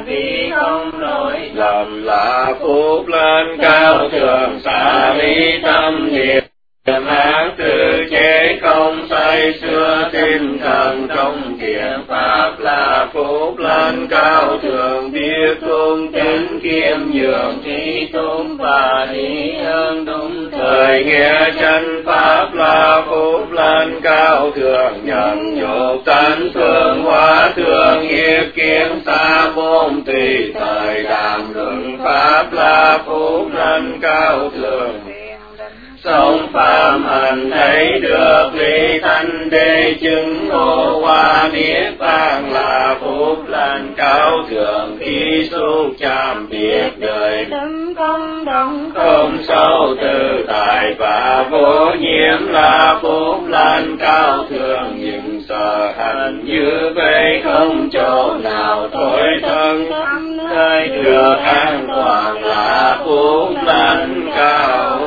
vì không nổi lầm là phúc lên cao thượng xả ly tâm niệm ác từ chế không say xưa tinh thần trong thiện pháp là phúc lên cao thượng biết cung kính kiêm nhường trí tôn và lý ơn đúng thời nghe chân pháp là phúc lên cao thượng nhận nhục tánh phương hóa thường nghiệp kiến xa môn tùy thời đàm luận pháp là phúc lên cao thượng sống phạm hành thấy được lý thanh đế chứng ngộ hoa niết bàn là phúc lành cao thượng khi xúc chạm biết đời đấng không động không sâu tự tại và vô nhiễm là phúc lành cao thượng những sở hành như vậy không chỗ nào tối thân nơi được an toàn là phúc lành cao.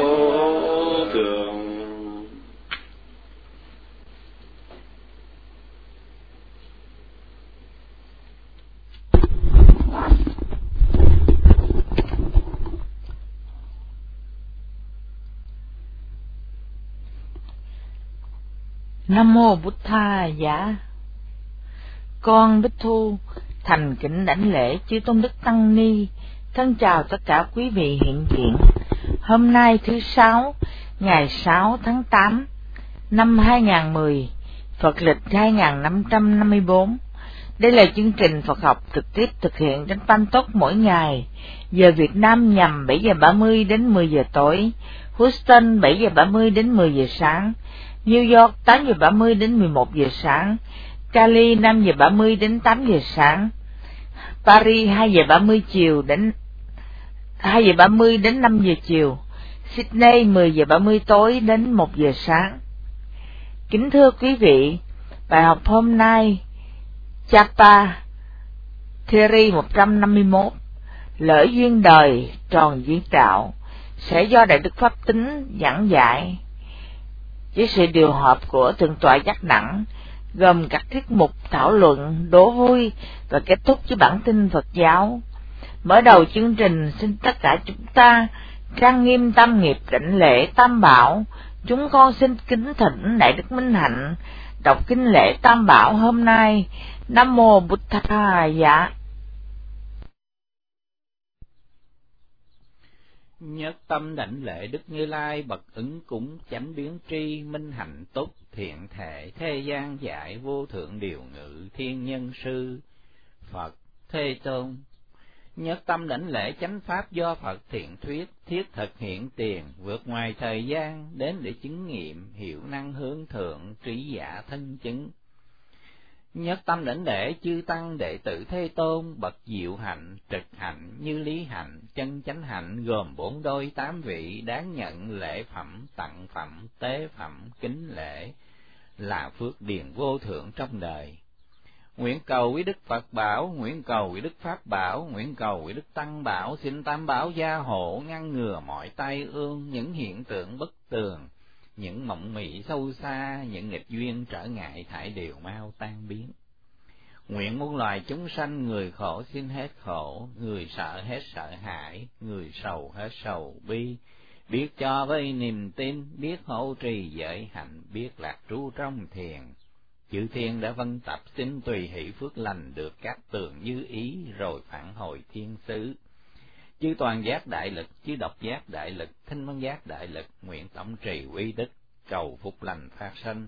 Nam mô Bụt Tha Giá. Con Bích Thu thành kính đảnh lễ chư tôn đức tăng ni, thân chào tất cả quý vị hiện diện. Hôm nay thứ Sáu, ngày 6 tháng 8 năm 2010, Phật lịch 2554. Đây là chương trình Phật học trực tiếp thực hiện trên Pantok mỗi ngày. Giờ Việt Nam nhằm 7 giờ 30 đến 10 giờ tối, Houston 7 giờ 30 đến 10 giờ sáng, New York 8 giờ 30 đến 11 giờ sáng, Cali 5 giờ 30 đến 8 giờ sáng, Paris 2 giờ 30 chiều đến 2 giờ 30 đến 5 giờ chiều, Sydney 10 giờ 30 tối đến 1 giờ sáng. Kính thưa quý vị, bài học hôm nay Chappa Theory 151 Lỡ duyên đời tròn duyên đạo sẽ do Đại Đức Pháp Tính giảng dạy với sự điều hợp của Thượng tọa Giác Đẳng, gồm các tiết mục thảo luận, đố vui và kết thúc với bản tin Phật giáo. Mở đầu chương trình, xin tất cả chúng ta trang nghiêm tam nghiệp đảnh lễ Tam Bảo. Chúng con xin kính thỉnh Đại Đức Minh Hạnh đọc kinh lễ Tam Bảo hôm nay. Nam mô Bụt Tha Giá. Nhất tâm đảnh lễ Đức Như Lai bậc ứng cúng chánh biến tri minh hạnh túc thiện thể thế gian giải vô thượng điều ngự thiên nhân sư Phật Thế Tôn. Nhất tâm đảnh lễ chánh pháp do Phật thiện thuyết thiết thực hiện tiền vượt ngoài thời gian đến để chứng nghiệm hiểu năng hướng thượng trí giả thân chứng. Nhất tâm đảnh lễ chư tăng đệ tử Thế Tôn bậc diệu hạnh trực hạnh như lý hạnh chân chánh hạnh gồm 4 đôi 8 vị đáng nhận lễ phẩm tặng phẩm tế phẩm kính lễ là phước điền vô thượng trong đời. Nguyện cầu quý Đức Phật bảo, nguyện cầu quý Đức Pháp bảo, nguyện cầu quý Đức Tăng bảo, xin Tam Bảo gia hộ ngăn ngừa mọi tai ương, những hiện tượng bất tường, những mộng mị sâu xa, những nghịch duyên trở ngại thải đều mau tan biến. Nguyện muôn loài chúng sanh người khổ xin hết khổ, người sợ hết sợ hãi, người sầu hết sầu bi, biết cho với niềm tin, biết hộ trì giới hạnh, biết lạc trú trong thiền. Chư thiên đã vân tập xin tùy hỷ phước lành được các tường như ý rồi phản hồi thiên xứ. Chư toàn giác đại lực, chư độc giác đại lực, thinh văn giác đại lực, nguyện tổng trì uy đức, cầu phúc lành phát sanh.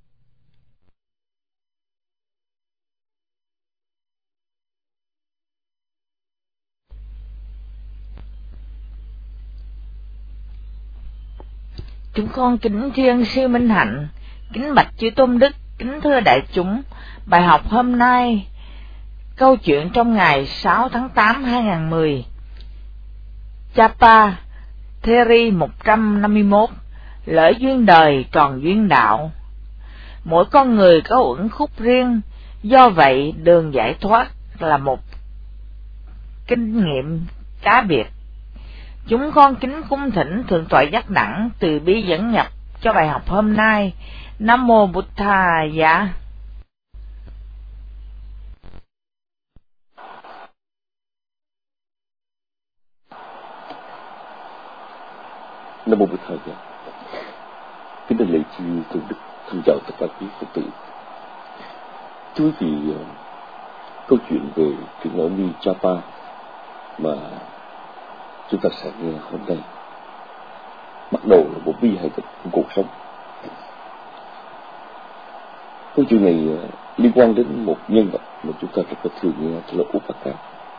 Chúng con kính thiên sư Minh Hạnh, kính bạch chư tôn đức, kính thưa đại chúng. Bài học hôm nay, câu chuyện trong ngày 6 tháng 8 2010, Chappa Theory 151 Lỡ duyên đời tròn duyên đạo. Mỗi con người có uẩn khúc riêng, do vậy đường giải thoát là một kinh nghiệm cá biệt. Chúng con kính cung thỉnh Thượng tọa Giác Đẳng từ bi dẫn nhập cho bài học hôm nay. Nam mô Bụt Tha Giá. Nam mô Bụt Thầy. Kính đảnh lễ chư tôn đức, thân chào tất cả quý Phật tử. Thưa quý vị, câu chuyện về trưởng lão Ni Chapa mà chúng ta sẽ nghe hôm nay bắt đầu là một bi hài kịch trong cuộc sống. Câu chuyện này liên quan đến một nhân vật mà chúng ta rất là thường nghe, đó là Upaka.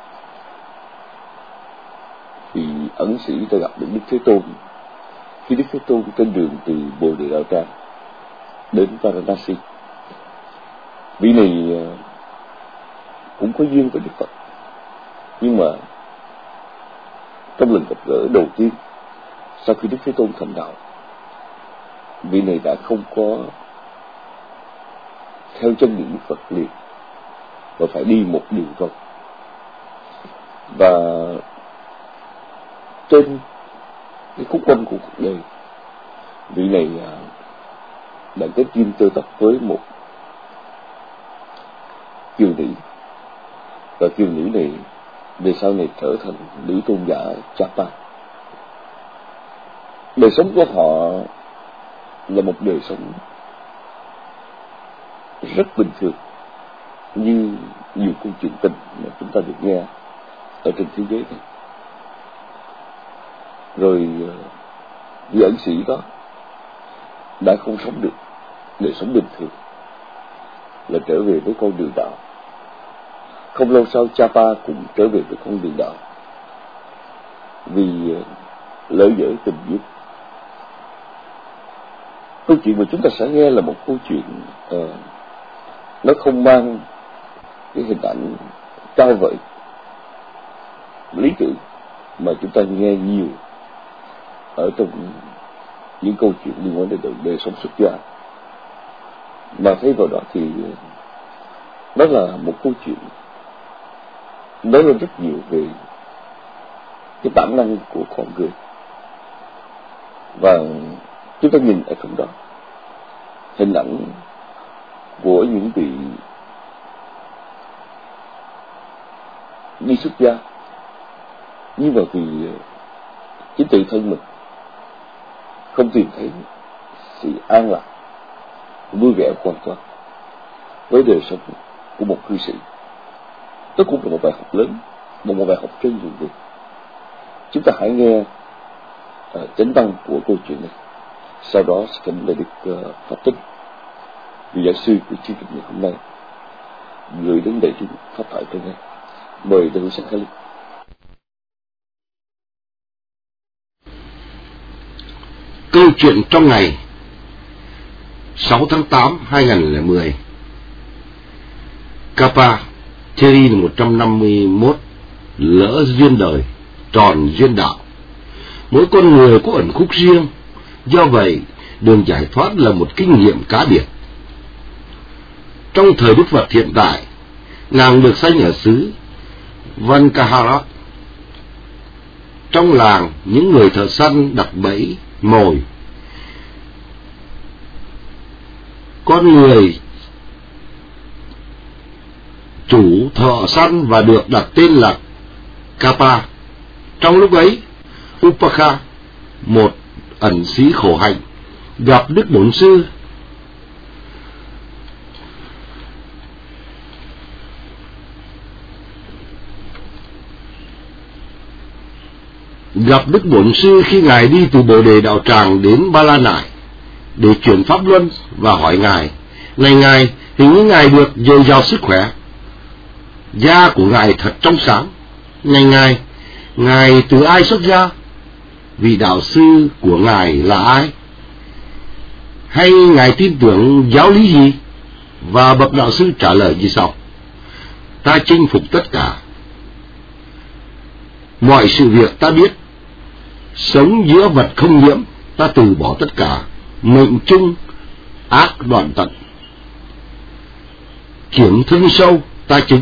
Thì ẩn sĩ đã gặp được Đức Thế Tôn khi Đức Thế Tôn trên đường từ Bồ Đề Đạo Tràng đến Varanasi. Vị này cũng có duyên với Đức Phật, nhưng mà trong lần gặp gỡ đầu tiên sau khi Đức Thế Tôn thành đạo, vị này đã không có theo chân những Đức Phật liền, và phải đi một đường vòng. Và trên cái khúc quanh của cuộc đời, vị này đã kết duyên tơ tập với một kiều nữ, và kiều nữ này về sau này trở thành nữ tôn giả Chapa. Đời sống của họ là một đời sống rất bình thường, như nhiều câu chuyện tình mà chúng ta được nghe ở trên thế giới này. Rồi vị ẩn sĩ đó đã không sống được đời sống bình thường, là trở về với con đường đạo. Không lâu sau Chapa cũng trở về với con đường đạo, vì lỡ dở tình duyên. Câu chuyện mà chúng ta sẽ nghe là một câu chuyện nó không mang cái hình ảnh cao vời lý tưởng mà chúng ta nghe nhiều ở trong những câu chuyện liên quan đến đời sống xuất gia, mà thấy vào đó thì đó là một câu chuyện nói lên rất nhiều về cái bản năng của con người, và chúng ta nhìn ở trong đó hình ảnh của những vị đi xuất gia, nhưng mà vì chính tự thân mình không tìm thấy sự an lạc, vui vẻ hoàn toàn với đời sống của một cư sĩ. Đó cũng là một bài học lớn, một bài học cho nhiều người. Chúng ta hãy nghe chánh văn của câu chuyện này, sau đó sẽ kính lại được pháp tích vị giáo sư của chương trình ngày hôm nay gửi đến đại chúng pháp thoại trên đây. Mời đại hữu Sang Khai Linh. Câu chuyện trong ngày 6 tháng 8 2010. Kappa Thierry 151 lỡ duyên đời, tròn duyên đạo. Mỗi con người có ẩn khúc riêng, do vậy đường giải thoát là một kinh nghiệm cá biệt. Trong thời Đức Phật hiện tại, nàng được sanh ở xứ Vankahara. Trong làng, những người thợ săn đặt bẫy mồi. Con người chủ thợ săn và được đặt tên là Kappa. Trong lúc ấy, Upaka, một ẩn sĩ khổ hạnh, gặp Đức Bổn Sư. Gặp Đức Bổn Sư khi Ngài đi từ Bồ Đề Đạo Tràng đến Ba La Nại để chuyển pháp luân, và hỏi Ngài: này Ngài, hình như Ngài được dồi dào sức khỏe, da của Ngài thật trong sáng. Này Ngài từ ai xuất gia? Vị đạo sư của Ngài là ai? Hay Ngài tin tưởng giáo lý gì? Và bậc đạo sư trả lời như sau: ta chinh phục tất cả mọi sự việc ta biết, sống giữa vật không nhiễm, ta từ bỏ tất cả, mệnh chung ác đoạn tận, kiểm thân sâu ta chứng,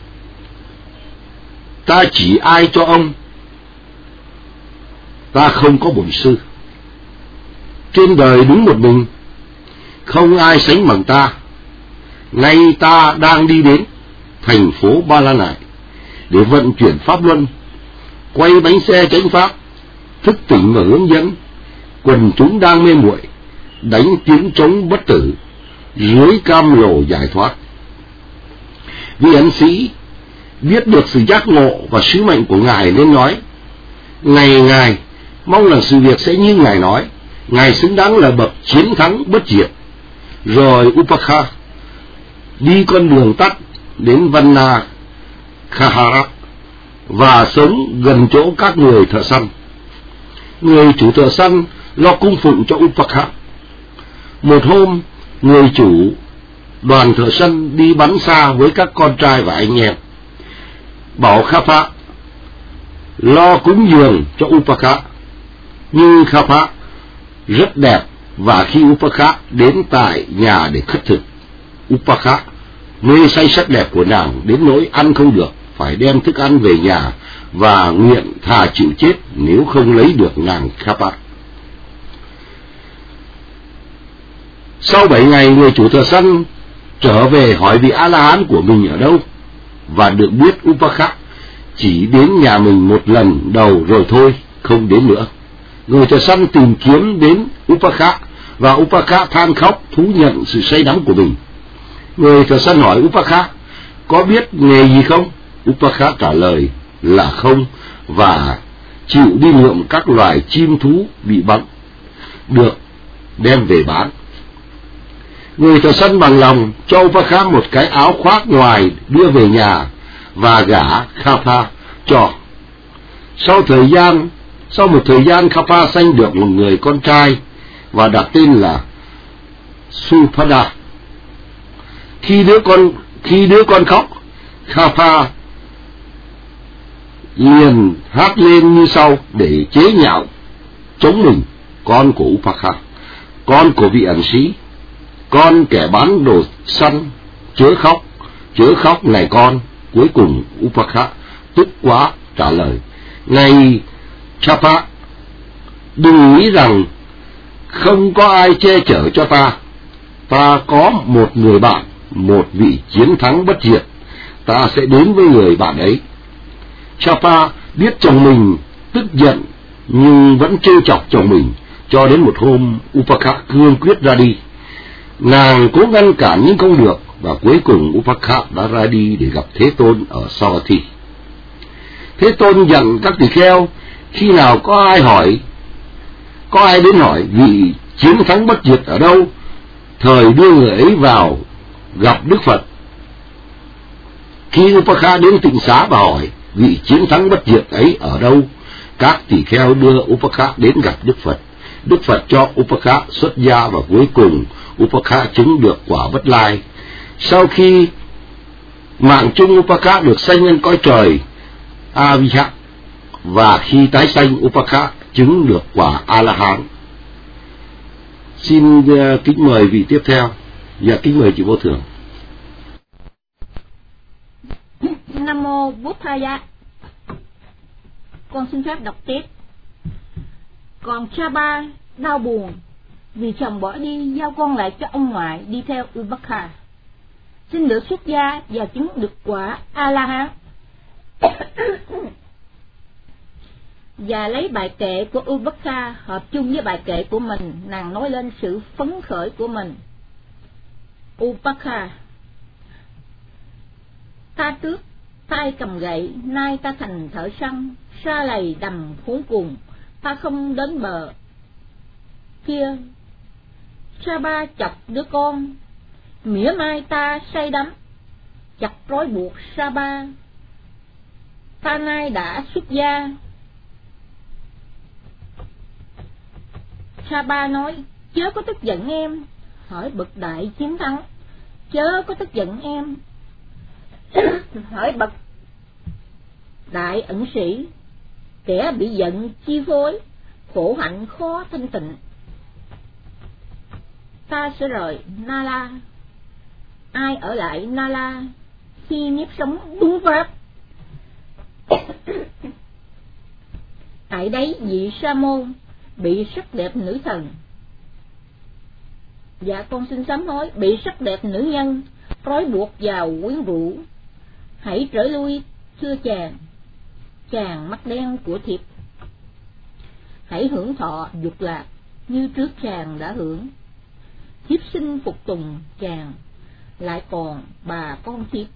ta chỉ ai cho ông, ta không có bổn sư. Trên đời đúng một mình, không ai sánh bằng ta. Nay ta đang đi đến thành phố Ba La Nại để vận chuyển pháp luân, quay bánh xe chánh pháp, thức tỉnh và hướng dẫn, quần chúng đang mê muội đánh tiếng trống bất tử dưới cam lồ giải thoát. Vị ấn sĩ biết được sự giác ngộ và sứ mệnh của Ngài nên nói: Này Ngài, mong rằng sự việc sẽ như Ngài nói. Ngài xứng đáng là bậc chiến thắng bất diệt. Rồi Upakha đi con đường tắt đến Vanna Khahara và sống gần chỗ các người thợ săn. Người chủ thợ săn lo cung phụng cho Upakha. Một hôm, người chủ đoàn thợ săn đi bắn xa với các con trai và anh em, bảo Khapa lo cúng dường cho Upakha. Nhưng Khapa rất đẹp, và khi Upakha đến tại nhà để khất thực, Upakha mê say sắc đẹp của nàng đến nỗi ăn không được, phải đem thức ăn về nhà và nguyện thà chịu chết nếu không lấy được nàng Khapa. Sau 7 ngày, người chủ thợ săn trở về hỏi vị A-la-hán của mình ở đâu, và được biết Upakha chỉ đến nhà mình một lần đầu rồi thôi, không đến nữa. Người thợ săn tìm kiếm đến Upakha, và Upakha than khóc thú nhận sự say đắm của mình. Người thợ săn hỏi Upakha có biết nghề gì không? Upakha trả lời là không, và chịu đi lượm các loài chim thú bị bắn được đem về bán. Người thợ săn bằng lòng cho Upakha một cái áo khoác ngoài đưa về nhà và gả Khapa cho. Sau một thời gian Khapa sanh được một người con trai và đặt tên là Supada. Khi đứa con khóc, Khapa liền hát lên như sau để chế nhạo chống mình: con của Upakha, con của vị ẩn sĩ, con kẻ bán đồ săn, chớ khóc này con. Cuối cùng Upakha tức quá trả lời: Này Chapa, đừng nghĩ rằng không có ai che chở cho ta. Ta có một người bạn, một vị chiến thắng bất diệt. Ta sẽ đến với người bạn ấy. Chapa biết chồng mình tức giận nhưng vẫn trêu chọc chồng mình, cho đến một hôm Upakha cương quyết ra đi. Nàng cố ngăn cản nhưng không được, và cuối cùng Upakha đã ra đi để gặp Thế Tôn ở Savatthi. Thế Tôn dặn các tỳ kheo khi nào có ai đến hỏi vị chiến thắng bất diệt ở đâu, thời đưa người ấy vào gặp Đức Phật. Khi Upakha đến tịnh xá và hỏi vị chiến thắng bất diệt ấy ở đâu, các tỳ kheo đưa Upakha đến gặp Đức Phật. Đức Phật cho Upakha xuất gia, và cuối cùng Upakha chứng được quả Bất Lai. Sau khi mạng chung, Upakha được sanh lên cõi trời Avijja, và khi tái sanh, Upakha chứng được quả A-la-hán. Xin kính mời vị tiếp theo. Dạ, kính mời chị Vô Thường. Nam mô Bụt Thaya. Con xin phép đọc tiếp. Còn Chapa đau buồn vì chồng bỏ đi, giao con lại cho ông ngoại đi theo Upakha, xin được xuất gia và chứng được quả A-la-hán. Và lấy bài kệ của Upakha hợp chung với bài kệ của mình, nàng nói lên sự phấn khởi của mình. Upakha: ta trước tay cầm gậy, nay ta thành thợ săn, sa lầy đầm khốn cùng, ta không đến bờ. Kia Chapa chọc đứa con, mỉa mai ta say đắm, chặt trói buộc Chapa, ta nay đã xuất gia. Chapa nói: chớ có tức giận em. Hỏi bậc đại chiến thắng: chớ có tức giận em. Hỏi bậc đại ẩn sĩ: kẻ bị giận chi phối, khổ hạnh khó thanh tịnh. Ta sẽ rời Nala. Ai ở lại Nala khi nếp sống đúng pháp? Tại đấy vị Sa môn bị sắc đẹp nữ thần. Dạ con xin sám hối. Bị sắc đẹp nữ nhân trói buộc vào quyến rũ. Hãy trở lui thưa chàng mắt đen của thiệp. Hãy hưởng thọ dục lạc như trước chàng đã hưởng. Thiếp xin phục tùng chàng, lại còn bà con thiếp.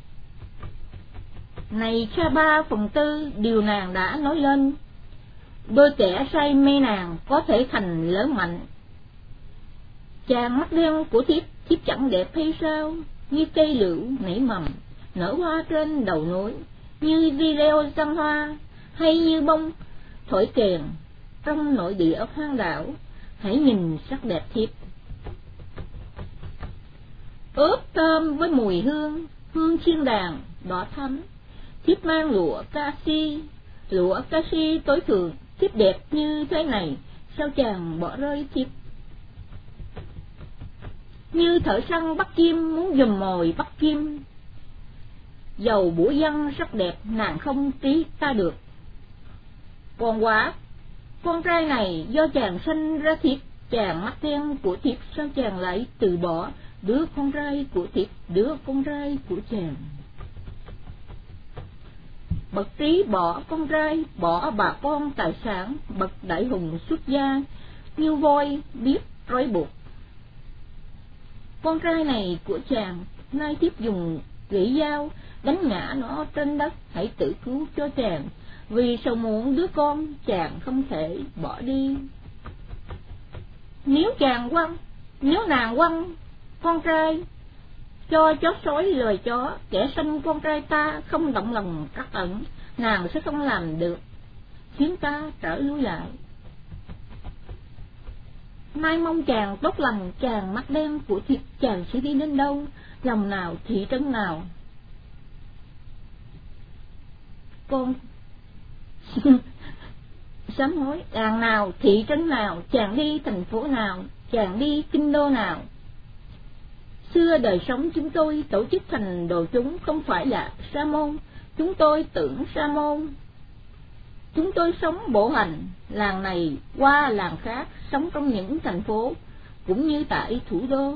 Này cha ba phần tư điều nàng đã nói lên, đôi kẻ say mê nàng có thể thành lớn mạnh. Chàng mắt đen của thiếp chẳng đẹp hay sao? Như cây liễu nảy mầm nở hoa trên đầu núi, như vi leo răng hoa, hay như bông thổi kèn trong nội địa hoang đảo. Hãy nhìn sắc đẹp thiếp, ướp thơm với mùi hương chiên đàn đỏ thắm. Thiếp mang lụa casi tối thượng. Thiếp đẹp như thế này, sao chàng bỏ rơi thiếp? Như thợ săn bắt chim muốn giùm mồi bắt chim, dầu bủa văn rất đẹp nàng không trí ta được. Còn quả con trai này do chàng sinh ra thiếp, chàng mắt đen của thiếp sao chàng lại từ bỏ đứa con trai của thiếp, đứa con trai của chàng? Bậc trí bỏ con trai, bỏ bà con tài sản, bậc đại hùng xuất gia như voi biết trói buộc. Con trai này của chàng nay thiếp dùng lưỡi dao đánh ngã nó trên đất. Hãy tự cứu cho chàng, vì sầu muộn đứa con chàng không thể bỏ đi. Nếu nàng quăng con trai cho chó sói lời chó, kẻ sanh con trai ta không động lòng trắc ẩn, nàng sẽ không làm được khiến ta trở lui lại. Nay mong chàng tốt lành, chàng mắt đen của thiếp, chàng sẽ đi đến đâu, lòng nào, thị trấn nào? Con sám hối, làng nào, thị trấn nào, chàng đi thành phố nào, chàng đi kinh đô nào? Xưa đời sống chúng tôi tổ chức thành đồ chúng, không phải là sa môn. Chúng tôi tưởng sa môn. Chúng tôi sống bộ hành, làng này qua làng khác, sống trong những thành phố cũng như tại thủ đô.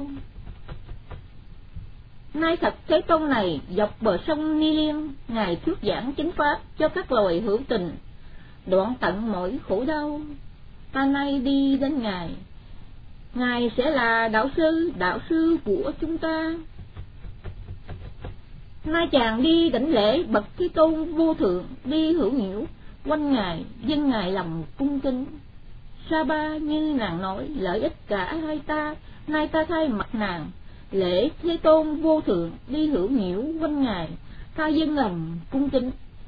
Nay thật Thế Tôn này dọc bờ sông Ni Liên, ngài thuyết giảng chính pháp cho các loài hữu tình, đoạn tận mọi khổ đau. Ta nay đi đến ngài, ngài sẽ là đạo sư của chúng ta. Nay chàng đi đảnh lễ bậc Thế Tôn vô thượng, đi hữu nhiễu quanh ngài, dân ngài lòng cung kính. Sa ba như nàng nói, lợi ích cả hai ta, nay ta thay mặt nàng lễ Thế Tôn vô thượng, đi hữu nhiễu quanh ngài, ta dân lòng cung kính.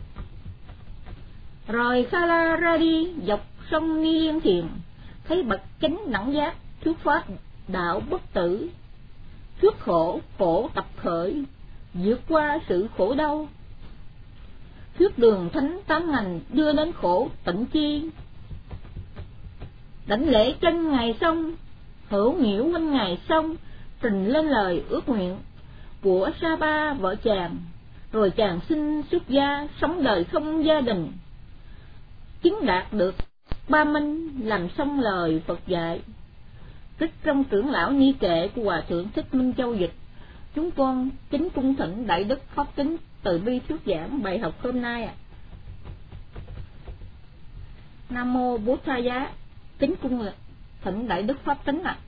Rồi Khala ra đi dọc sông Ni Liên Thiền, thấy bậc chánh đẳng giác thuyết pháp đạo bất tử, thuyết khổ tập khởi, vượt qua sự khổ đau, thuyết đường thánh tám hành đưa đến khổ tịnh chi. Đảnh lễ chân ngài xong, hữu nhiễu quanh ngài xong, trình lên lời ước nguyện của Sa ba vợ chàng. Rồi chàng xin xuất gia, sống đời không gia đình, chứng đạt được ba minh, làm xong lời Phật dạy. Trích trong Trưởng lão Ni Kệ của Hòa thượng Thích Minh Châu dịch. Chúng con kính cung thỉnh Đại Đức Pháp Tính từ bi thuyết giảng bài học hôm nay. Nam mô Bố Tha Giá. Kính cung thỉnh Đại Đức Pháp Tính ạ.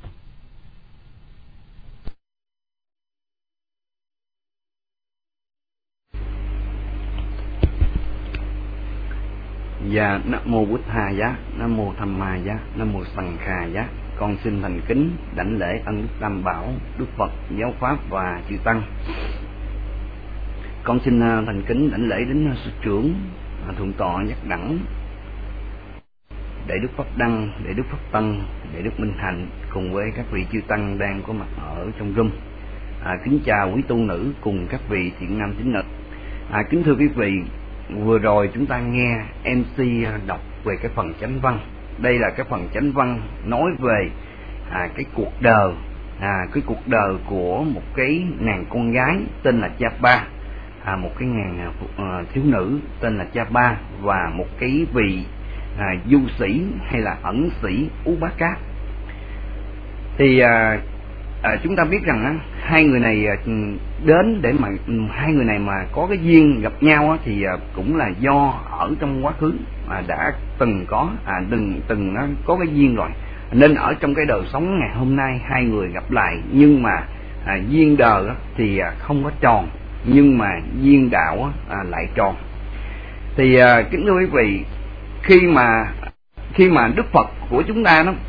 Dạ, Nam mô Bụt Tha Giá, Nam mô Tham Ma Giá, Nam mô Sằng Kha Giá. Con xin thành kính đảnh lễ ân đức Tam Bảo, Đức Phật, Giáo Pháp và chư Tăng. Con xin thành kính đảnh lễ đến sư trưởng thượng tọa Giác Đẳng, Đại Đức Pháp Đăng, Đại Đức Pháp Tân, Đại Đức Minh Hạnh cùng với các vị chư Tăng đang có mặt ở trong room. Kính chào quý tu nữ cùng các vị thiện nam tín nữ. Kính thưa quý vị, vừa rồi chúng ta nghe MC đọc về cái phần chánh văn. Đây là cái phần chánh văn nói về cái cuộc đời của một cái nàng con gái tên là Cha Ba, một cái nàng thiếu nữ tên là Cha Ba, và một cái vị du sĩ hay là ẩn sĩ Ú Bá Cát. Thì chúng ta biết rằng hai người này đến để mà hai người này mà có cái duyên gặp nhau thì cũng là do ở trong quá khứ đã từng có từng có cái duyên rồi, nên ở trong cái đời sống ngày hôm nay hai người gặp lại, nhưng mà duyên đời thì không có tròn, nhưng mà duyên đạo lại tròn. Thì kính thưa quý vị, khi mà Đức Phật của chúng ta đó,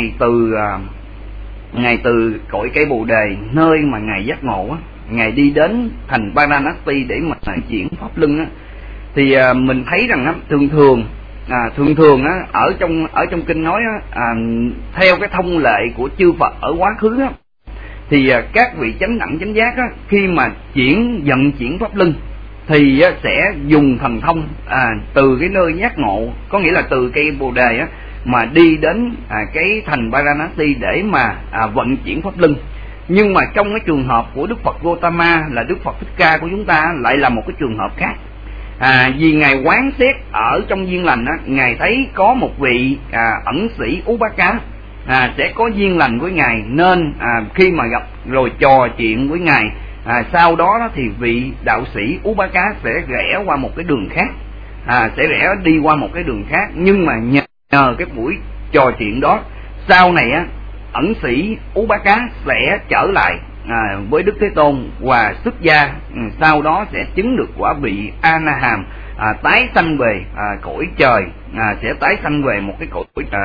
ngài từ cõi cây Bồ Đề, nơi mà ngài giác ngộ, ngài đi đến thành Varanasi để mà chuyển pháp luân, thì mình thấy rằng thường thường ở trong kinh nói theo cái thông lệ của chư Phật ở quá khứ thì các vị chánh đẳng chánh giác khi mà vận chuyển pháp luân thì sẽ dùng thần thông từ cái nơi giác ngộ, có nghĩa là từ cây Bồ Đề mà đi đến cái thành Varanasi để mà vận chuyển pháp luân. Nhưng mà trong cái trường hợp của Đức Phật Gautama là Đức Phật Thích Ca của chúng ta lại là một cái trường hợp khác. Vì ngài quán xét ở trong duyên lành ngài thấy có một vị ẩn sĩ Upaka sẽ có duyên lành với ngài, nên khi mà gặp rồi trò chuyện với ngài, sau đó thì vị đạo sĩ Upaka sẽ rẽ qua một cái đường khác, sẽ rẽ đi qua một cái đường khác. Nhưng mà nhờ cái buổi trò chuyện đó, sau này ẩn sĩ Upaka sẽ trở lại với Đức Thế Tôn và xuất gia, sau đó sẽ chứng được quả vị A Na Hàm, tái sanh về cõi trời, sẽ tái sanh về một cái cõi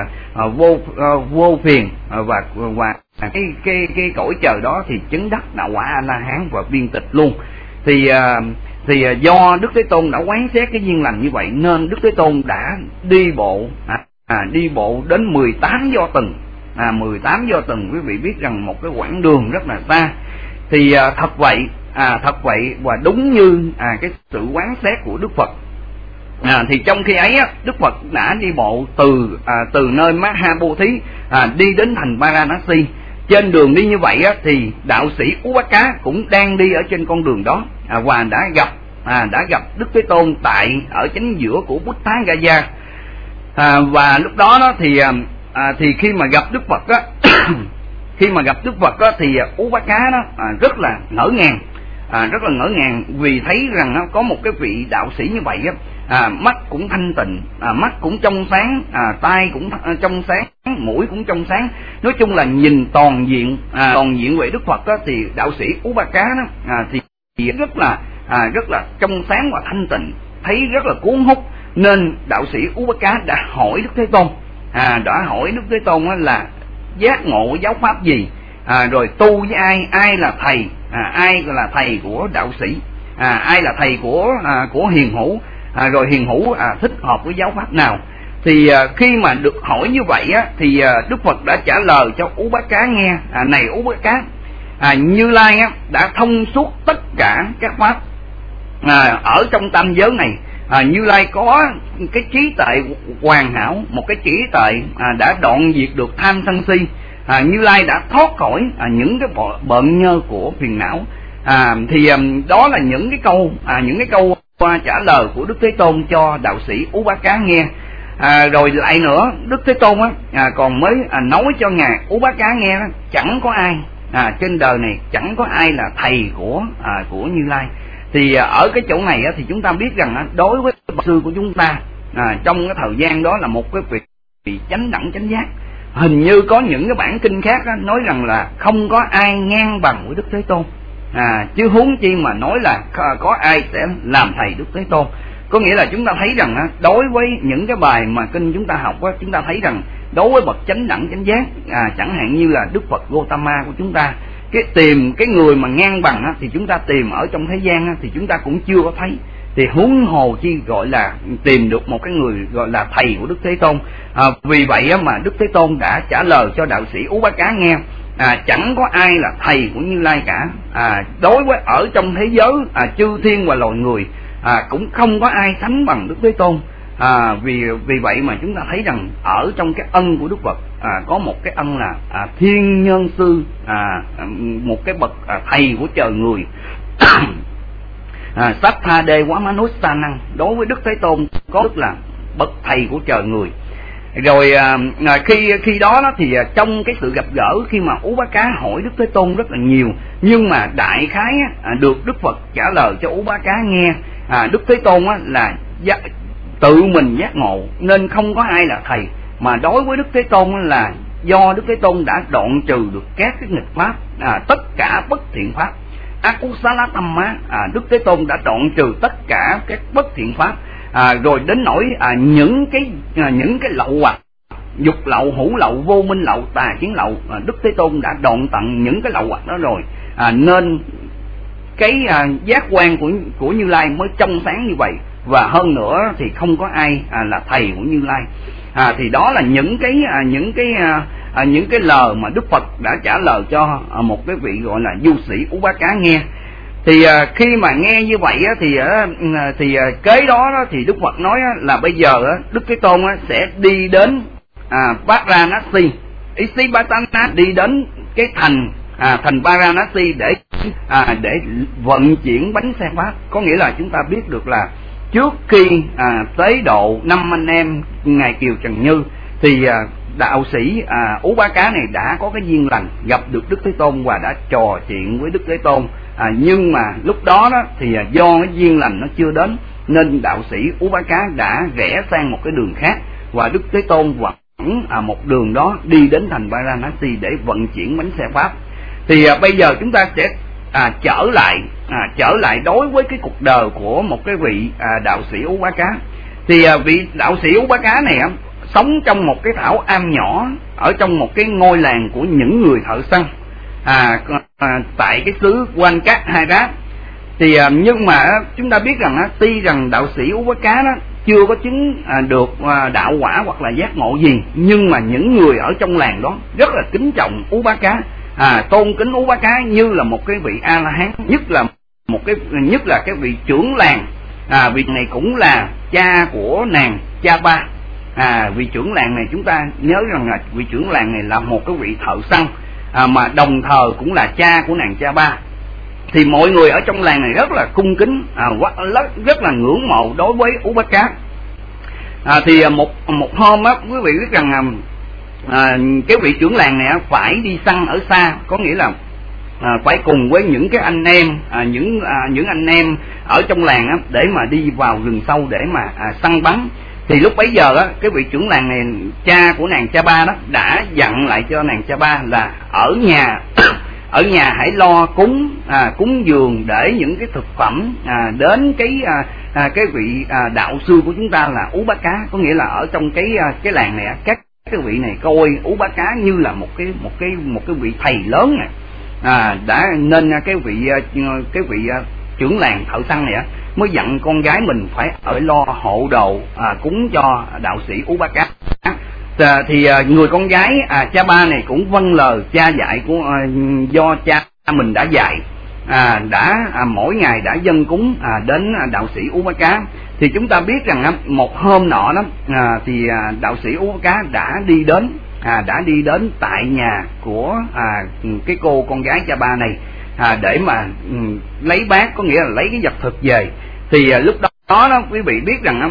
vô phiền, và cái cõi trời đó thì chứng đắc đạo quả A La Hán và viên tịch luôn. Thì do Đức Thế Tôn đã quán xét cái duyên lành như vậy, nên Đức Thế Tôn đã đi bộ đến 18 do tuần. 18 do tuần, quý vị biết rằng một cái quãng đường rất là xa. Thì thật vậy và đúng như cái sự quán xét của Đức Phật. Thì trong khi ấy Đức Phật đã đi bộ từ nơi Mahabodhi đi đến thành Varanasi. Trên đường đi như vậy thì đạo sĩ Upaka cũng đang đi ở trên con đường đó, và đã gặp Đức Thế Tôn ở chính giữa của Buddha Gaya. Và lúc đó thì khi mà gặp Đức Phật thì Upaka rất là ngỡ ngàng, vì thấy rằng có một cái vị đạo sĩ như vậy mắt cũng thanh tịnh, mắt cũng trong sáng, tai cũng trong sáng, mũi cũng trong sáng, nói chung là nhìn toàn diện về Đức Phật thì đạo sĩ Upaka thì rất là trong sáng và thanh tịnh, thấy rất là cuốn hút, nên đạo sĩ Upaka đã hỏi Đức Thế Tôn, là giác ngộ giáo pháp gì, rồi tu với ai là thầy, ai là thầy của đạo sĩ, ai là thầy của hiền hữu, rồi hiền hữu thích hợp với giáo pháp nào. Thì khi mà được hỏi như vậy thì Đức Phật đã trả lời cho Upaka nghe, này Upaka, Như Lai đã thông suốt tất cả các pháp ở trong tam giới này. Như Lai có cái trí tuệ hoàn hảo, một cái trí tuệ đã đoạn diệt được tham sân si. Như Lai đã thoát khỏi những cái bận nhơ của phiền não. Thì đó là những cái câu trả lời của Đức Thế Tôn cho đạo sĩ Upaka nghe. Rồi lại nữa, Đức Thế Tôn còn mới nói cho ngài Upaka nghe chẳng có ai trên đời này, chẳng có ai là thầy của Như Lai. Thì ở cái chỗ này thì chúng ta biết rằng đối với bậc sư của chúng ta trong cái thời gian đó là một cái vị chánh đẳng chánh giác. Hình như có những cái bản kinh khác nói rằng là không có ai ngang bằng với Đức Thế Tôn, chứ huống chi mà nói là có ai sẽ làm thầy Đức Thế Tôn. Có nghĩa là chúng ta thấy rằng đối với những cái bài mà kinh chúng ta học chúng ta thấy rằng đối với bậc chánh đẳng chánh giác, chẳng hạn như là Đức Phật Gautama của chúng ta, tìm cái người mà ngang bằng thì chúng ta tìm ở trong thế gian thì chúng ta cũng chưa có thấy, thì huống hồ chi gọi là tìm được một cái người gọi là thầy của Đức Thế Tôn. Vì vậy mà Đức Thế Tôn đã trả lời cho đạo sĩ Upaka nghe, chẳng có ai là thầy của Như Lai cả. Đối với ở trong thế giới chư thiên và loài người cũng không có ai sánh bằng Đức Thế Tôn. Vì vậy mà chúng ta thấy rằng ở trong cái ân của Đức Phật có một cái ân là thiên nhân sư, một cái bậc thầy của trời người. Sattha Dewa Manusanang, đối với Đức Thế Tôn có tức là bậc thầy của trời người. Rồi khi đó thì trong cái sự gặp gỡ, khi mà Ú Bá Cá hỏi Đức Thế Tôn rất là nhiều, nhưng mà đại khái được Đức Phật trả lời cho Ú Bá Cá nghe. Đức Thế Tôn là tự mình giác ngộ nên không có ai là thầy, mà đối với Đức Thế Tôn là do Đức Thế Tôn đã đoạn trừ được các cái nghịch pháp, tất cả bất thiện pháp. Akusala Tamma, Đức Thế Tôn đã đoạn trừ tất cả các bất thiện pháp, rồi đến nỗi những cái lậu hoặc, dục lậu, hữu lậu, vô minh lậu, tà kiến lậu, Đức Thế Tôn đã đoạn tận những cái lậu hoặc đó rồi, nên cái giác quan của Như Lai mới trong sáng như vậy. Và hơn nữa thì không có ai là thầy của Như Lai. Thì đó là những cái lời mà Đức Phật đã trả lời cho một cái vị gọi là du sĩ Ú Bá Cá nghe. Thì khi mà nghe như vậy thì kế đó thì Đức Phật nói là bây giờ Đức Thế Tôn sẽ đi đến Varanasi, Isipatana, đi đến cái thành Varanasi để vận chuyển bánh xe pháp. Có nghĩa là chúng ta biết được là trước khi tế độ 5 anh em ngài Kiều Trần Như thì đạo sĩ Ú Bá Cá này đã có cái duyên lành gặp được Đức Thế Tôn và đã trò chuyện với Đức Thế Tôn. Nhưng mà lúc đó thì do cái duyên lành nó chưa đến nên đạo sĩ Ú Bá Cá đã rẽ sang một cái đường khác, và Đức Thế Tôn vẫn một đường đó đi đến thành Varanasi để vận chuyển bánh xe pháp. Thì bây giờ chúng ta sẽ trở lại đối với cái cuộc đời của một cái vị đạo sĩ Ú Bá Cá. Thì vị đạo sĩ Ú Bá Cá này sống trong một cái thảo am nhỏ ở trong một cái ngôi làng của những người thợ săn tại cái xứ Quan Cát Hai Rát. Thì nhưng mà chúng ta biết rằng tuy rằng đạo sĩ Ú Bá Cá chưa có chứng được đạo quả hoặc là giác ngộ gì, nhưng mà những người ở trong làng đó rất là kính trọng Ú Bá Cá, tôn kính Ú Bá Cá như là một cái vị A La Hán, nhất là cái vị trưởng làng. Vị này cũng là cha của nàng Cha Ba. Vị trưởng làng này chúng ta nhớ rằng là vị trưởng làng này là một cái vị thợ săn, mà đồng thời cũng là cha của nàng Cha Ba. Thì mọi người ở trong làng này rất là cung kính, rất là ngưỡng mộ đối với Ú Bá Cá. Thì một hôm quý vị biết rằng cái vị trưởng làng này phải đi săn ở xa, có nghĩa là phải cùng với những cái anh em, những anh em ở trong làng để mà đi vào rừng sâu để mà săn bắn. Thì lúc bấy giờ cái vị trưởng làng này, cha của nàng Cha Ba đó, đã dặn lại cho nàng Cha Ba là ở nhà hãy lo cúng dường để những cái thực phẩm đến cái vị đạo sư của chúng ta là Ú Bá Cá. Có nghĩa là ở trong cái làng này các cái vị này coi Ú Bá Cá như là một cái vị thầy lớn này. Đã nên cái vị trưởng làng thợ săn này mới dặn con gái mình phải ở lo hộ đồ cúng cho đạo sĩ Ú Bá Cá. Thì người con gái Cha Ba này cũng vâng lời cha dạy của do cha mình đã dạy, mỗi ngày đã dâng cúng đến đạo sĩ Ú Bá Cá. Thì chúng ta biết rằng một hôm nọ đó thì đạo sĩ Ú Bá Cá đã đi đến tại nhà của cái cô con gái Cha Ba này để mà lấy bát, có nghĩa là lấy cái vật thực về. Thì lúc đó quý vị biết rằng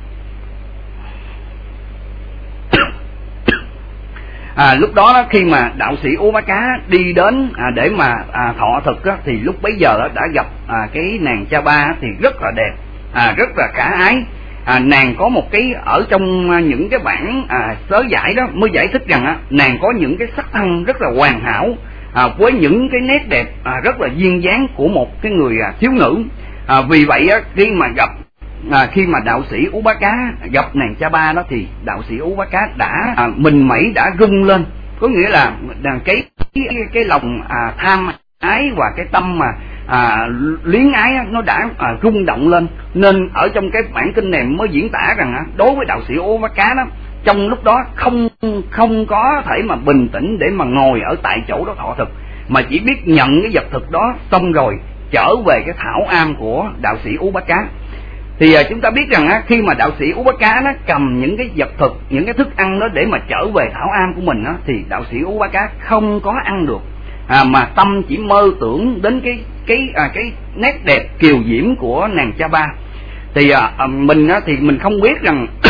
lúc đó khi mà đạo sĩ Ú Bá Cá đi đến để mà thọ thực thì lúc bấy giờ đã gặp cái nàng Cha Ba thì rất là đẹp, rất là khả ái. Nàng có một cái ở trong những cái bản sớ giải đó mới giải thích rằng nàng có những cái sắc thân rất là hoàn hảo, với những cái nét đẹp rất là duyên dáng của một cái người thiếu nữ. Vì vậy khi mà đạo sĩ Ú Bá Cá gặp nàng Cha Ba đó thì đạo sĩ Ú Bá Cá đã mình mẩy đã rung lên, có nghĩa là cái lòng tham ái và cái tâm mà luyến ái nó đã rung động lên. Nên ở trong cái bản kinh này mới diễn tả rằng đối với đạo sĩ Ú Bá Cá đó, trong lúc đó không có thể mà bình tĩnh để mà ngồi ở tại chỗ đó thọ thực, mà chỉ biết nhận cái vật thực đó xong rồi trở về cái thảo am của đạo sĩ Ú Bá Cá. Thì chúng ta biết rằng khi mà đạo sĩ Ú Bá Cá nó cầm những cái vật thực, những cái thức ăn đó để mà trở về thảo am của mình thì đạo sĩ Ú Bá Cá không có ăn được, mà tâm chỉ mơ tưởng đến cái nét đẹp kiều diễm của nàng Cha Ba. Thì mình không biết rằng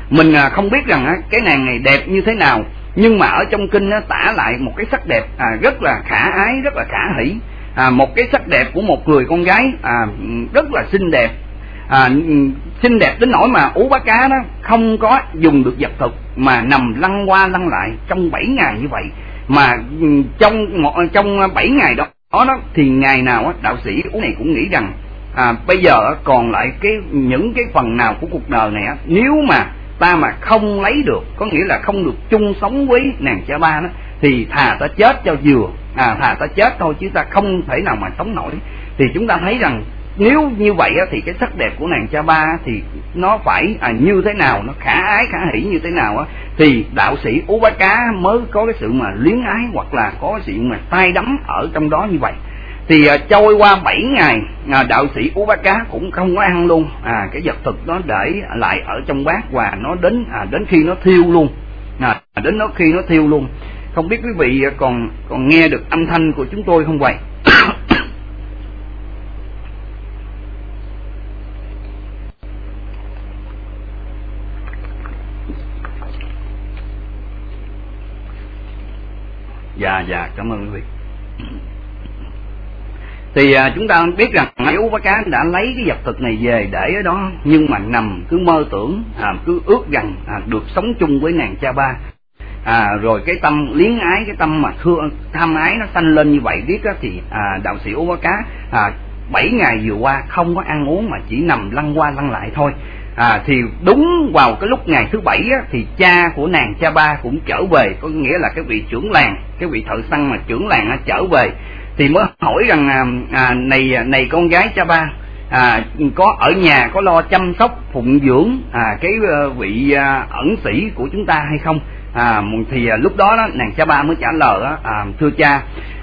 Mình không biết rằng cái nàng này đẹp như thế nào, nhưng mà ở trong kinh tả lại một cái sắc đẹp rất là khả ái, rất là khả hỷ, một cái sắc đẹp của một người con gái rất là xinh đẹp, xinh đẹp đến nỗi mà Ú Bá Cá đó không có dùng được vật thực mà nằm lăn qua lăn lại trong 7 ngày như vậy. Mà trong 7 ngày đó thì ngày nào đạo sĩ Ú này cũng nghĩ rằng bây giờ còn lại những cái phần nào của cuộc đời này nếu mà ta mà không lấy được, có nghĩa là không được chung sống với nàng Cha Ba đó, thì thà ta chết cho vừa, thà ta chết thôi chứ ta không thể nào mà sống nổi. Thì chúng ta thấy rằng nếu như vậy thì cái sắc đẹp của nàng Cha Ba thì nó phải như thế nào, nó khả ái khả hỷ như thế nào thì đạo sĩ Ú Bá Cá mới có cái sự mà luyến ái, hoặc là có sự mà tay đắm ở trong đó như vậy. Thì trôi qua 7 ngày, đạo sĩ Ú Bá Cá cũng không có ăn luôn, cái vật thực nó để lại ở trong bát, và nó đến khi nó thiêu luôn, đến khi nó thiêu luôn. Không biết quý vị còn nghe được âm thanh của chúng tôi không vậy? Dạ, cảm ơn quý vị. Thì chúng ta biết rằng Ú Bá Cá đã lấy cái vật thực này về để ở đó, nhưng mà nằm cứ mơ tưởng, cứ ước rằng được sống chung với nàng Cha Ba. Rồi cái tâm liếng ái, cái tâm mà tham ái nó sanh lên như vậy biết thì đạo sĩ Ú Bá Cá 7 ngày vừa qua không có ăn uống mà chỉ nằm lăn qua lăn lại thôi. Thì đúng vào cái lúc ngày thứ 7 thì cha của nàng Cha Ba cũng trở về, có nghĩa là cái vị trưởng làng, cái vị thợ săn mà trưởng làng trở về, thì mới hỏi rằng này con gái Cha Ba, có ở nhà có lo chăm sóc phụng dưỡng cái vị ẩn sĩ của chúng ta hay không? Thì lúc đó nàng Cha Ba mới trả lời thưa cha,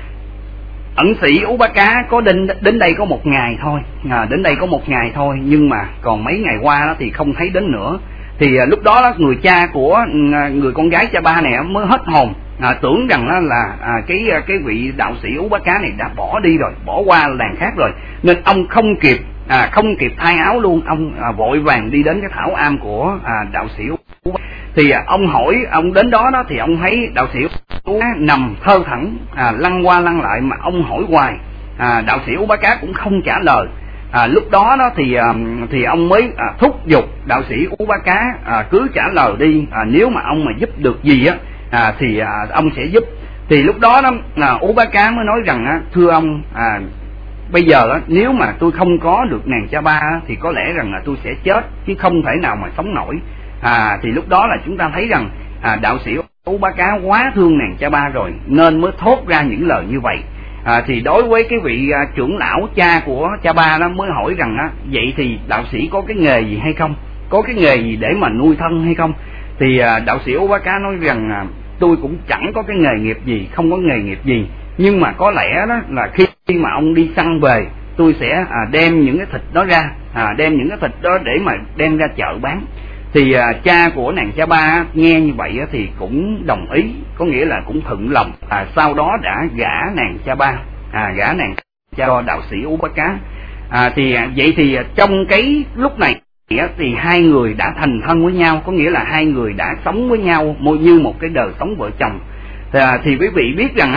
ẩn sĩ Ú Bá Cá có đến đây có 1 ngày thôi, đến đây có 1 ngày thôi, nhưng mà còn mấy ngày qua thì không thấy đến nữa. Thì lúc đó người cha của người con gái Cha Ba này mới hết hồn, tưởng rằng là cái vị đạo sĩ Ú Bá Cá này đã bỏ đi rồi, bỏ qua làng khác rồi, nên ông không kịp thay áo luôn, ông vội vàng đi đến cái thảo am của đạo sĩ Ú Bá. Thì ông hỏi, ông đến đó thì ông thấy đạo sĩ Ú Bá nằm thơ thẩn, lăn qua lăn lại, mà ông hỏi hoài, đạo sĩ Ú Bá Cá cũng không trả lời. Lúc đó thì ông mới thúc giục đạo sĩ Ú Bá Cá cứ trả lời đi, nếu mà ông mà giúp được gì thì ông sẽ giúp. Thì lúc đó Ú Bá Cá mới nói rằng thưa ông, bây giờ nếu mà tôi không có được nàng Cha Ba thì có lẽ rằng là tôi sẽ chết, chứ không thể nào mà sống nổi. Thì lúc đó là chúng ta thấy rằng đạo sĩ Ú Bá Cá quá thương nàng Cha Ba rồi, nên mới thốt ra những lời như vậy. Thì đối với cái vị trưởng lão cha của Cha Ba đó mới hỏi rằng vậy thì đạo sĩ có cái nghề gì hay không, có cái nghề gì để mà nuôi thân hay không? Thì đạo sĩ Ú Bá Cá nói rằng tôi cũng chẳng có cái nghề nghiệp gì, không có nghề nghiệp gì, nhưng mà có lẽ đó là khi mà ông đi săn về, tôi sẽ đem những cái thịt đó ra, đem những cái thịt đó để mà đem ra chợ bán. Thì cha của nàng Cha Ba nghe như vậy thì cũng đồng ý, có nghĩa là cũng thuận lòng. Sau đó đã gả nàng Cha Ba, gả nàng cho đạo sĩ Ú Bá Cá. Thì vậy thì trong cái lúc này thì hai người đã thành thân với nhau, có nghĩa là hai người đã sống với nhau như một cái đời sống vợ chồng. Thì quý vị biết rằng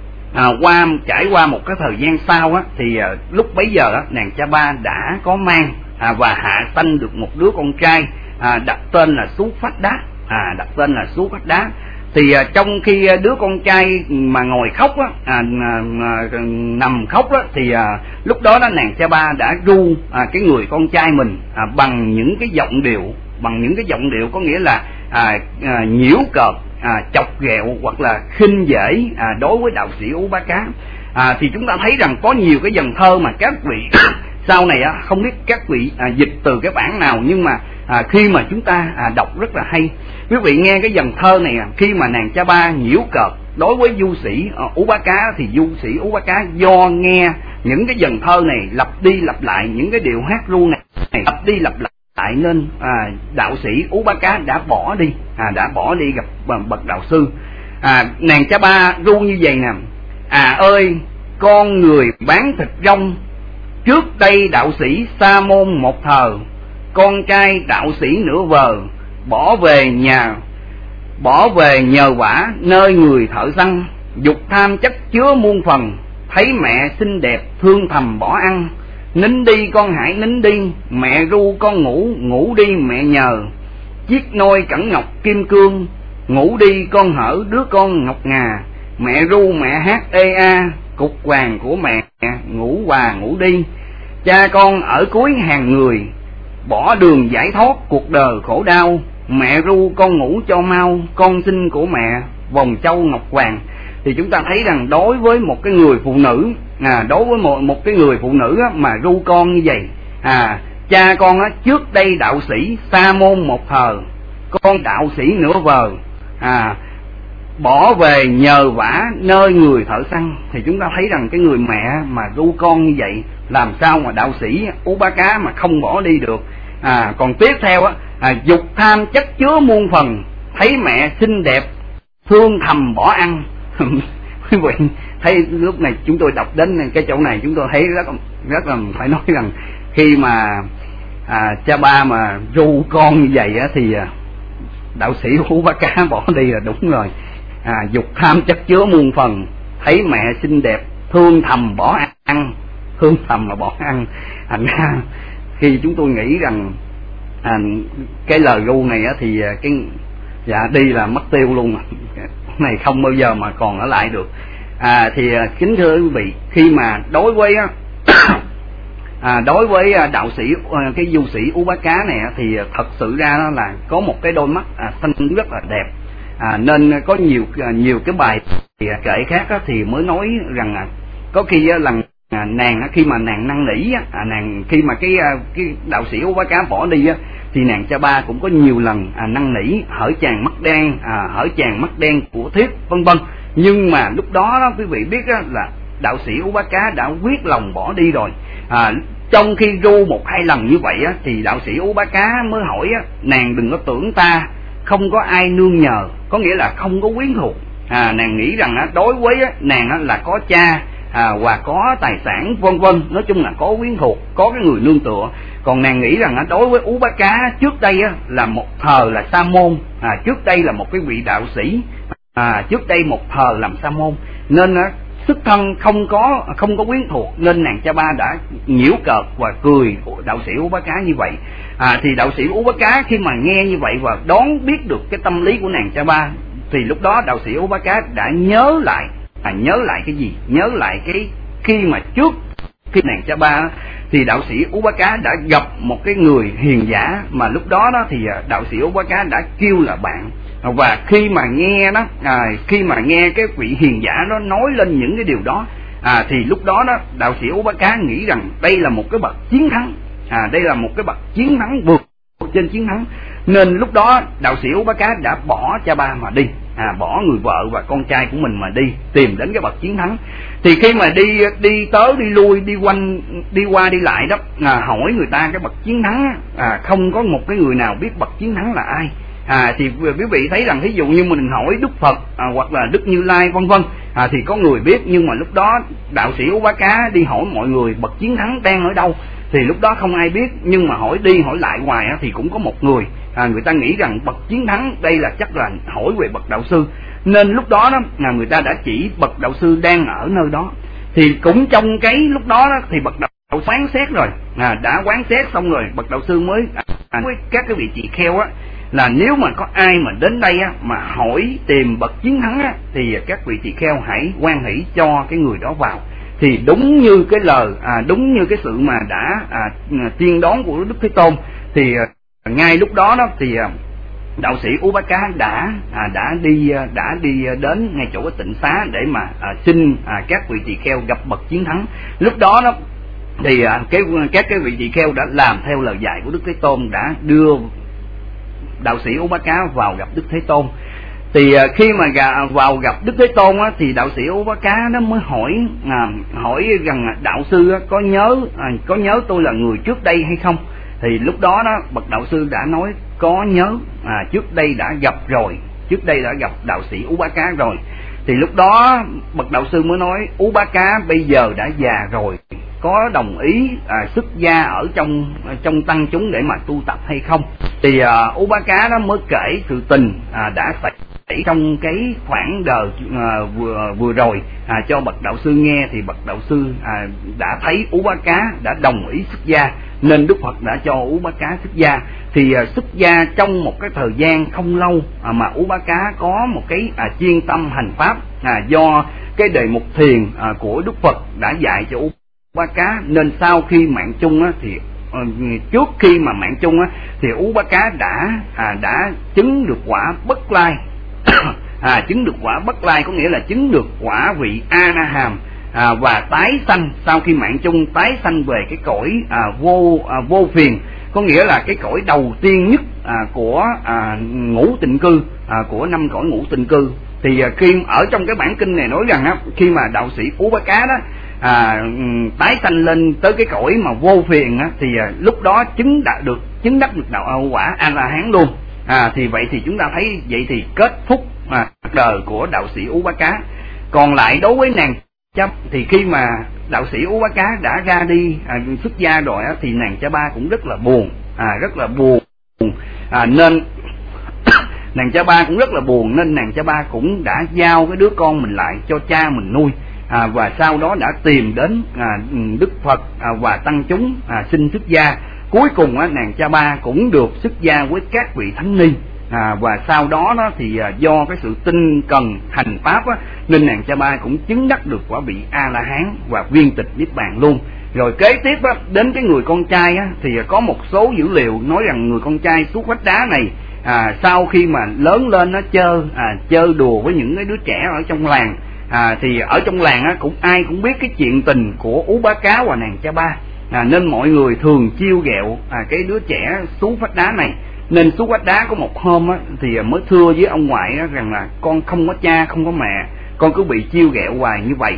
trải qua một cái thời gian sau thì lúc bấy giờ nàng Cha Ba đã có mang và hạ sanh được một đứa con trai, đặt tên là Sú Phách Đá, đặt tên là Sú Phách Đá. Thì trong khi đứa con trai mà ngồi khóc nằm khóc thì lúc đó nàng Cha Ba đã ru cái người con trai mình bằng những cái giọng điệu, có nghĩa là nhiễu cợt, chọc ghẹo hoặc là khinh dễ đối với đạo sĩ Ú Bá Cá. Thì chúng ta thấy rằng có nhiều cái dòng thơ mà các vị sau này không biết các vị dịch từ cái bản nào, nhưng mà khi mà chúng ta đọc rất là hay. Quý vị nghe cái dòng thơ này, khi mà nàng Cha Ba nhiễu cợt đối với du sĩ Ú Bá Cá, thì du sĩ Ú Bá Cá do nghe những cái dòng thơ này lặp đi lặp lại, những cái điệu hát ru này lặp đi lặp lại, nên đạo sĩ Ú Bá Cá đã bỏ đi gặp bậc đạo sư. Nàng Cha Ba ru như vậy nè: ơi con người bán thịt rong, trước đây đạo sĩ sa môn một thờ, con trai đạo sĩ nửa vờ, bỏ về nhờ vả nơi người thợ săn, dục tham chất chứa muôn phần, thấy mẹ xinh đẹp thương thầm bỏ ăn. Nín đi con hãy nín đi, mẹ ru con ngủ đi mẹ nhờ. Chiếc nôi cẩn ngọc kim cương, ngủ đi con hở đứa con ngọc ngà. Mẹ ru mẹ hát ê a, cục vàng của mẹ ngủ hòa ngủ đi. Cha con ở cuối hàng người, bỏ đường giải thoát cuộc đời khổ đau. Mẹ ru con ngủ cho mau, con xin của mẹ vòng châu ngọc hoàng. Thì chúng ta thấy rằng đối với một cái người phụ nữ, đối với một cái người phụ nữ mà ru con như vậy, cha con trước đây đạo sĩ sa môn một thời, con đạo sĩ nửa vời, bỏ về nhờ vả nơi người thợ săn. Thì chúng ta thấy rằng cái người mẹ mà ru con như vậy, làm sao mà đạo sĩ Upaka mà không bỏ đi được. Còn tiếp theo dục tham chất chứa muôn phần, thấy mẹ xinh đẹp thương thầm bỏ ăn. Quý vị thấy lúc này chúng tôi đọc đến cái chỗ này, chúng tôi thấy rất là phải nói rằng khi mà cha ba mà ru con như vậy thì đạo sĩ Upaka bỏ đi là đúng rồi. Dục tham chất chứa muôn phần, thấy mẹ xinh đẹp thương thầm bỏ ăn. Thương thầm là bỏ ăn. Thành ra khi chúng tôi nghĩ rằng cái lời ru này thì đi là mất tiêu luôn, này không bao giờ mà còn ở lại được. Thì kính thưa quý vị, khi mà đối với đạo sĩ, cái du sĩ Upaka này thì thật sự ra đó là có một cái đôi mắt xanh rất là đẹp. Nên có nhiều cái bài kể khác thì mới nói rằng có khi là nàng khi mà nàng năn nỉ, nàng khi mà cái đạo sĩ Upaka bỏ đi thì nàng cha ba cũng có nhiều lần năn nỉ hỡi chàng mắt đen của thiếp vân vân. Nhưng mà lúc đó quý vị biết là đạo sĩ Upaka đã quyết lòng bỏ đi rồi. Trong khi ru 1-2 lần như vậy thì đạo sĩ Upaka mới hỏi nàng đừng có tưởng ta không có ai nương nhờ, có nghĩa là không có quyến thuộc. Nàng nghĩ rằng đối với nàng là có cha và có tài sản vân vân, nói chung là có quyến thuộc, có cái người nương tựa. Còn nàng nghĩ rằng đối với Upaka trước đây là một thời là sa môn, trước đây là một cái vị đạo sĩ, trước đây một thời làm sa môn, nên xuất thân không có quyến thuộc, nên nàng cha ba đã nhiễu cợt và cười đạo sĩ Upaka như vậy. Thì đạo sĩ Upaka khi mà nghe như vậy và đoán biết được cái tâm lý của nàng cha ba, thì lúc đó đạo sĩ Upaka đã nhớ lại cái gì? Nhớ lại cái khi mà trước khi nàng cha ba thì đạo sĩ Upaka đã gặp một cái người hiền giả, mà lúc đó thì đạo sĩ Upaka đã kêu là bạn. Và khi mà nghe cái vị hiền giả đó nói lên những cái điều đó, thì lúc đó đạo sĩ Upaka nghĩ rằng đây là một cái bậc chiến thắng, đây là một cái bậc chiến thắng vượt trên chiến thắng. Nên lúc đó đạo sĩ Upaka đã bỏ cha ba mà đi, bỏ người vợ và con trai của mình mà đi tìm đến cái bậc chiến thắng. Thì khi mà đi tới đi lui, đi qua đi lại đó, hỏi người ta cái bậc chiến thắng, không có một cái người nào biết bậc chiến thắng là ai. Thì quý vị thấy rằng ví dụ như mình hỏi Đức Phật hoặc là Đức Như Lai vân vân, thì có người biết. Nhưng mà lúc đó đạo sĩ Upaka đi hỏi mọi người bậc chiến thắng đang ở đâu, thì lúc đó không ai biết. Nhưng mà hỏi đi hỏi lại hoài thì cũng có một người, người ta nghĩ rằng bậc chiến thắng đây là chắc là hỏi về bậc đạo sư, nên lúc đó người ta đã chỉ bậc đạo sư đang ở nơi đó. Thì cũng trong cái lúc đó thì bậc đạo quán xét rồi, đã quán xét xong rồi bậc đạo sư mới với các cái vị tỳ kheo là nếu mà có ai mà đến đây mà hỏi tìm bậc chiến thắng thì các vị tỳ kheo hãy hoan hỷ cho cái người đó vào. Thì đúng như cái lời, đúng như cái sự mà đã tiên đoán của Đức Thế Tôn, thì ngay lúc đó thì đạo sĩ Upaka đã đi đến ngay chỗ cái tịnh xá để mà xin các vị tỳ kheo gặp bậc chiến thắng. Lúc đó thì các cái vị tỳ kheo đã làm theo lời dạy của Đức Thế Tôn, đã đưa đạo sĩ Upaka vào gặp Đức Thế Tôn. Thì khi mà vào gặp Đức Thế Tôn thì đạo sĩ Upaka nó mới hỏi rằng đạo sư có nhớ tôi là người trước đây hay không. Thì lúc đó bậc đạo sư đã nói có nhớ, trước đây đã gặp rồi, trước đây đã gặp đạo sĩ Upaka rồi. Thì lúc đó bậc đạo sư mới nói Upaka bây giờ đã già rồi, có đồng ý xuất gia ở trong tăng chúng để mà tu tập hay không. thì Ú Bá Cá đó mới kể sự tình đã xảy trong cái khoảng đời vừa rồi cho bậc đạo sư nghe. Thì bậc đạo sư đã thấy Ú Bá Cá đã đồng ý xuất gia, nên Đức Phật đã cho Ú Bá Cá xuất gia. Thì xuất gia trong một cái thời gian không lâu mà Ú Bá Cá có một cái chuyên tâm hành pháp, do cái đề mục thiền của Đức Phật đã dạy cho Ú Bá Cá, nên sau khi mạng chung thì trước khi mà mạng chung thì Ú Bá Cá đã chứng được quả Bất Lai. Chứng được quả Bất Lai có nghĩa là chứng được quả vị A-na-hàm, và tái sanh sau khi mạng chung, tái sanh về cái cõi vô phiền, có nghĩa là cái cõi đầu tiên nhất của ngũ tịnh cư, của 5 cõi ngũ tịnh cư. Thì khi ở trong cái bản kinh này nói rằng khi mà đạo sĩ Ú Bá Cá đó tái sanh lên tới cái cõi mà vô phiền thì lúc đó chứng đắc được đạo quả A La Hán luôn. Thì vậy thì chúng ta thấy vậy thì kết thúc đời của đạo sĩ Ú Bá Cá. Còn lại đối với nàng Cha thì khi mà đạo sĩ Ú Bá Cá đã ra đi xuất gia rồi thì nàng Cha Ba cũng rất là buồn, nên nàng Cha Ba cũng rất là buồn, nên nàng Cha Ba cũng đã giao cái đứa con mình lại cho cha mình nuôi. Và sau đó đã tìm đến Đức Phật và tăng chúng xin xuất gia. Cuối cùng nàng Cha Ba cũng được xuất gia với các vị thánh ni. Và sau đó thì do cái sự tinh cần hành pháp nên nàng Cha Ba cũng chứng đắc được quả vị A La Hán và viên tịch niết bàn luôn. Rồi kế tiếp đến cái người con trai thì có một số dữ liệu nói rằng người con trai Xúc Phách Đá này sau khi mà lớn lên nó chơi đùa với những cái đứa trẻ ở trong làng. Thì ở trong làng cũng ai cũng biết cái chuyện tình của Ú Bá Cá và nàng Cha Ba, nên mọi người thường chiêu ghẹo cái đứa trẻ Xú Phách Đá này. Nên Xú Phách Đá có một hôm thì mới thưa với ông ngoại rằng là con không có cha không có mẹ, con cứ bị chiêu ghẹo hoài như vậy,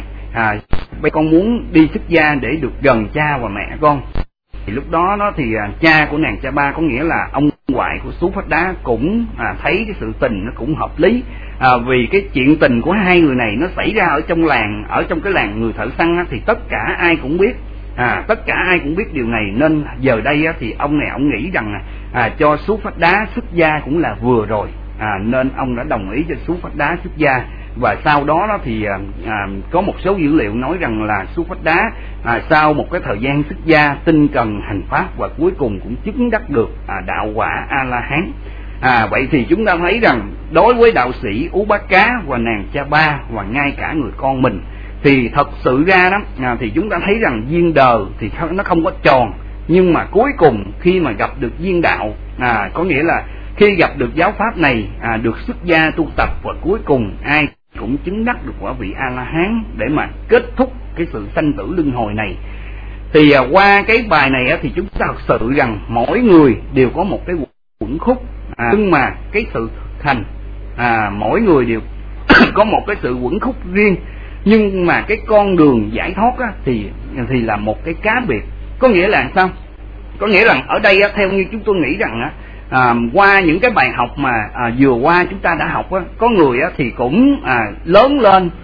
con muốn đi xuất gia để được gần cha và mẹ con. Thì lúc đó thì cha của nàng Cha Ba, có nghĩa là ông ngoại của Xú Phách Đá, cũng thấy cái sự tình nó cũng hợp lý, vì cái chuyện tình của hai người này nó xảy ra ở trong cái làng người thợ săn thì tất cả ai cũng biết. Tất cả ai cũng biết điều này, nên giờ đây thì ông này ông nghĩ rằng cho Xú Phách Đá xuất gia cũng là vừa rồi, nên ông đã đồng ý cho Xú Phách Đá xuất gia. Và sau đó thì có một số dữ liệu nói rằng là Xú Phách Đá sau một cái thời gian xuất gia tinh cần hành pháp và cuối cùng cũng chứng đắc được đạo quả A La Hán. Vậy thì chúng ta thấy rằng đối với đạo sĩ Ú Bá Cá và nàng Cha Ba và ngay cả người con mình thì thật sự ra đó thì chúng ta thấy rằng duyên đời thì nó không có tròn, nhưng mà cuối cùng khi mà gặp được duyên đạo, có nghĩa là khi gặp được giáo pháp này, được xuất gia tu tập và cuối cùng ai cũng chứng đắc được quả vị A La Hán để mà kết thúc cái sự sanh tử luân hồi này. Thì qua cái bài này thì chúng ta thật sự rằng mỗi người đều có một cái uẩn khúc, nhưng mà cái sự thành mỗi người đều có một cái sự uẩn khúc riêng, nhưng mà cái con đường giải thoát thì là một cái cá biệt. Có nghĩa là sao? Có nghĩa là ở đây theo như chúng tôi nghĩ rằng qua những cái bài học mà vừa qua chúng ta đã học có người thì cũng lớn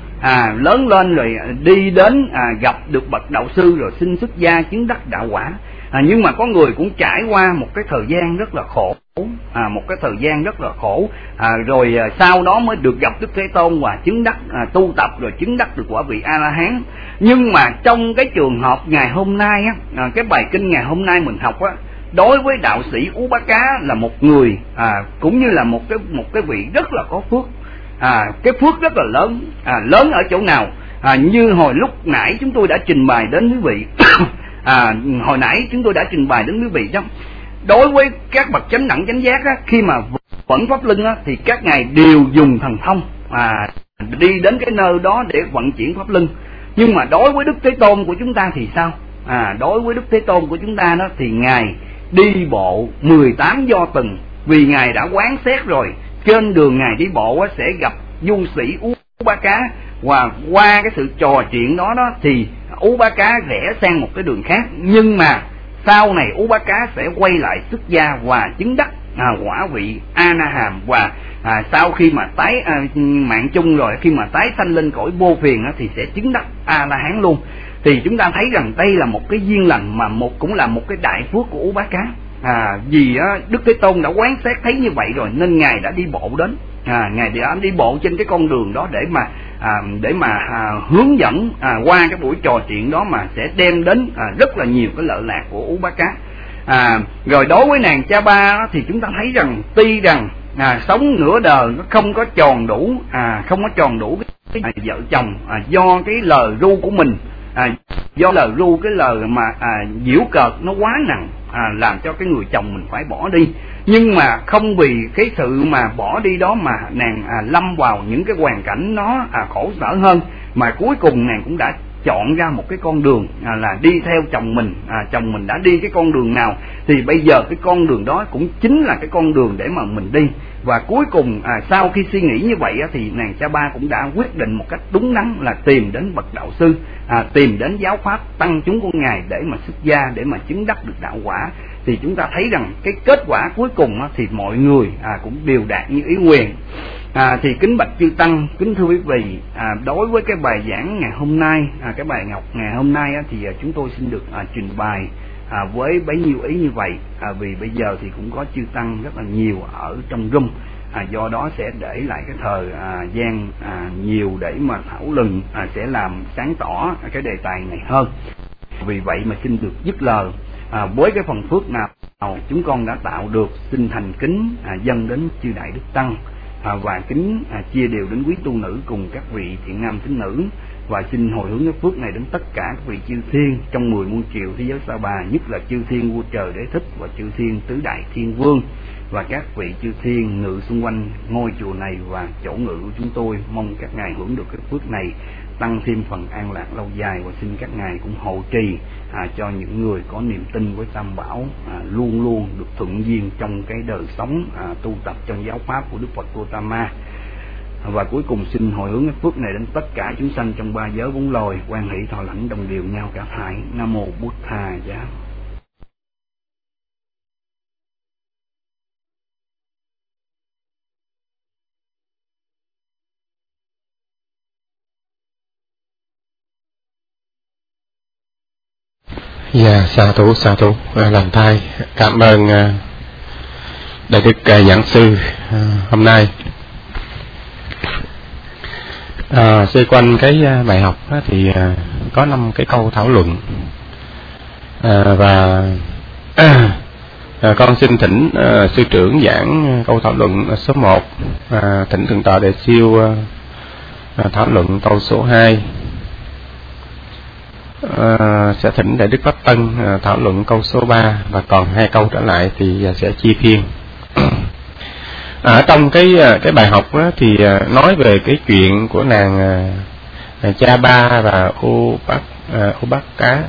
lên rồi đi đến gặp được bậc đạo sư rồi xin xuất gia chứng đắc đạo quả. Nhưng mà có người cũng trải qua một cái thời gian rất là khổ, rồi sau đó mới được gặp Đức Thế Tôn và chứng đắc tu tập rồi chứng đắc được quả vị A La Hán. Nhưng mà trong cái trường hợp ngày hôm nay cái bài kinh ngày hôm nay mình học đối với đạo sĩ Ú Bá Cá là một người cũng như là một cái vị rất là có phước, cái phước rất là lớn. Lớn ở chỗ nào? Như hồi lúc nãy chúng tôi đã trình bày đến quý vị đó, đối với các bậc chánh đẳng chánh giác khi mà vận pháp luân thì các ngài đều dùng thần thông đi đến cái nơi đó để vận chuyển pháp luân. Nhưng mà đối với Đức Thế Tôn của chúng ta thì sao? Đối với Đức Thế Tôn của chúng ta thì ngài đi bộ 18 do tuần, vì ngài đã quán xét rồi, trên đường ngài đi bộ sẽ gặp du sĩ Ú Bá Cá, và qua cái sự trò chuyện đó thì Ú Bá Cá rẽ sang một cái đường khác. Nhưng mà sau này Ú Bá Cá sẽ quay lại xuất gia và chứng đắc quả vị A Na Hàm, và sau khi mà tái mạng chung rồi, khi mà tái sanh lên cõi vô phiền thì sẽ chứng đắc A La Hán luôn. Thì chúng ta thấy rằng đây là một cái duyên lành, mà cũng là một cái đại phước của Ú Bá Cá. vì Đức Thế Tôn đã quán xét thấy như vậy rồi nên ngài đã đi bộ đến, ngài đã đi bộ trên cái con đường đó để mà hướng dẫn qua cái buổi trò chuyện đó mà sẽ đem đến rất là nhiều cái lợi lạc của Upaka. Rồi đối với nàng Cha Ba thì chúng ta thấy rằng tuy rằng sống nửa đời nó không có tròn đủ cái vợ chồng, do cái lời ru của mình, do lời ru, cái lời mà giễu cợt nó quá nặng, làm cho cái người chồng mình phải bỏ đi. Nhưng mà không vì cái sự mà bỏ đi đó mà nàng lâm vào những cái hoàn cảnh nó khổ sở hơn, mà cuối cùng nàng cũng đã chọn ra một cái con đường là đi theo chồng mình. Chồng mình đã đi cái con đường nào thì bây giờ cái con đường đó cũng chính là cái con đường để mà mình đi. Và cuối cùng sau khi suy nghĩ như vậy thì nàng Cha Ba cũng đã quyết định một cách đúng đắn là tìm đến bậc đạo sư, tìm đến giáo pháp tăng chúng của ngài để mà xuất gia, để mà chứng đắc được đạo quả. Thì chúng ta thấy rằng cái kết quả cuối cùng thì mọi người cũng đều đạt như ý nguyện. Thì kính bạch chư tăng, kính thưa quý vị, đối với cái bài giảng ngày hôm nay, cái bài ngọc ngày hôm nay thì chúng tôi xin được trình bày với bấy nhiêu ý như vậy, vì bây giờ thì cũng có chư tăng rất là nhiều ở trong room, do đó sẽ để lại cái thời gian nhiều để mà thảo luận, sẽ làm sáng tỏ cái đề tài này hơn. Vì vậy mà xin được dứt lời. Với cái phần phước nào chúng con đã tạo được, xin thành kính dâng đến chư đại đức tăng, và kính chia đều đến quý tu nữ cùng các vị thiện nam tín nữ, và xin hồi hướng cái phước này đến tất cả các vị chư thiên trong 10 muôn triệu thế giới Sa Bà, nhất là chư thiên vua trời Đế Thích và chư thiên tứ đại thiên vương và các vị chư thiên ngự xung quanh ngôi chùa này và chỗ ngự của chúng tôi. Mong các ngài hưởng được cái phước này, tăng thêm phần an lạc lâu dài, và xin các ngài cũng hộ trì cho những người có niềm tin với Tam Bảo luôn luôn được thuận duyên trong cái đời sống tu tập trong giáo pháp của Đức Phật Gautama. Và cuối cùng xin hồi hướng cái phước này đến tất cả chúng sanh trong ba giới bốn loài, quan hỷ thọ lãnh đồng đều nhau cả thảy. Nam mô Bụt Thà Giá. Dạ, sa thú làm thai. Cảm ơn đại đức giảng sư hôm nay. Xoay quanh cái bài học thì có 5 cái câu thảo luận, và con xin thỉnh sư trưởng giảng câu thảo luận số 1, thỉnh thượng tọa Đề Siêu thảo luận câu số 2, sẽ thỉnh đại đức Pháp Tân thảo luận câu số 3, và còn 2 câu trở lại thì sẽ chia phiên. Ở trong cái bài học đó, thì nói về cái chuyện của nàng Cha Ba và Upaka.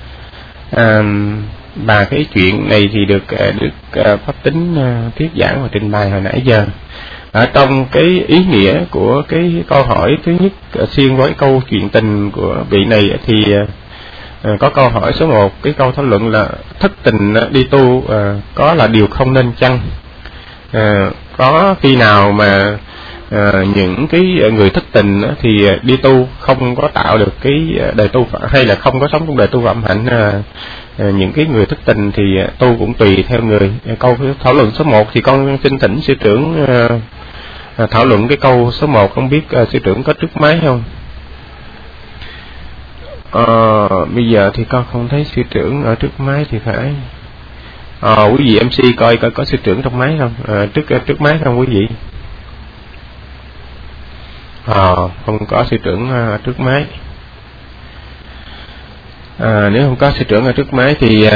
Và cái chuyện này thì được Pháp Tính thuyết giảng và trình bày hồi nãy giờ. Ở trong cái ý nghĩa của cái câu hỏi thứ nhất xuyên với câu chuyện tình của vị này thì có câu hỏi số 1, cái câu thảo luận là thất tình đi tu có là điều không nên chăng? Có khi nào mà những cái người thất tình thì đi tu không có tạo được cái đời tu, hay là không có sống trong đời tu phạm hạnh? Những cái người thất tình thì tu cũng tùy theo người. Câu thảo luận số 1 thì con xin thỉnh sư trưởng thảo luận cái câu số 1, không biết sư trưởng có trước máy không? Bây giờ thì con không thấy sư trưởng ở trước máy thì phải. Quý vị MC coi có sư trưởng trong máy không? Trước máy không quý vị? Không có sư trưởng trước máy. Nếu không có sư trưởng ở trước máy thì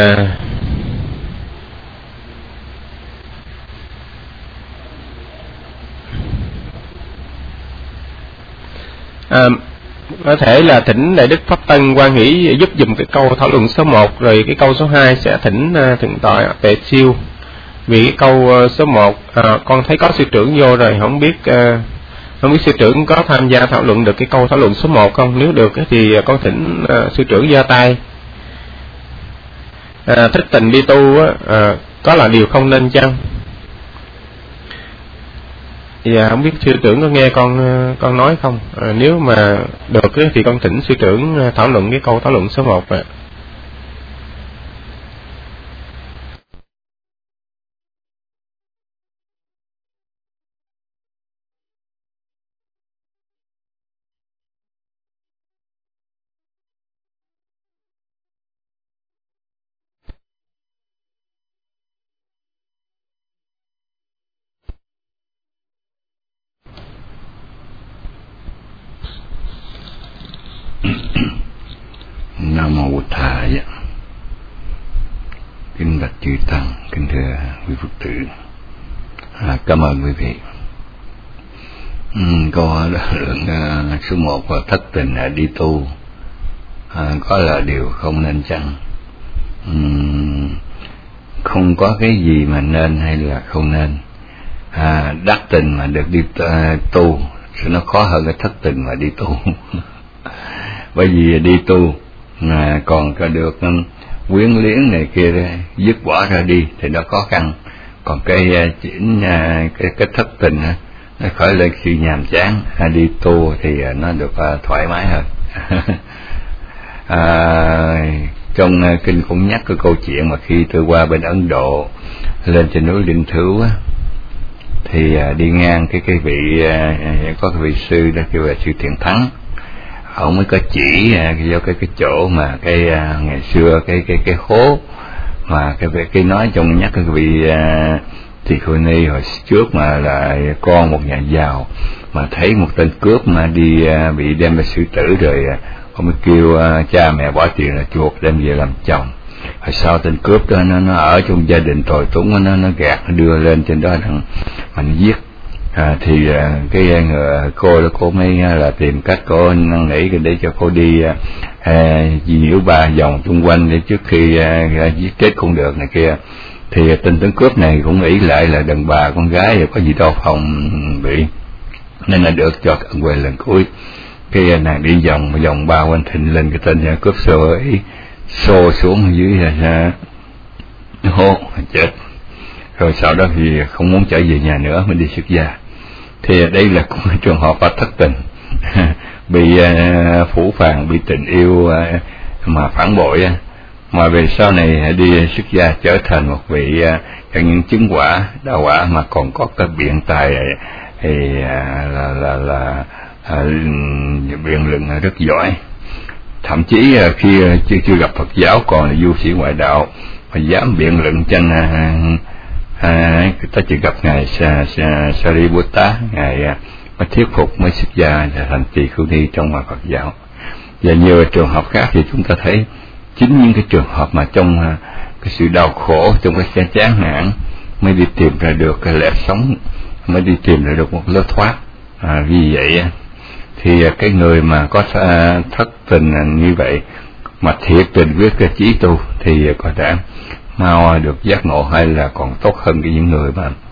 có thể là thỉnh đại đức Pháp Tân quan hỷ giúp dùm cái câu thảo luận số 1, rồi cái câu số 2 sẽ thỉnh thượng tọa Tề Siêu. Vì cái câu số 1 con thấy có sư trưởng vô rồi, không biết sư trưởng có tham gia thảo luận được cái câu thảo luận số 1 không? Nếu được thì con thỉnh sư trưởng giơ tay. Thất tình đi tu có là điều không nên chăng? Dạ, không biết sư trưởng có nghe con nói không? Nếu mà được thì con thỉnh sư trưởng thảo luận cái câu thảo luận số 1 ạ. Nam mô Bụt Thầy. Kính bạch chư tăng, kính thưa quý Phật tử, cảm ơn quý vị. Câu luận số 1 là thất tình đi tu có là điều không nên chăng? Không có cái gì mà nên hay là không nên. Đắc tình mà được đi tu nó khó hơn cái thất tình mà đi tu. Bởi vì đi tu còn có được quyến liếng này kia dứt bỏ ra đi thì nó khó khăn, còn cái thất tình nó khởi lên sự nhàm chán. Đi tu thì nó được thoải mái hơn. Trong kinh cũng nhắc cái câu chuyện mà khi tôi qua bên Ấn Độ lên trên núi Linh Thứu thì đi ngang cái vị có cái vị sư đó kêu là sư Thiện Thắng. Ông mới có chỉ vô cái chỗ mà ngày xưa cái hố mà cái nói trong nhắc cái vị Tỳ Khưu Ni hồi trước mà là con một nhà giàu mà thấy một tên cướp mà đi bị đem ra xử tử rồi ông mới kêu cha mẹ bỏ tiền là chuộc đem về làm chồng. Hồi sau tên cướp đó nó ở trong gia đình tồi túng, nó gạt nó đưa lên trên đó mình giết. Thì cái cô mới là tìm cách cô năn nỉ để cho cô đi nhiễu 3 vòng xung quanh để trước khi giết chết cũng được này kia. Thì tên cướp này cũng nghĩ lại là đàn bà con gái rồi có gì đâu phòng bị, nên là được cho quay lần cuối. Cái nàng đi vòng 3 quanh thình lên cái tên cướp xô xuống dưới hố chết. Rồi sau đó thì không muốn trở về nhà nữa mới đi xuất gia. Thì đây là cũng trường hợp thất tình, bị phủ phàng, bị tình yêu mà phản bội, mà về sau này đi xuất gia trở thành một vị chẳng những chứng quả đạo quả mà còn có cái biện tài thì là biện luận rất giỏi. Thậm chí khi chưa gặp Phật giáo còn là du sĩ ngoại đạo mà dám biện luận tranh ta chỉ gặp ngài Sariputta, ngài mới thuyết phục mới xuất gia và thành Tỳ Khưu Ni trong Phật giáo. Và nhiều trường hợp khác thì chúng ta thấy chính những cái trường hợp mà trong cái sự đau khổ, trong cái chán nản mới đi tìm ra được cái lẽ sống, mới đi tìm ra được một lối thoát. Vì vậy thì cái người mà có thất tình như vậy mà thiệt tình quyết cái chí tu thì có thể mau được giác ngộ, hay là còn tốt hơn cái những người mà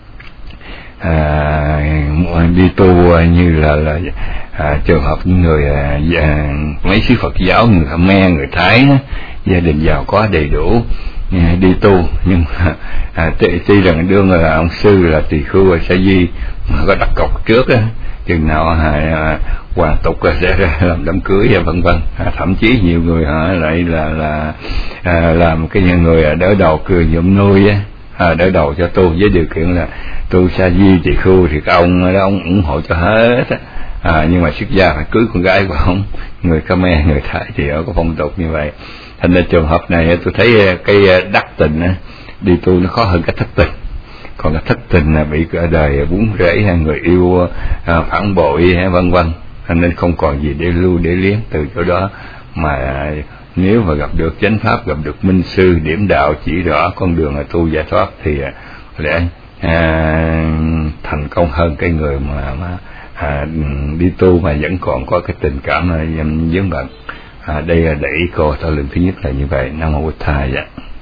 đi tu như là trường hợp những người mấy sứ Phật giáo, người Khmer, người Thái, gia đình giàu có đầy đủ đi tu, nhưng tuy rằng đương là ông sư là Tỳ Khưu Sa Di mà có đặt cọc trước chừng nào hoàn tục sẽ làm đám cưới vân vân. Thậm chí nhiều người lại là làm cái người đỡ đầu cười nhuộm nuôi đỡ đầu cho tu, với điều kiện là tu Sa Di Tỳ Khưu thì các ông đó ông ủng hộ cho hết. Nhưng mà xuất gia phải cưới con gái của ông. Người Khmer, người Thái thì có phong tục như vậy. Thành ra trường hợp này tôi thấy cái đắc tình đi tu nó khó hơn cái thất tình. Còn cái thất tình là bị cả đời bún rễ người yêu phản bội vân vân, nên không còn gì để lưu để liếng từ chỗ đó. Mà nếu mà gặp được chánh pháp, gặp được minh sư điểm đạo chỉ rõ con đường là tu giải thoát thì lẽ thành công hơn cái người mà đi tu mà vẫn còn có cái tình cảm vướng bận. Đây là để ý cô thảo luận thứ nhất là như vậy. Nam mô Bụt Thầy.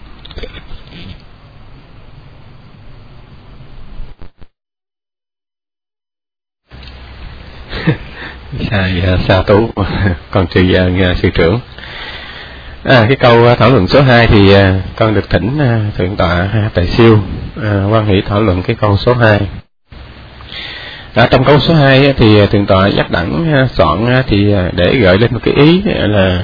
Sa tú con sư trưởng. Cái câu thảo luận số 2 thì con được thỉnh thượng tọa Tại Siêu quan hỷ thảo luận cái câu số 2. Trong câu số 2 thì thượng tọa dắt đẳng soạn thì để gợi lên một cái ý là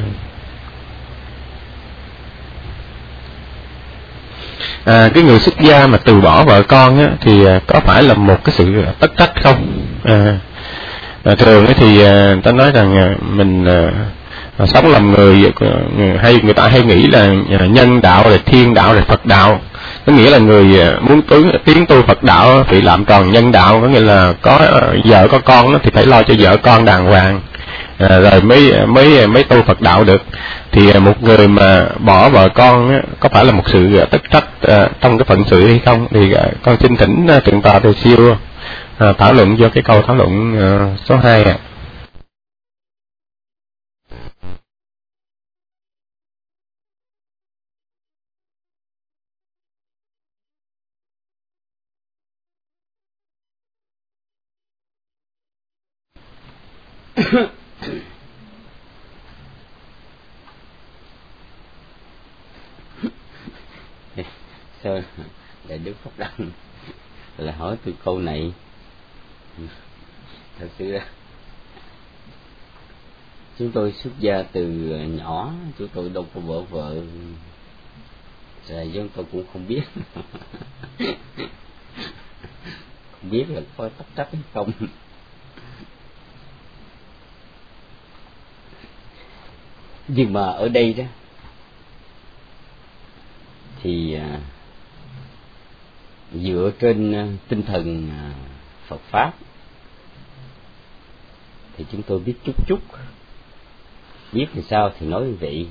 cái người xuất gia mà từ bỏ vợ con thì có phải là một cái sự tất trách không? Thường thì ta nói rằng mình sống làm người hay người ta hay nghĩ là nhân đạo rồi thiên đạo rồi Phật đạo. Có nghĩa là người muốn tiến tu Phật đạo thì làm tròn nhân đạo, có nghĩa là có vợ có con thì phải lo cho vợ con đàng hoàng. rồi mới tu Phật đạo được. Thì một người mà bỏ vợ con á, có phải là một sự tất trách trong cái phận sự hay không? Thì con xin thỉnh Thượng tọa Từ Siêu thảo luận vô cái câu thảo luận số 2 ạ. Sao Đại Đức Pháp Đăng là hỏi từ câu này? Thật sự ra chúng tôi xuất gia từ nhỏ, chúng tôi đâu có vợ rồi chúng tôi cũng không biết không biết là có tất trách hay không. Nhưng mà ở đây đó thì dựa trên tinh thần Phật Pháp thì chúng tôi biết chút, biết thì sao thì nói như vậy.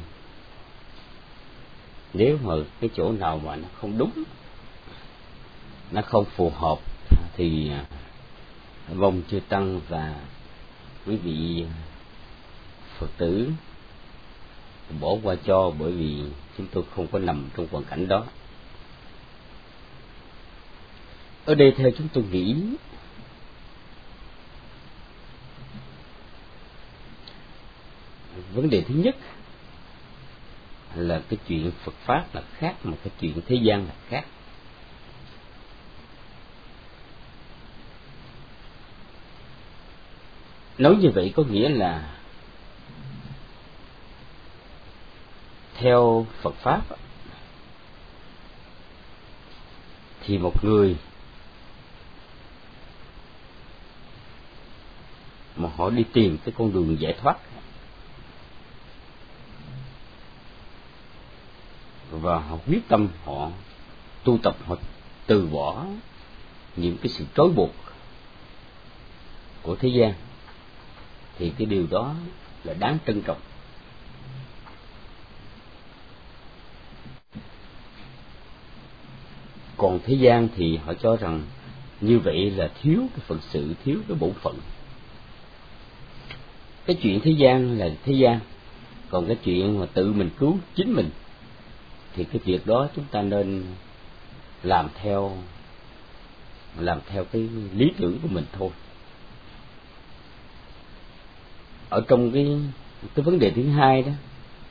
Nếu mà cái chỗ nào mà nó không đúng, nó không phù hợp thì mong chư tăng và quý vị Phật tử bỏ qua cho, bởi vì chúng tôi không có nằm trong hoàn cảnh đó. Ở đây theo chúng tôi nghĩ, vấn đề thứ nhất là cái chuyện Phật Pháp là khác, mà cái chuyện thế gian là khác. Nói như vậy có nghĩa là theo Phật Pháp thì một người mà họ đi tìm cái con đường giải thoát và họ quyết tâm họ tu tập, họ từ bỏ những cái sự trói buộc của thế gian, thì cái điều đó là đáng trân trọng. Còn thế gian thì họ cho rằng như vậy là thiếu cái phận sự, thiếu cái bổn phận. Cái chuyện thế gian là thế gian, còn cái chuyện mà tự mình cứu chính mình thì cái việc đó chúng ta nên làm theo cái lý tưởng của mình thôi. Ở trong cái vấn đề thứ hai đó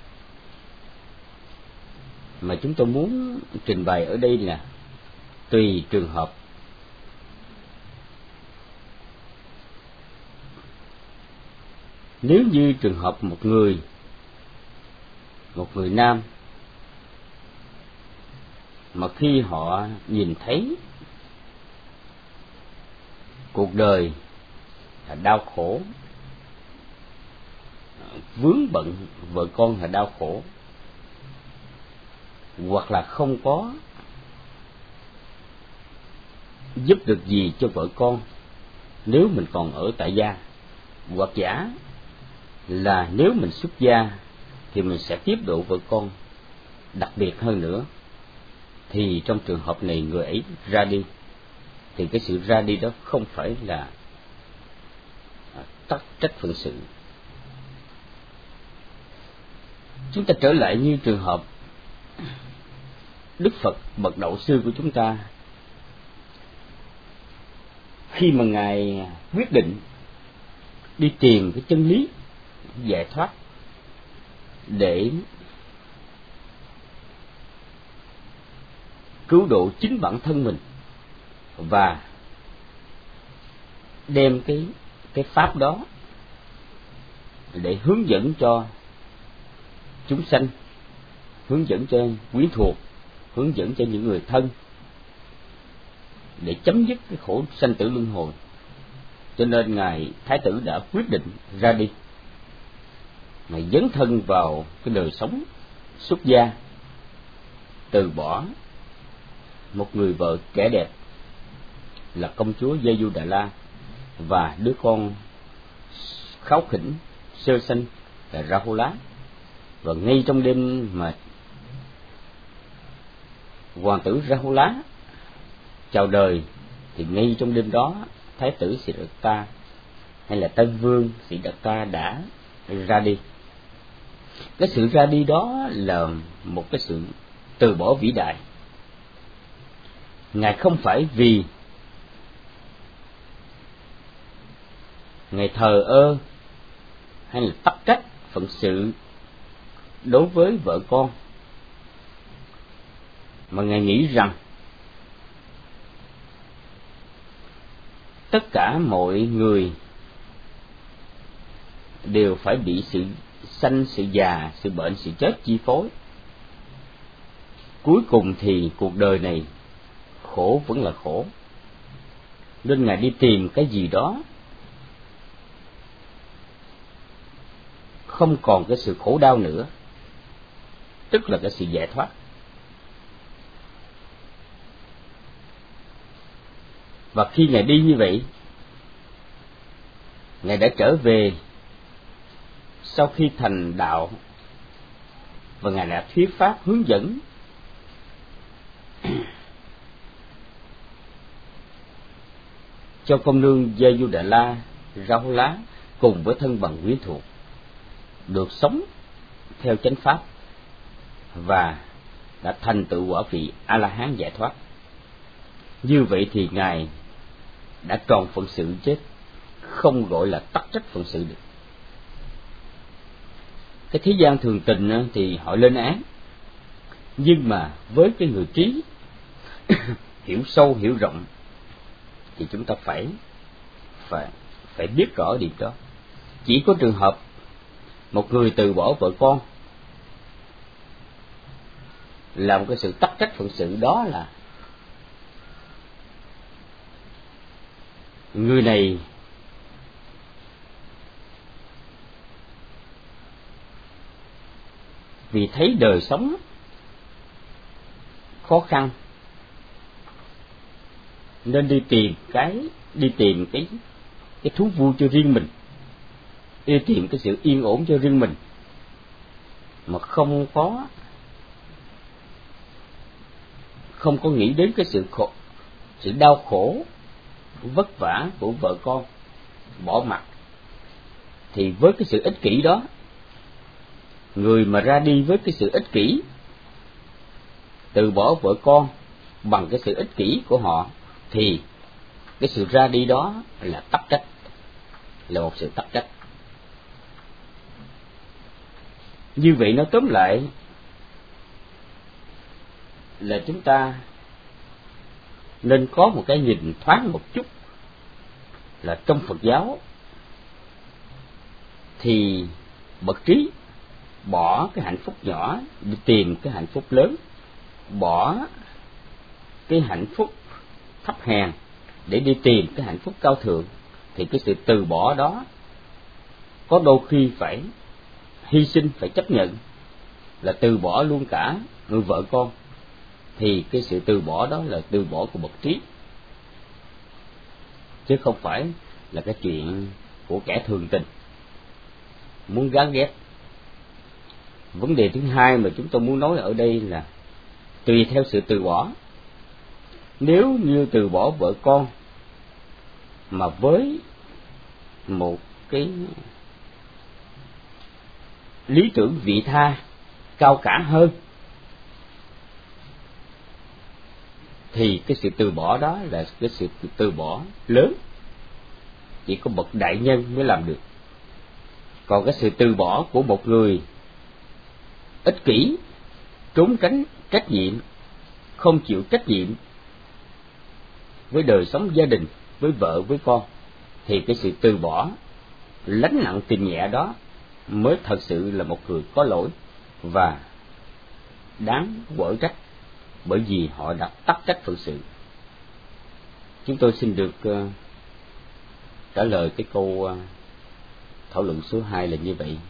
mà chúng tôi muốn trình bày ở đây là tùy trường hợp. Nếu như trường hợp một người nam mà khi họ nhìn thấy cuộc đời là đau khổ, vướng bận vợ con là đau khổ, hoặc là không có giúp được gì cho vợ con nếu mình còn ở tại gia, hoặc giả là nếu mình xuất gia thì mình sẽ tiếp độ vợ con. Đặc biệt hơn nữa thì trong trường hợp này người ấy ra đi, thì cái sự ra đi đó không phải là tắc trách phận sự. Chúng ta trở lại như trường hợp Đức Phật bậc đạo sư của chúng ta, khi mà Ngài quyết định đi tìm cái chân lý giải thoát để cứu độ chính bản thân mình và đem cái pháp đó để hướng dẫn cho chúng sanh, hướng dẫn cho quyến thuộc, hướng dẫn cho những người thân để chấm dứt cái khổ sanh tử luân hồi. Cho nên Ngài Thái tử đã quyết định ra đi, Ngài dấn thân vào cái đời sống xuất gia, từ bỏ một người vợ kẻ đẹp là công chúa Giê-du Đà La và đứa con kháu khỉnh sơ sanh là Rahula, và ngay trong đêm mà hoàng tử Rahula chào đời thì ngay trong đêm đó thái tử Siddhartha hay là tân vương Siddhartha đã ra đi. Cái sự ra đi đó là một cái sự từ bỏ vĩ đại. Ngài không phải vì Ngài thờ ơ hay là tắc trách phận sự đối với vợ con, mà Ngài nghĩ rằng tất cả mọi người đều phải bị sự sanh, sự già, sự bệnh, sự chết chi phối. Cuối cùng thì cuộc đời này khổ vẫn là khổ, nên Ngài đi tìm cái gì đó không còn cái sự khổ đau nữa, tức là cái sự giải thoát. Và khi Ngài đi như vậy, Ngài đã trở về sau khi thành đạo, và Ngài đã thuyết pháp hướng dẫn cho công nương Yayudhala Rahula cùng với thân bằng quyến thuộc được sống theo chánh pháp và đã thành tựu quả vị A La Hán giải thoát. Như vậy thì Ngài đã tròn phận sự chết, không gọi là tắc trách phận sự được. Cái thế gian thường tình thì họ lên án, nhưng mà với cái người trí hiểu sâu hiểu rộng thì chúng ta phải biết rõ điểm đó. Chỉ có trường hợp một người từ bỏ vợ con là một cái sự tắc trách phận sự, đó là người này vì thấy đời sống khó khăn nên đi tìm cái thú vui cho riêng mình, đi tìm cái sự yên ổn cho riêng mình, mà không có nghĩ đến cái sự đau khổ vất vả của vợ con bỏ mặc. Thì với cái sự ích kỷ đó, người mà ra đi với cái sự ích kỷ, từ bỏ vợ con bằng cái sự ích kỷ của họ, thì cái sự ra đi đó là tắc trách, là một sự tắc trách. Như vậy nói tóm lại là chúng ta nên có một cái nhìn thoáng một chút, là trong Phật giáo thì bậc trí bỏ cái hạnh phúc nhỏ đi tìm cái hạnh phúc lớn, bỏ cái hạnh phúc thấp hèn để đi tìm cái hạnh phúc cao thượng. Thì cái sự từ bỏ đó có đôi khi phải hy sinh, phải chấp nhận là từ bỏ luôn cả người vợ con. Thì cái sự từ bỏ đó là từ bỏ của bậc trí, chứ không phải là cái chuyện của kẻ thường tình muốn gán ghép. Vấn đề thứ hai mà chúng tôi muốn nói ở đây là tùy theo sự từ bỏ. Nếu như từ bỏ vợ con mà với một cái lý tưởng vị tha cao cả hơn, thì cái sự từ bỏ đó là cái sự từ bỏ lớn, chỉ có bậc đại nhân mới làm được. Còn cái sự từ bỏ của một người ích kỷ, trốn tránh trách nhiệm, không chịu trách nhiệm với đời sống gia đình, với vợ, với con, thì cái sự từ bỏ lánh nặng tìm nhẹ đó mới thật sự là một người có lỗi và đáng quở trách, bởi vì họ đã tắc trách phận sự. Chúng tôi xin được trả lời cái câu thảo luận số 2 là như vậy.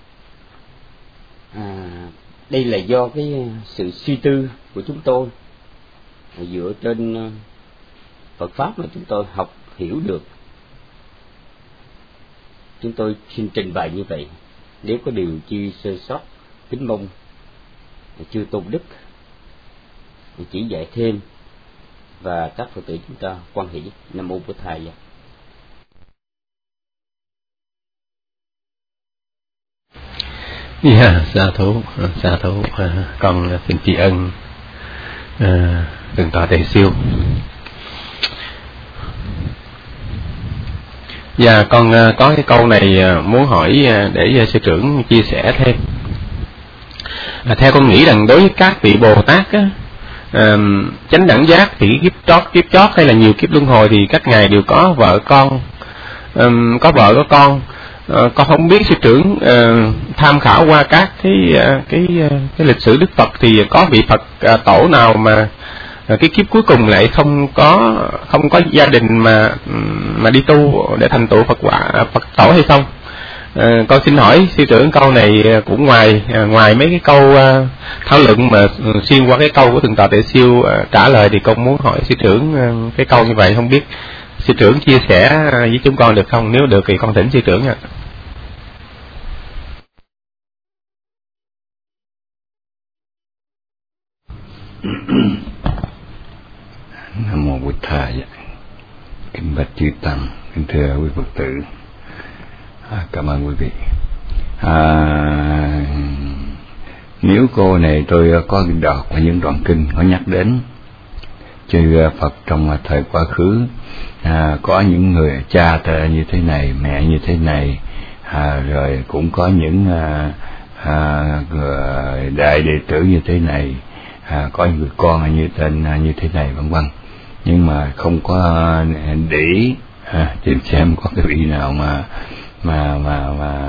Đây là do cái sự suy tư của chúng tôi dựa trên Phật pháp mà chúng tôi học hiểu được. Chúng tôi xin trình bày như vậy. Nếu có điều chi sơ sót, kính mong chư tôn đức chỉ dạy thêm, và các Phật tử chúng ta hoan hỷ. Nam mô Bổn Thầy. Sa thú, con xin tri ân Thượng tọa Tề Siêu. Và con có cái câu này muốn hỏi để sư trưởng chia sẻ thêm. Theo con nghĩ rằng đối với các vị Bồ Tát á, chánh đẳng giác thì kiếp chót hay là nhiều kiếp luân hồi thì các ngài đều có vợ con, có con. Con không biết sư trưởng tham khảo qua các cái lịch sử Đức Phật thì có vị Phật tổ nào mà cái kiếp cuối cùng lại không có gia đình mà đi tu để thành tựu Phật tổ hay không? Con xin hỏi sư trưởng câu này cũng ngoài mấy cái câu thảo luận mà xuyên qua cái câu của Thượng tọa Tề Siêu trả lời, thì con muốn hỏi sư trưởng cái câu như vậy, không biết sư trưởng chia sẻ với chúng con được không? Nếu được thì con thỉnh sư trưởng ạ. Nam mô Bổn Thầy. Kính bạch chư tăng, kính thưa quý Phật tử, cảm ơn quý vị. Nếu cô này tôi có đọc những đoạn kinh có nhắc đến chư Phật trong thời quá khứ, có những người cha như thế này, mẹ như thế này, rồi cũng có những đại đệ tử như thế này, có người con như tên như thế này, vân vân. Nhưng mà không có để ý tìm xem có cái vị nào mà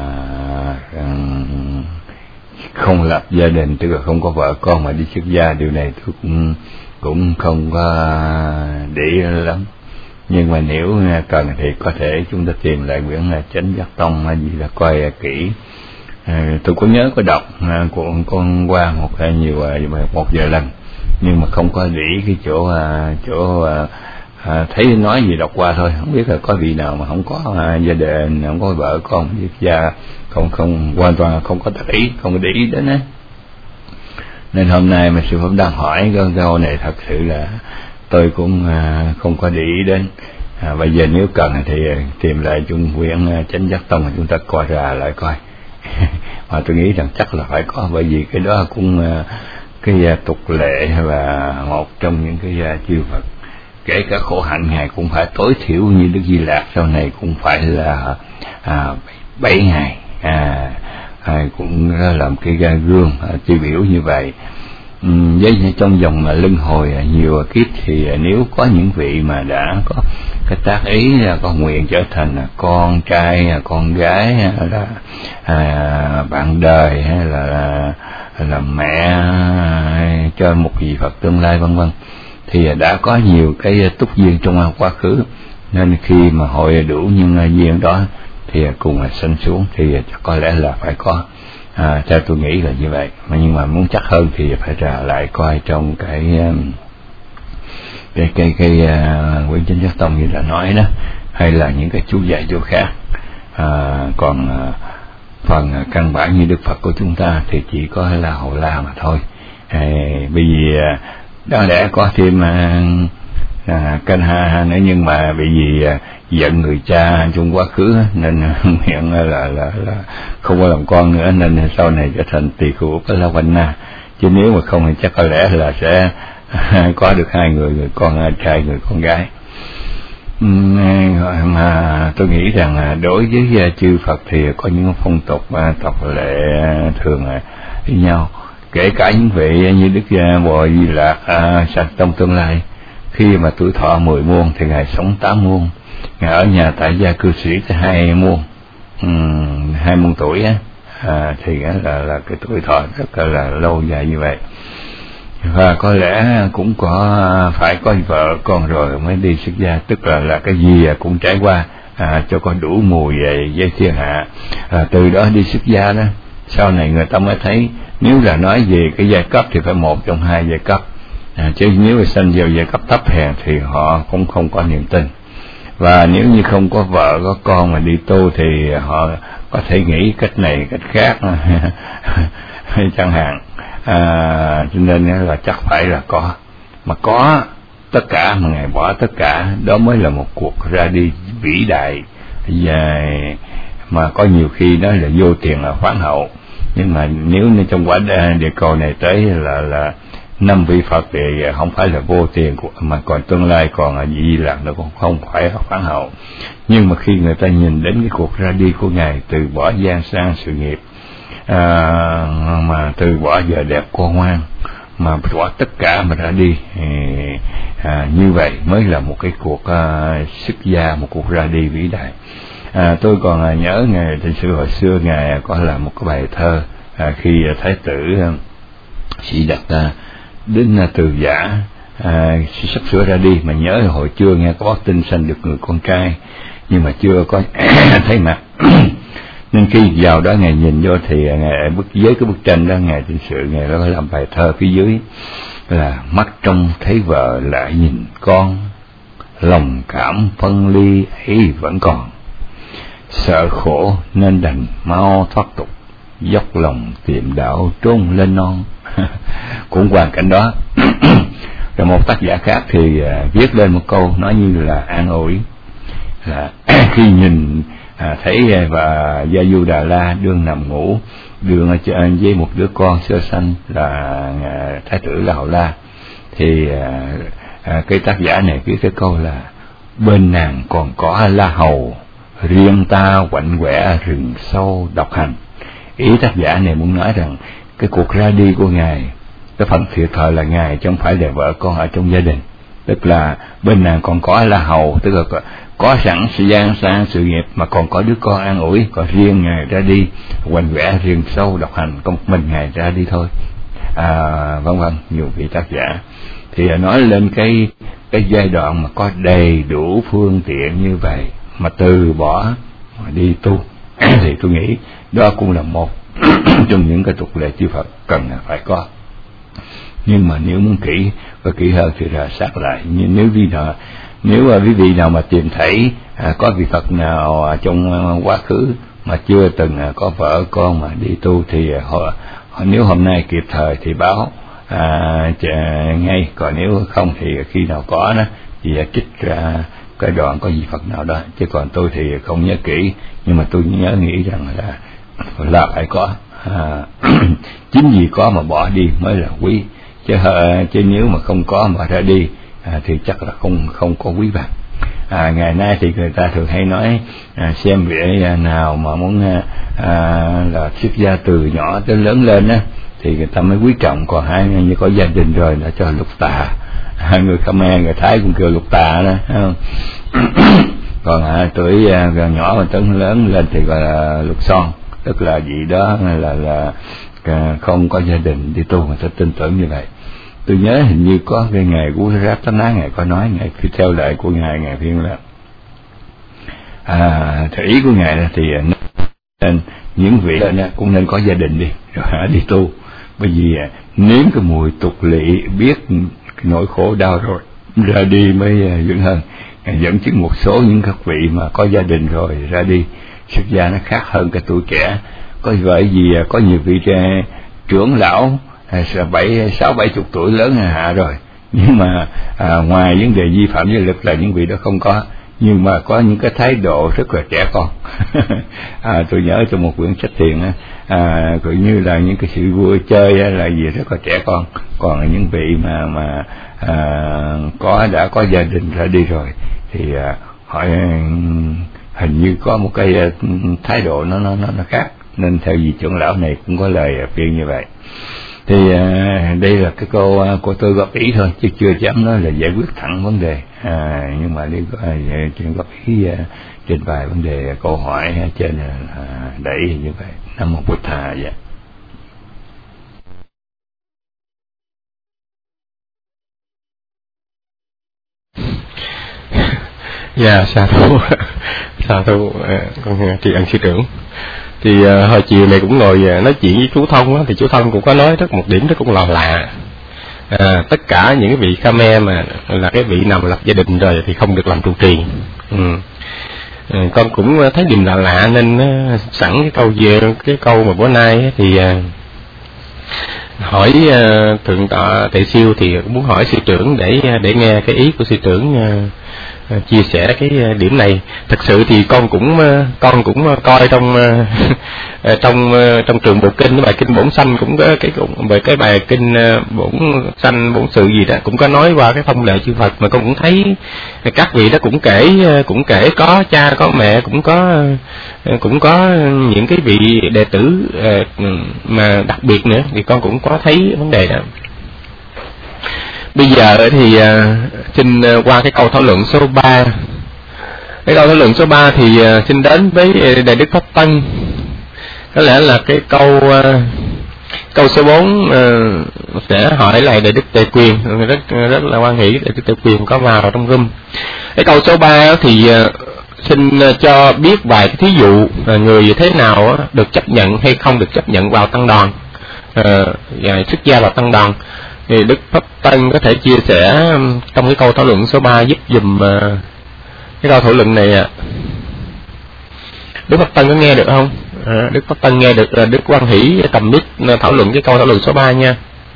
không lập gia đình, tức là không có vợ con mà đi xuất gia. Điều này tôi cũng không có để ý lắm. Nhưng mà nếu cần thì có thể chúng ta tìm lại quyển Chánh Giác Tông gì là coi kỹ. Tôi có nhớ có đọc con qua một vài lần, nhưng mà không có để ý cái chỗ thấy nói gì đọc qua thôi, không biết là có vị nào mà không có gia đình, không có vợ con xuất gia, không hoàn toàn không có để ý, không có để ý đến á. Nên hôm nay mà sư Pháp đang hỏi cái câu này thật sự là tôi cũng không có để ý đến. Bây giờ nếu cần thì tìm lại chung quyển Chánh Giác Tông mà chúng ta coi ra lại coi. Mà tôi nghĩ rằng chắc là phải có, bởi vì cái đó cũng cái tục lệ và một trong những cái chư Phật, kể cả khổ hạnh ngài cũng phải tối thiểu như Đức Di Lạc sau này cũng phải là 7 ngày, cũng làm cái gương tiêu biểu như vậy. Với trong vòng luân hồi nhiều kiếp thì nếu có những vị mà đã có cái tác ý là có nguyện trở thành con trai, con gái, hay là bạn đời, hay là mẹ cho một vị Phật tương lai, vân vân, thì đã có nhiều cái túc duyên trong quá khứ, nên khi mà hội đủ những duyên đó thì cùng sanh xuống thì có lẽ là phải có. Theo tôi nghĩ là như vậy. Nhưng mà muốn chắc hơn thì phải ra lại coi trong cái quyển Chánh Giác Tông như đã nói đó, hay là những cái chú dạy chỗ khác. Còn phần căn bản như Đức Phật của chúng ta thì chỉ có là Hậu La mà thôi. Bởi vì đáng lẽ có thêm Canh Ha nữa, nhưng mà bởi vì giận người cha trong quá khứ nên miệng là không có làm con nữa, nên sau này trở thành tỳ khưu Upalavanna. Chứ nếu mà không thì chắc có lẽ là sẽ có được 2 người con trai, người con gái. Mà tôi nghĩ rằng đối với chư Phật thì có những phong tục tập lệ thường với nhau, kể cả những vị như Đức Bồ Di Lạc trong tương lai, khi mà tuổi thọ 10 muôn thì ngài sống 8 muôn, ngài ở nhà tại gia cư sĩ tới 2 muôn tuổi á, thì là cái tuổi thọ rất là lâu dài như vậy. Và có lẽ cũng phải có vợ con rồi mới đi xuất gia, tức là cái gì cũng trải qua cho có đủ mùi với thiên hạ, từ đó đi xuất gia đó. Sau này người ta mới thấy, nếu là nói về cái giai cấp thì phải một trong 2 giai cấp, chứ nếu mà sanh vào giai cấp thấp hèn thì họ cũng không có niềm tin. Và nếu như không có vợ có con mà đi tu thì họ có thể nghĩ cách này cách khác chẳng hạn. Cho nên là chắc phải là có, mà có tất cả mà Ngài bỏ tất cả, đó mới là một cuộc ra đi vĩ đại. Mà có nhiều khi đó là vô tiền là khoáng hậu, nhưng mà nếu như trong quả địa cầu này tới là 5 vị Phật thì không phải là vô tiền, mà còn tương lai còn là Di Lặc nó cũng không phải là khoáng hậu. Nhưng mà khi người ta nhìn đến cái cuộc ra đi của Ngài, từ bỏ gian sang sự nghiệp, mà từ bỏ giờ đẹp cô ngoan, mà bỏ tất cả mà ra đi, như vậy mới là một cái cuộc xuất gia, một cuộc ra đi vĩ đại. Tôi còn nhớ Ngài lịch sử hồi xưa Ngài có làm một cái bài thơ khi Thái tử Sĩ Đạt đến Từ Giả sắp sửa ra đi, mà nhớ hồi chưa nghe có báo tin sanh được người con trai, nhưng mà chưa có thấy mặt. Nên khi vào đó Ngài nhìn vô thì Ngài với cái bức tranh đó, Ngài lịch sự Ngài có làm bài thơ phía dưới là: mắt trong thấy vợ lại nhìn con, lòng cảm phân ly ấy vẫn còn, sợ khổ nên đành mau thoát tục, dốc lòng tìm đạo trốn lên non. Cũng hoàn cảnh đó. Rồi một tác giả khác thì viết lên một câu nói như là an ủi, là khi nhìn thấy và Gia Du Đà La đương nằm ngủ đương với một đứa con sơ sanh là Thái tử La Hầu La, thì cái tác giả này viết cái câu là: bên nàng còn có La Hầu, riêng ta quạnh quẻ rừng sâu độc hành. Ý tác giả này muốn nói rằng cái cuộc ra đi của Ngài, cái phần thiệt thòi là Ngài chứ không phải là vợ con ở trong gia đình. Tức là bên nàng còn có La Hầu, tức là có sẵn sự gian sang sự nghiệp, mà còn có đứa con an ủi, còn riêng Ngài ra đi quạnh quẻ rừng sâu độc hành, có một mình Ngài ra đi thôi. Vân vân, nhiều vị tác giả thì nói lên cái giai đoạn mà có đầy đủ phương tiện như vậy mà từ bỏ mà đi tu thì tôi nghĩ đó cũng là một trong những cái tục lệ chư Phật cần phải có. Nhưng mà nếu muốn kỹ và kỹ hơn thì rà sát lại. Nhưng nếu quý vị nào mà tìm thấy có vị Phật nào trong quá khứ mà chưa từng có vợ con mà đi tu thì nếu hôm nay kịp thời thì báo ngay, còn nếu không thì khi nào có đó thì trích ra cái đoạn có vị Phật nào đó. Chứ còn tôi thì không nhớ kỹ, nhưng mà tôi nhớ nghĩ rằng là phải có. Chính vì có mà bỏ đi mới là quý, chứ nếu mà không có mà ra đi thì chắc là không có quý bằng. Ngày nay thì người ta thường hay nói xem vị nào mà muốn là xuất gia từ nhỏ tới lớn lên á thì người ta mới quý trọng, còn hai như có gia đình rồi là cho lục tà. Người Khmer, người Thái cũng kêu lục tà đó, không? Còn tuổi nhỏ mà tới lớn lên thì gọi là lục son, tức là gì đó là không có gia đình đi tu, người ta tin tưởng như vậy. Tôi nhớ hình như có cái ngày của Ratana, Ngài có nói, Ngài khi theo lệ của Ngài phiên là thì ý của Ngài thì nên những vị đó cũng nên có gia đình đi rồi đi tu, bởi vì nếm cái mùi tục lỵ, biết nỗi khổ đau rồi ra đi mới vững hơn. Ngài dẫn chứng một số những các vị mà có gia đình rồi ra đi xuất gia nó khác hơn cái tuổi trẻ. Có vậy vì có nhiều vị trưởng lão 60-70 tuổi lớn hạ rồi, nhưng mà ngoài vấn đề vi phạm giới lực là những vị đó không có, nhưng mà có những cái thái độ rất là trẻ con. Tôi nhớ trong một quyển sách thiền cũng như là những cái sự vui chơi là gì rất là trẻ con. Còn những vị mà đã có gia đình ra đi rồi thì họ hình như có một cái thái độ nó khác, nên theo vị trưởng lão này cũng có lời khuyên như vậy. Thì đây là cái câu của tôi góp ý thôi, chứ chưa dám nói là giải quyết thẳng vấn đề, nhưng mà đi chuyện góp ý trên vài vấn đề câu hỏi trên đẩy như vậy. Nam Mô Bụt Thà. Dạ. Dạ, sa thú con tri ân sư trưởng. Thì hồi chiều này cũng ngồi nói chuyện với chú Thông á, thì chú Thông cũng có nói một điểm rất cũng lạ. Tất cả những cái vị Khmer mà là cái vị nào mà lập gia đình rồi thì không được làm trụ trì. Con cũng thấy điềm lạ lạ nên sẵn cái câu mà bữa nay thì hỏi thượng tọa Tề Siêu, thì muốn hỏi sư trưởng để nghe cái ý của sư trưởng chia sẻ cái điểm này. Thực sự thì con cũng coi trong trường bộ kinh, cái bài kinh Bổn Sanh cũng có cái bài kinh Bổn Sanh Bổn Sự gì đó cũng có nói qua cái thông lệ chư Phật, mà con cũng thấy các vị đó cũng kể có cha có mẹ, cũng có những cái vị đệ tử mà đặc biệt nữa, thì con cũng có thấy vấn đề đó. Bây giờ thì xin qua cái câu thảo luận số 3. Cái câu thảo luận số 3 thì xin đến với Đại Đức Pháp Tân. Có lẽ là cái câu số 4 sẽ hỏi lại Đại Đức Tề Quyền, rất là hoan hỷ Đại Đức Tề Quyền có vào trong room. Cái câu số 3 thì xin cho biết vài cái thí dụ người thế nào được chấp nhận hay không được chấp nhận vào tăng đoàn, xuất gia vào tăng đoàn. Thì Đức Pháp Tân có thể chia sẻ trong cái câu thảo luận số 3 giúp dùm cái câu thảo luận này ạ. Đức Pháp Tân có nghe được không? Đức Pháp Tân nghe được, Đức Quan Hỷ cầm mic thảo luận cái câu thảo luận số 3 nha.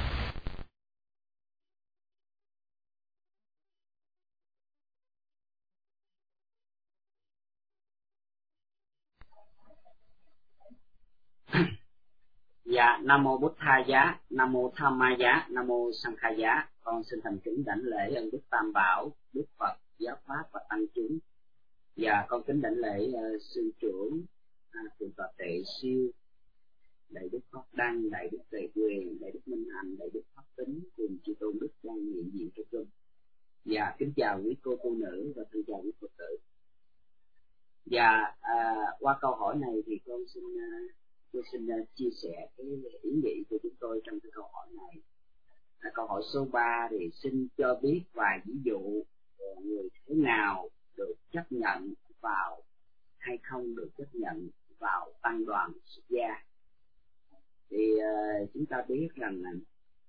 Dạ, Nam Mô Bút Tha Giá, Nam Mô Tham Ma Giá, Nam Mô Sang Kha Giá. Con xin thành kính đảnh lễ ơn Đức Tam Bảo, Đức Phật, Giáo Pháp và Tăng chúng. Và con kính đảnh lễ sư trưởng Thượng tọa Tề Siêu, Đại Đức Pháp Đăng, Đại Đức Tề Quyền, Đại Đức Minh Hạnh, Đại Đức Pháp Tính cùng chư tôn đức đang hiện diện trong chung. Và kính chào quý cô tu nữ và kính chào quý Phật tử. Và qua câu hỏi này thì tôi xin chia sẻ cái ý nghĩ của chúng tôi trong cái câu hỏi này. Câu hỏi số 3 thì xin cho biết vài ví dụ người thế nào được chấp nhận vào hay không được chấp nhận vào tăng đoàn xuất gia. Thì chúng ta biết rằng là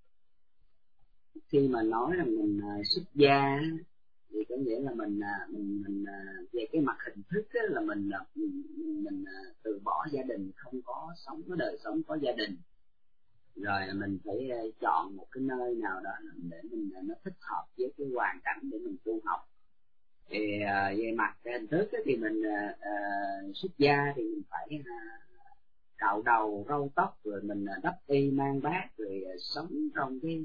khi mà nói rằng mình xuất gia thì có nghĩa là mình về cái mặt hình thức là mình từ bỏ gia đình, không có sống cái đời sống có gia đình, rồi mình phải chọn một cái nơi nào đó để mình nó thích hợp với cái hoàn cảnh để mình tu học. Thì về mặt cái hình thức thì mình xuất gia thì mình phải cạo đầu râu tóc, rồi mình đắp y mang bát, rồi sống trong cái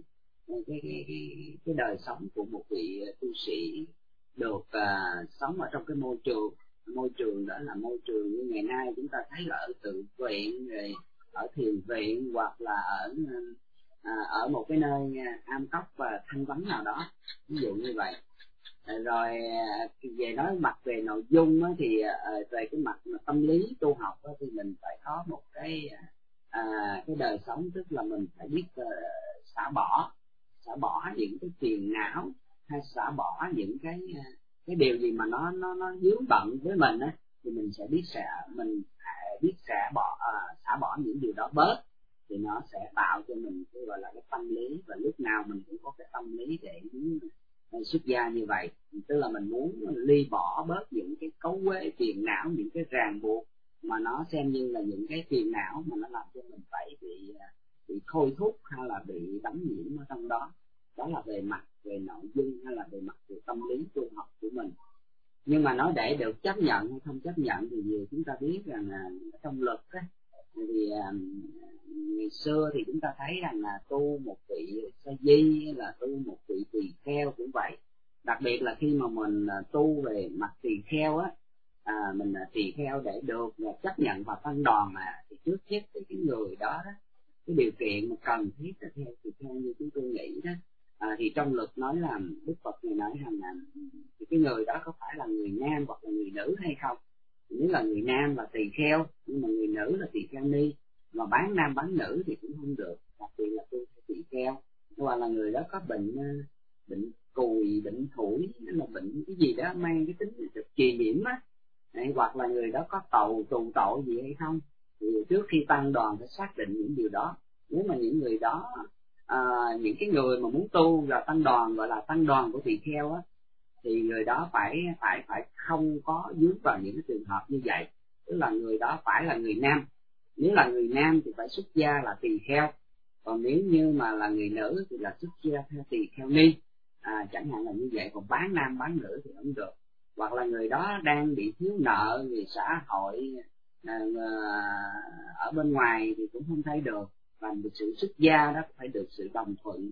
đời sống của một vị tu sĩ, được sống ở trong cái môi trường đó là môi trường như ngày nay chúng ta thấy là ở tự viện, rồi ở thiền viện, hoặc là ở một cái nơi am cốc và thanh vắng nào đó, ví dụ như vậy. Rồi về nói mặt về nội dung thì về cái mặt tâm lý tu học thì mình phải có một cái đời sống, tức là mình phải biết xả bỏ những cái phiền não, hay xả bỏ những cái điều gì mà nó vướng bận với mình á, thì mình sẽ biết xả bỏ những điều đó bớt, thì nó sẽ tạo cho mình cái gọi là cái tâm lý, và lúc nào mình cũng có cái tâm lý để xuất gia như vậy. Tức là mình muốn ly bỏ bớt những cái cấu uế phiền não, những cái ràng buộc mà nó xem như là những cái phiền não mà nó làm cho mình phải bị thôi thúc hay là bị đắm nhiễm ở trong đó. Đó là về mặt về nội dung hay là về mặt về tâm lý tu học của mình. Nhưng mà nói để được chấp nhận hay không chấp nhận thì chúng ta biết rằng là trong luật á, thì ngày xưa thì chúng ta thấy rằng là tu một vị sa di hay là tu một vị tỳ kheo cũng vậy. Đặc biệt là khi mà mình tu về mặt tỳ kheo á, mình tỳ kheo để được chấp nhận vào tăng đoàn, mà thì trước hết cái người đó cái điều kiện mà cần thiết là theo tỳ kheo như chúng tôi nghĩ đó, thì trong luật nói là Đức Phật này nói rằng là cái người đó có phải là người nam hoặc là người nữ hay không. Nếu là người nam là tỳ kheo, nhưng mà người nữ là tỳ kheo ni, mà bán nam bán nữ thì cũng không được, đặc biệt là tu tỳ kheo. Hoặc là người đó có bệnh cùi, bệnh thủi, là bệnh cái gì đó mang cái tính truyền nhiễm á, hoặc là người đó có tù tội gì hay không, thì trước khi tăng đoàn phải xác định những điều đó. Nếu mà những người đó những cái người mà muốn tu là tăng đoàn, gọi là tăng đoàn của tỳ kheo á, thì người đó phải không có dướng vào những cái trường hợp như vậy, tức là người đó phải là người nam. Nếu là người nam thì phải xuất gia là tỳ kheo, còn nếu như mà là người nữ thì là xuất gia theo tỳ kheo ni, chẳng hạn là như vậy. Còn bán nam bán nữ thì không được. Hoặc là người đó đang bị thiếu nợ vì xã hội ở bên ngoài thì cũng không thấy được, và sự xuất gia đó phải được sự đồng thuận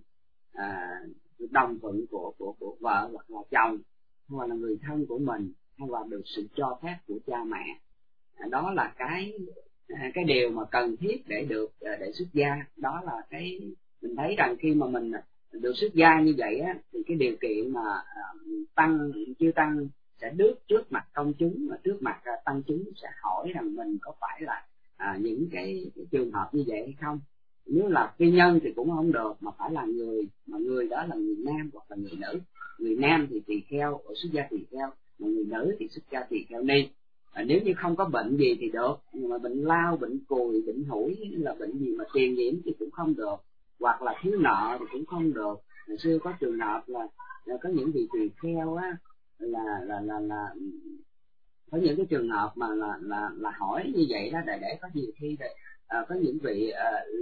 của vợ hoặc là chồng, hoặc là người thân của mình, hay là được sự cho phép của cha mẹ. Đó là cái điều mà cần thiết để xuất gia. Đó là cái mình thấy rằng khi mà mình được xuất gia như vậy á, thì cái điều kiện mà chư tăng sẽ đứng trước mặt công chúng, và trước mặt tăng chúng sẽ hỏi rằng mình có phải là những cái trường hợp như vậy hay không. Nếu là phi nhân thì cũng không được, mà phải là người đó là người nam hoặc là người nữ. Người nam thì tỳ kheo, ở xuất gia tỳ kheo, mà người nữ thì xuất gia tỳ kheo ni. Nếu như không có bệnh gì thì được, nhưng mà bệnh lao, bệnh cùi, bệnh hủi, là bệnh gì mà truyền nhiễm thì cũng không được, hoặc là thiếu nợ thì cũng không được. Hồi xưa có trường hợp là có những vị tỳ kheo á, là có những cái trường hợp mà là hỏi như vậy đó, để có nhiều khi có những vị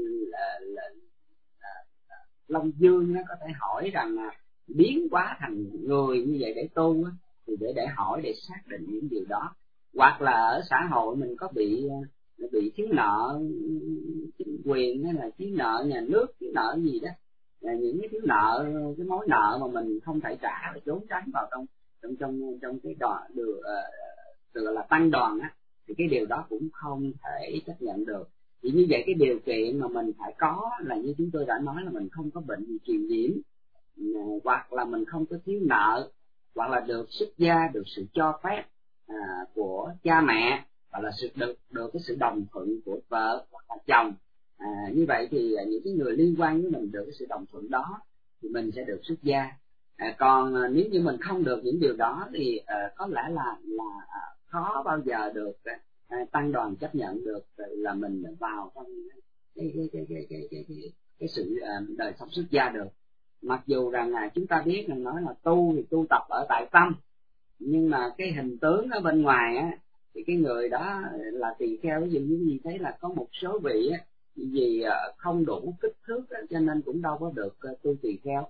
Long Dương nó có thể hỏi rằng là biến hóa thành người như vậy để tu á, thì để hỏi để xác định những điều đó. Hoặc là ở xã hội mình có bị thiếu nợ chính quyền, hay là thiếu nợ nhà nước, thiếu nợ gì đó, những cái thiếu nợ, cái mối nợ mà mình không thể trả và trốn tránh vào trong cái đoàn được gọi là tăng đoàn á, thì cái điều đó cũng không thể chấp nhận được. Thì như vậy cái điều kiện mà mình phải có là như chúng tôi đã nói, là mình không có bệnh gì truyền nhiễm, hoặc là mình không có thiếu nợ, hoặc là được xuất gia, được sự cho phép của cha mẹ, hoặc là được cái sự đồng thuận của vợ hoặc là chồng. Như vậy thì những cái người liên quan với mình được cái sự đồng thuận đó thì mình sẽ được xuất gia. Còn nếu như mình không được những điều đó thì có lẽ là khó bao giờ được tăng đoàn chấp nhận được là mình vào trong cái sự đời sống xuất gia được. Mặc dù rằng chúng ta biết mình nói là tu thì tu tập ở tại tâm, nhưng mà cái hình tướng ở bên ngoài á, thì cái người đó là tỳ kheo, ví dụ như gì thấy là có một số vị á, vì không đủ kích thước á, cho nên cũng đâu có được tu tỳ kheo.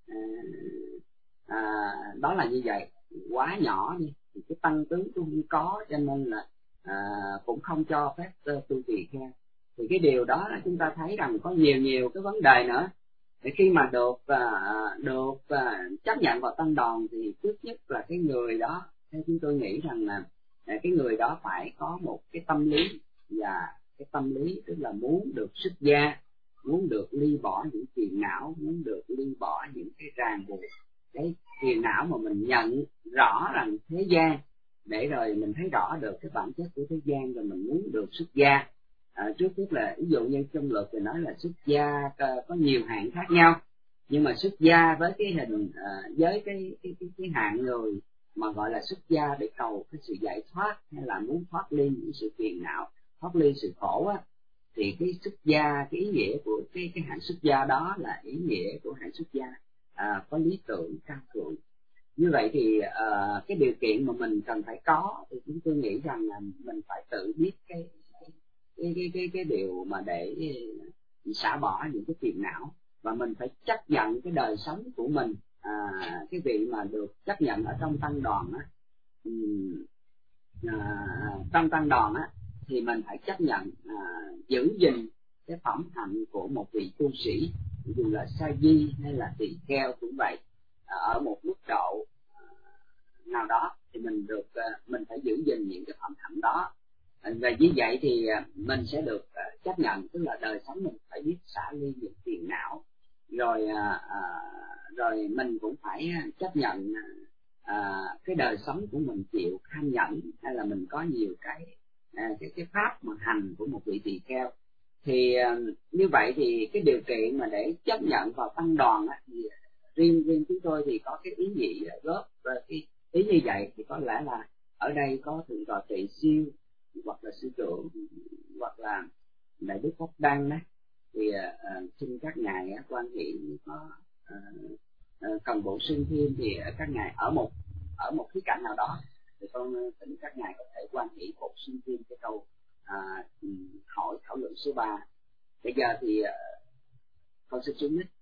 Đó là như vậy, quá nhỏ đi thì cái tăng tướng tôi không có, cho nên là cũng không cho phép tu tỳ kheo. Thì cái điều đó là chúng ta thấy rằng có nhiều cái vấn đề nữa. Thì khi mà được chấp nhận vào tăng đoàn thì trước nhất là cái người đó, theo chúng tôi nghĩ rằng là cái người đó phải có một cái tâm lý, và cái tâm lý tức là muốn được xuất gia, muốn được ly bỏ những phiền não, muốn được ly bỏ những cái ràng buộc, cái phiền não mà mình nhận rõ rằng thế gian, để rồi mình thấy rõ được cái bản chất của thế gian, rồi mình muốn được xuất gia. Trước nhất là ví dụ như trong luật thì nói là xuất gia có nhiều hạng khác nhau, nhưng mà xuất gia với cái hình với cái hạng người mà gọi là xuất gia để cầu cái sự giải thoát, hay là muốn thoát ly những sự phiền não, thoát ly sự khổ á, thì cái xuất gia, cái ý nghĩa của cái hạng xuất gia đó là ý nghĩa của hạng xuất gia có lý tưởng cao thượng. Như vậy thì cái điều kiện mà mình cần phải có thì chúng tôi nghĩ rằng là mình phải tự biết cái điều mà để xả bỏ những cái phiền não, và mình phải chấp nhận cái đời sống của mình. Cái vị mà được chấp nhận ở trong tăng đoàn á, trong tăng đoàn á, thì mình phải chấp nhận giữ gìn cái phẩm hạnh của một vị tu sĩ, dù là sa di hay là tỳ kheo cũng vậy, ở một mức độ nào đó thì mình phải giữ gìn những cái phẩm hạnh đó. Và như vậy thì mình sẽ được chấp nhận, tức là đời sống mình phải biết xả ly những phiền não, rồi mình cũng phải chấp nhận cái đời sống của mình chịu kham nhẫn, hay là mình có nhiều cái pháp mà hành của một vị tỳ kheo. Thì như vậy thì cái điều kiện mà để chấp nhận vào tăng đoàn á, thì riêng chúng tôi thì có cái ý nghĩ góp cái ý như vậy. Thì có lẽ là ở đây có thượng tọa Trị Siêu, hoặc là sư trưởng, hoặc là đại đức Pháp Đăng đó, thì xin các ngài quan hệ có cần bổ sung thêm, thì các ngài ở ở một khía cạnh nào đó, thì con thỉnh các ngài có thể quan hỷ bổ sung thêm cái câu hỏi thảo luận số 3. Bây giờ thì con xin xuống mic.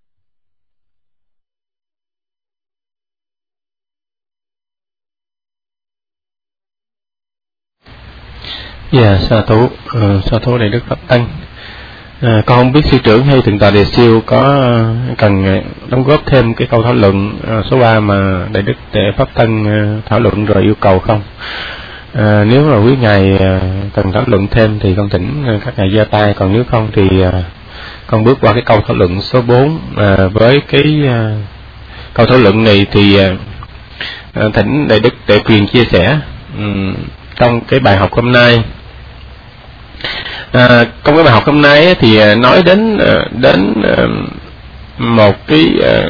Dạ, sa thú đại đức Pháp Tăng. Con không biết sư trưởng hay thượng tọa Đề Siêu có cần đóng góp thêm cái câu thảo luận số 3 mà đại đức Pháp Tăng thảo luận rồi yêu cầu không? Nếu mà quý ngài cần thảo luận thêm thì con thỉnh các ngài giơ tay, còn nếu không thì con bước qua cái câu thảo luận số 4. Với cái câu thảo luận này thì thỉnh đại đức Tệ Quyền chia sẻ trong cái bài học hôm nay. Trong cái bài học hôm nay thì nói đến một cái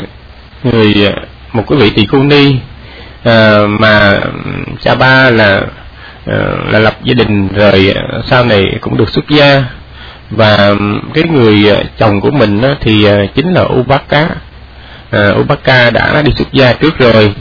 một cái vị tỳ khưu ni mà cha ba là lập gia đình rồi sau này cũng được xuất gia, và cái người chồng của mình thì chính là Ubaka. Ubaka đã đi xuất gia trước rồi.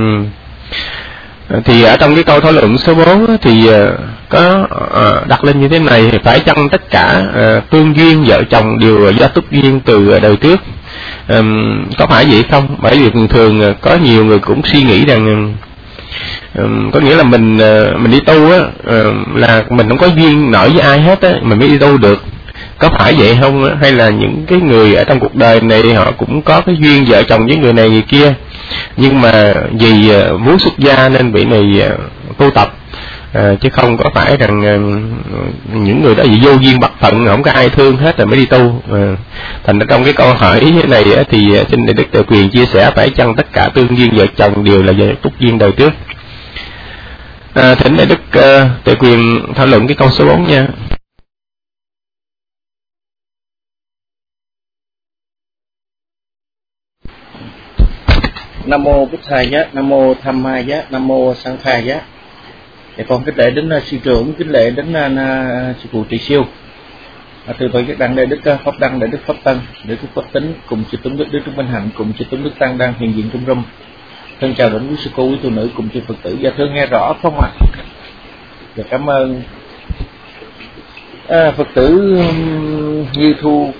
Thì ở trong cái câu thảo luận số 4 thì có đặt lên như thế này: phải chăng tất cả tương duyên vợ chồng đều do túc duyên từ đời trước? Có phải vậy không? Bởi vì thường có nhiều người cũng suy nghĩ rằng có nghĩa là mình đi tu là mình không có duyên nổi với ai hết mình mới đi tu được. Có phải vậy không? Hay là những cái người ở trong cuộc đời này họ cũng có cái duyên vợ chồng với người này người kia, nhưng mà vì muốn xuất gia nên vị này tu tập, chứ không có phải rằng những người đó vì vô duyên bạc phận không có ai thương hết rồi mới đi tu. Thành ra trong cái câu hỏi này thì xin đại đức Tệ Quyền chia sẻ: phải chăng tất cả tương duyên vợ chồng đều là do túc duyên đời trước? Thỉnh đại đức Tệ Quyền thảo luận cái câu số 4 nha. Nam mô Bụt Thầy Giá, Nam mô Tham Ma Giá, Nam mô Sang Khai Giá. Để con kính lễ đến sư trưởng, kính lễ đến sư phụ Trì Siêu, từ tội các đăng đại đức Pháp Đăng, đại đức Pháp Tăng, đại đức Pháp Tính, cùng chư tôn đức Đức Minh Hạnh, cùng chư tôn đức Tăng đang hiện diện trong râm. Thân chào đến quý sư cô, quý tu nữ, cùng chư Phật tử. Dạ thưa nghe rõ không ạ? Dạ cảm ơn. Phật tử Như Thu.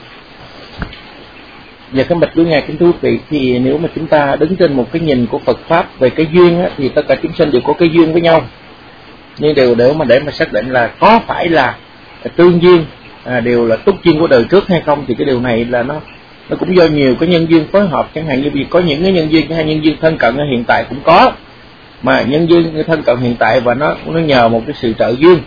Và cái bạch của ngài kính thưa quý vị, thì nếu mà chúng ta đứng trên một cái nhìn của Phật pháp về cái duyên thì tất cả chúng sanh đều có cái duyên với nhau, nhưng đều để mà xác định là có phải là tương duyên đều là túc duyên của đời trước hay không, thì cái điều này là nó cũng do nhiều cái nhân duyên phối hợp. Chẳng hạn như vì có những cái nhân duyên hay nhân duyên thân cận ở hiện tại cũng có, mà nhân duyên thân cận hiện tại và nó nhờ một cái sự trợ duyên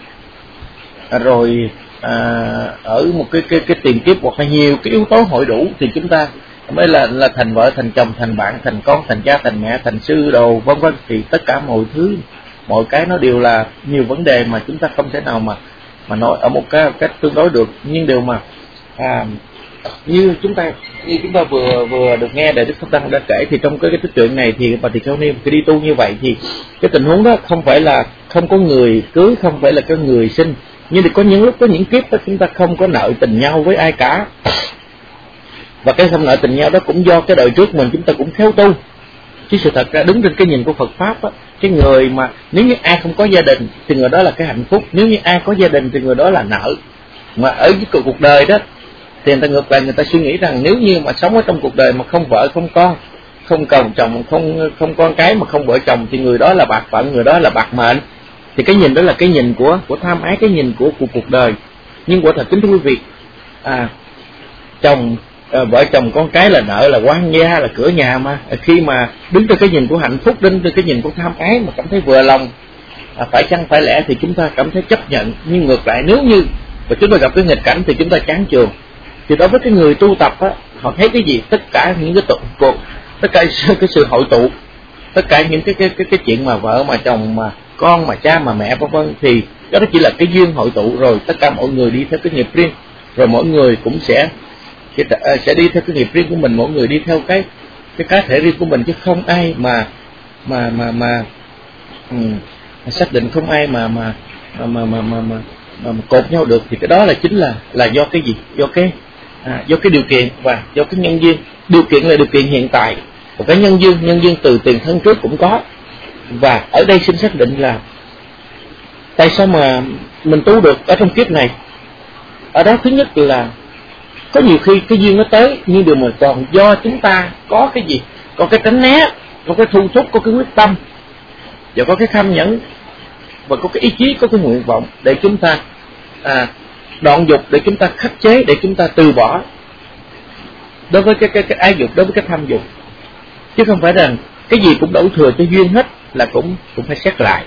rồi ở một cái tiền kiếp hoặc là nhiều cái yếu tố hội đủ thì chúng ta mới là thành vợ, thành chồng, thành bạn, thành con, thành cha, thành mẹ, thành sư đồ vân vân. Thì tất cả mọi thứ, mọi cái nó đều là nhiều vấn đề mà chúng ta không thể nào mà nói ở một cái cách tương đối được. Nhưng điều mà như chúng ta vừa được nghe đại đức Pháp Tăng đã kể, thì trong cái tích truyện này thì bà Tỳ Kheo Ni khi đi tu như vậy thì cái tình huống đó không phải là không có người cưới, không phải là có người sinh, nhưng thì có những lúc, có những kiếp đó chúng ta không có nợ tình nhau với ai cả, và cái không nợ tình nhau đó cũng do cái đời trước mình chúng ta cũng khéo tu. Chứ sự thật ra đứng trên cái nhìn của Phật pháp á, cái người mà nếu như ai không có gia đình thì người đó là cái hạnh phúc, nếu như ai có gia đình thì người đó là nợ. Mà ở cái cuộc đời đó thì người ta ngược lại, người ta suy nghĩ rằng nếu như mà sống ở trong cuộc đời mà không vợ không con, không chồng không con cái, mà không vợ chồng, thì người đó là bạc phận, người đó là bạc mệnh. Thì cái nhìn đó là cái nhìn của tham ái, cái nhìn của cuộc đời. Nhưng quả thật kính thưa quý vị, vợ chồng con cái là nợ, là quan gia, là cửa nhà. Mà khi mà đứng trên cái nhìn của hạnh phúc, đứng trên cái nhìn của tham ái mà cảm thấy vừa lòng, phải chăng phải lẽ, thì chúng ta cảm thấy chấp nhận. Nhưng ngược lại, nếu như và chúng ta gặp cái nghịch cảnh thì chúng ta chán chường. Thì đối với cái người tu tập á, họ thấy cái gì? Tất cả những cái cuộc, tất cả cái sự hội tụ, tất cả những cái chuyện mà vợ mà chồng mà con mà cha mà mẹ vân vân, thì đó chỉ là cái duyên hội tụ rồi. Tất cả mọi người đi theo cái nghiệp riêng, rồi mỗi người cũng sẽ đi theo cái nghiệp riêng của mình, mỗi người đi theo cái cá thể riêng của mình, chứ không ai mà xác định, không ai mà cột nhau được. Thì cái đó là chính là do cái gì? Do cái điều kiện và do cái nhân duyên. Điều kiện là điều kiện hiện tại, một cái nhân duyên từ tiền thân trước cũng có. Và ở đây xin xác định là tại sao mà mình tu được ở trong kiếp này. Ở đó thứ nhất là có nhiều khi cái duyên nó tới, nhưng điều mà còn do chúng ta có cái gì, có cái tránh né, có cái thu thúc, có cái quyết tâm, và có cái kham nhẫn, và có cái ý chí, có cái nguyện vọng để chúng ta đoạn dục, để chúng ta khắc chế, để chúng ta từ bỏ đối với cái ái dục, đối với cái tham dục. Chứ không phải rằng cái gì cũng đổ thừa cho duyên hết, là cũng phải xét lại.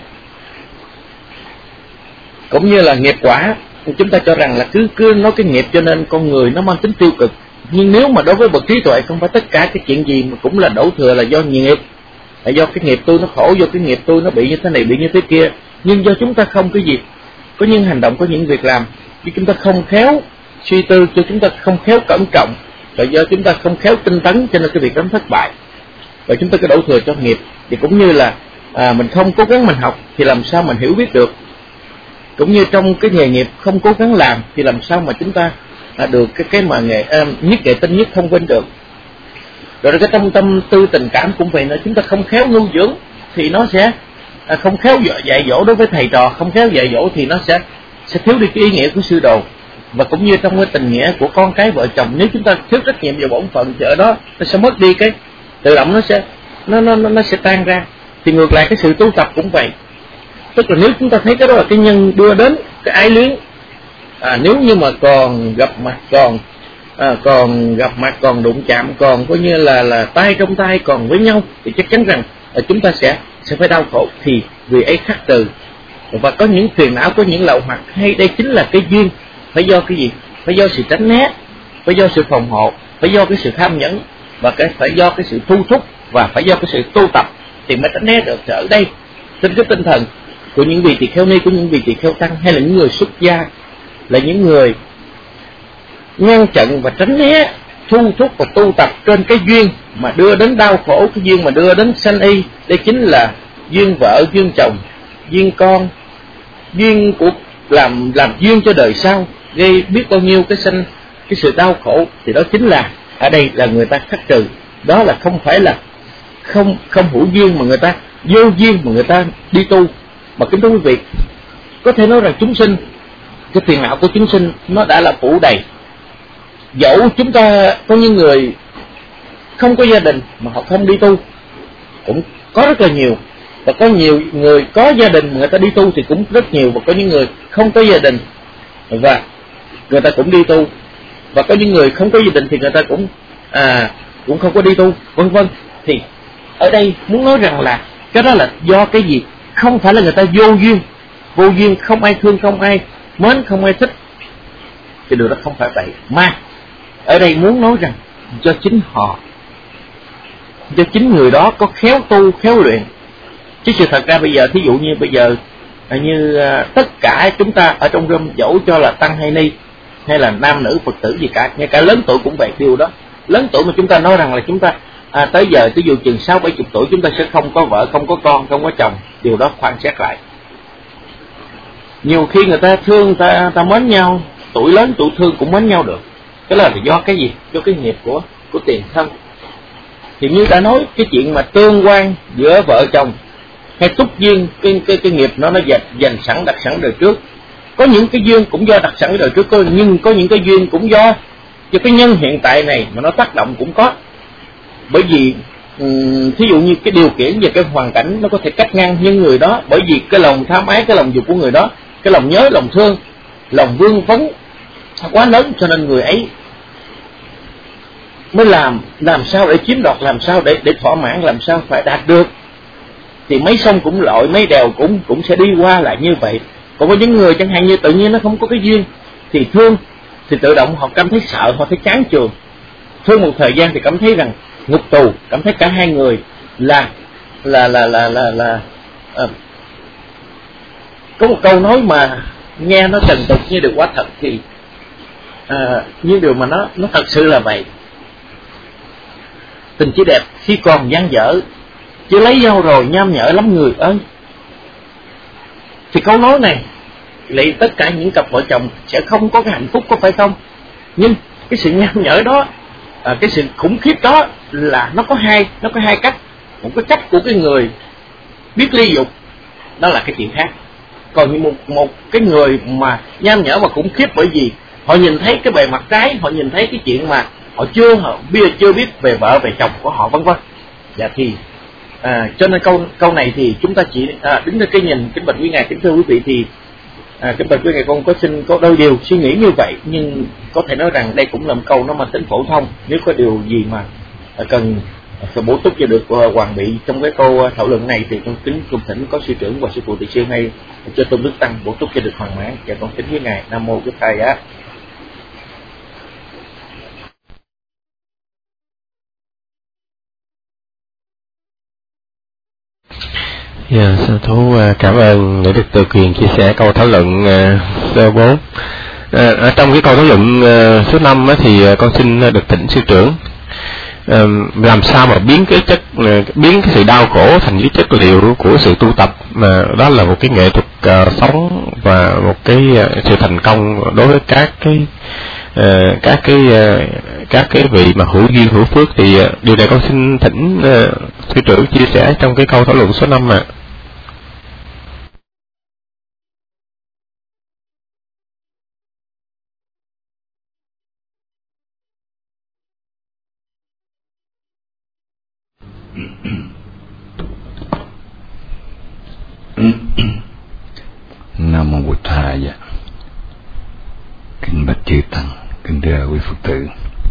Cũng như là nghiệp quả, chúng ta cho rằng là cứ nói cái nghiệp cho nên con người nó mang tính tiêu cực. Nhưng nếu mà đối với bậc trí tuệ, không phải tất cả cái chuyện gì mà cũng là đổ thừa là do nghiệp, là do cái nghiệp tôi nó khổ, do cái nghiệp tôi nó bị như thế này, bị như thế kia. Nhưng do chúng ta không cái gì, có những hành động, có những việc làm, chứ chúng ta không khéo suy tư, cho chúng ta không khéo cẩn trọng, và do chúng ta không khéo tinh tấn, cho nên cái việc đó thất bại. Và chúng ta cứ đổ thừa cho nghiệp. Thì cũng như là mình không cố gắng mình học thì làm sao mình hiểu biết được. Cũng như trong cái nghề nghiệp không cố gắng làm thì làm sao mà chúng ta được cái mà nhất nghệ tinh nhất thông vinh được. Rồi cái trong tâm tư tình cảm cũng vậy nữa, chúng ta không khéo nuôi dưỡng thì nó sẽ không khéo dạy dỗ đối với thầy trò, không khéo dạy dỗ thì nó sẽ thiếu đi cái ý nghĩa của sư đồ. Và cũng như trong cái tình nghĩa của con cái vợ chồng, nếu chúng ta thiếu trách nhiệm vào bổn phận thì ở đó nó sẽ mất đi cái tự động, nó sẽ tan ra. Thì ngược lại cái sự tu tập cũng vậy. Tức là nếu chúng ta thấy cái đó là cái nhân đưa đến cái ái luyến, nếu như mà còn gặp mặt, còn đụng chạm, còn coi như là tay trong tay còn với nhau, thì chắc chắn rằng chúng ta sẽ phải đau khổ. Thì vì ấy khắc từ, và có những phiền não, có những lậu hoặc, hay đây chính là cái duyên. Phải do cái gì? Phải do sự tránh né, phải do sự phòng hộ, phải do cái sự tham nhẫn, và phải do cái sự thu thúc, và phải do cái sự tu tập thì mới tránh né được. Thì ở đây trên cái tinh thần của những vị tỳ kheo ni, của những vị tỳ kheo tăng, hay là những người xuất gia, là những người ngăn chặn và tránh né, thu thúc và tu tập trên cái duyên mà đưa đến đau khổ, cái duyên mà đưa đến sanh y. Đây chính là duyên vợ, duyên chồng, duyên con, duyên của làm duyên cho đời sau, gây biết bao nhiêu cái sự đau khổ. Thì đó chính là ở đây là người ta khắc trừ. Đó là không phải là không hữu duyên mà người ta vô duyên mà người ta đi tu. Mà kính thưa quý vị, có thể nói rằng chúng sinh, cái phiền não của chúng sinh nó đã là phủ đầy. Dẫu chúng ta có những người không có gia đình mà họ không đi tu cũng có rất là nhiều, và có nhiều người có gia đình mà người ta đi tu thì cũng rất nhiều, và có những người không có gia đình và người ta cũng đi tu, và có những người không có gia đình thì người ta cũng không có đi tu, vân vân. Thì ở đây muốn nói rằng là cái đó là do cái gì? Không phải là người ta vô duyên, không ai thương, không ai mến, không ai thích, thì điều đó không phải vậy. Mà ở đây muốn nói rằng do chính họ, do chính người đó có khéo tu, khéo luyện. Chứ sự thật ra bây giờ, thí dụ như bây giờ như tất cả chúng ta ở trong room, dẫu cho là tăng hay ni, hay là nam nữ Phật tử gì cả, ngay cả lớn tuổi cũng vậy. Điều đó lớn tuổi mà chúng ta nói rằng là chúng ta tới giờ, ví dụ chừng 60-70 tuổi chúng ta sẽ không có vợ, không có con, không có chồng. Điều đó khoan xét lại. Nhiều khi người ta thương, ta mến nhau, tuổi lớn tuổi thương cũng mến nhau được. Cái là do cái gì? Do cái nghiệp của tiền thân. Thì như đã nói, cái chuyện mà tương quan giữa vợ chồng hay túc duyên, cái nghiệp nó dành sẵn, đặt sẵn đời trước. Có những cái duyên cũng do đặt sẵn đời trước, nhưng có những cái duyên cũng do cái nhân hiện tại này mà nó tác động cũng có. Bởi vì thí dụ như cái điều kiện và cái hoàn cảnh nó có thể cắt ngăn, nhưng người đó bởi vì cái lòng tham ái, cái lòng dục của người đó, cái lòng nhớ, lòng thương, lòng vương vấn quá lớn, cho nên người ấy mới làm sao để chiếm đoạt, làm sao để thỏa mãn, làm sao phải đạt được. Thì mấy sông cũng lội, mấy đèo cũng sẽ đi qua lại như vậy. Còn có những người chẳng hạn như tự nhiên nó không có cái duyên thì thương, thì tự động họ cảm thấy sợ, họ thấy chán chường. Thương một thời gian thì cảm thấy rằng ngục tù, cảm thấy cả hai người là có một câu nói mà nghe nó trần tục như điều quá thật, thì như điều mà nó thật sự là vậy. Tình chỉ đẹp khi còn dang dở, chứ lấy nhau rồi nham nhở lắm người ơi. Thì câu nói này lại tất cả những cặp vợ chồng sẽ không có cái hạnh phúc, có phải không? Nhưng cái sự nham nhở đó cái sự khủng khiếp đó là nó có hai cách. Một cái cách của cái người biết ly dục, đó là cái chuyện khác. Còn như một cái người mà nham nhở và khủng khiếp, bởi vì họ nhìn thấy cái bề mặt trái, họ nhìn thấy cái chuyện mà họ chưa biết về vợ về chồng của họ, vân vân. Dạ thì cho nên câu này thì chúng ta chỉ đứng trên cái nhìn. Kính bạch quý ngài, kính thưa quý vị, thì kính bạch quý ngài, con có đôi điều suy nghĩ như vậy, nhưng có thể nói rằng đây cũng là một câu nó mang tính phổ thông. Nếu có điều gì mà cần bổ túc cho được hoàng bị trong cái câu thảo luận này, thì con kính cung thỉnh có sư trưởng và sư phụ tỳ sư hay cho tôn đức tăng bổ túc cho được hoàn mãn. Và con kính với ngài. Nam mô Bụt Thầy á. Sư thú cảm ơn để được Từ Quyền chia sẻ câu thảo luận số 4. Trong cái câu thảo luận số 5 thì con xin được thỉnh sư trưởng làm sao mà biến cái sự đau khổ thành cái chất liệu của sự tu tập, mà đó là một cái nghệ thuật sống và một cái sự thành công đối với các cái vị mà hữu duyên hữu phước. Thì điều này con xin thỉnh sư trưởng chia sẻ trong cái câu thảo luận số 5 ạ. Nam mô Bụt Thầy. Kính bạch chư tăng, kính thưa quý Phật tử.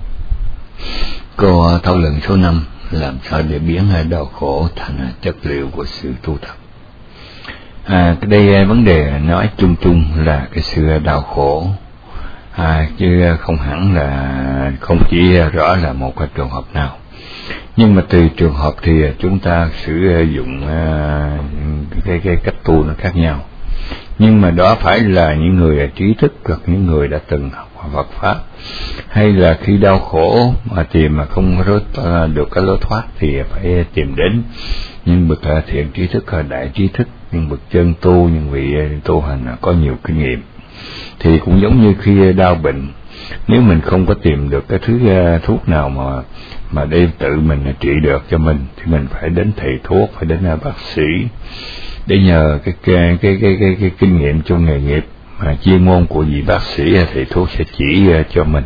Câu thảo luận số 5: làm sao để biến đau khổ thành chất liệu của sự tu tập. Cái đây vấn đề nói chung chung là cái sự đau khổ, chứ không hẳn là không chỉ rõ là một cái trường hợp nào. Nhưng mà từ trường hợp thì chúng ta sử dụng cái cách tu nó khác nhau. Nhưng mà đó phải là những người trí thức hoặc những người đã từng học Phật pháp, hay là khi đau khổ mà tìm mà không được cái lối thoát thì phải tìm đến những bậc thiện trí thức, đại trí thức, những bậc chân tu, những vị tu hành có nhiều kinh nghiệm. Thì cũng giống như khi đau bệnh, nếu mình không có tìm được cái thứ thuốc nào mà để tự mình trị được cho mình, thì mình phải đến thầy thuốc, phải đến bác sĩ, để nhờ cái kinh nghiệm trong nghề nghiệp mà chuyên môn của vị bác sĩ thầy thuốc sẽ chỉ cho mình.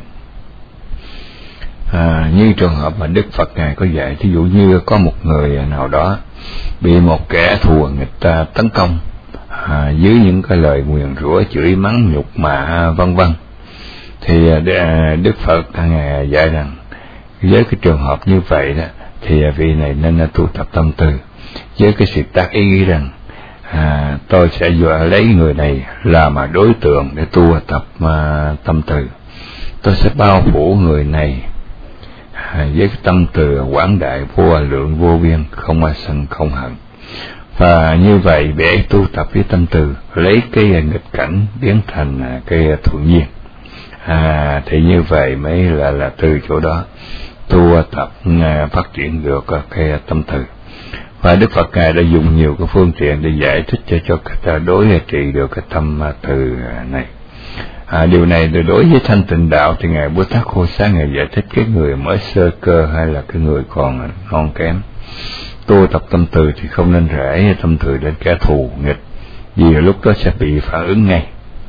Như trường hợp mà Đức Phật ngài có dạy, thí dụ như có một người nào đó bị một kẻ thù nghịch tấn công dưới những cái lời nguyền rủa, chửi mắng, nhục mạ vân vân, thì Đức Phật ngài dạy rằng với cái trường hợp như vậy đó, thì vị này nên tu tập tâm từ, với cái sự tác ý rằng tôi sẽ lấy người này làm đối tượng để tu tập tâm từ. Tôi sẽ bao phủ người này với cái tâm từ quảng đại vô lượng vô biên, không ai sân không hận. Và như vậy để tu tập với tâm từ, lấy cái nghịch cảnh biến thành cái thuận nhiên. Thì như vậy mới là từ chỗ đó tu tập phát triển được cái tâm từ. Và Đức Phật ngài đã dùng nhiều cái phương tiện để giải thích cho ta đối trị được cái tâm từ này. Điều này đối với thanh tịnh đạo thì ngài Bồ Tát Khô Xá ngài giải thích cái người mới sơ cơ hay là cái người còn non kém, tu tập tâm từ thì không nên rải tâm từ đến kẻ thù nghịch, vì lúc đó sẽ bị phản ứng ngay.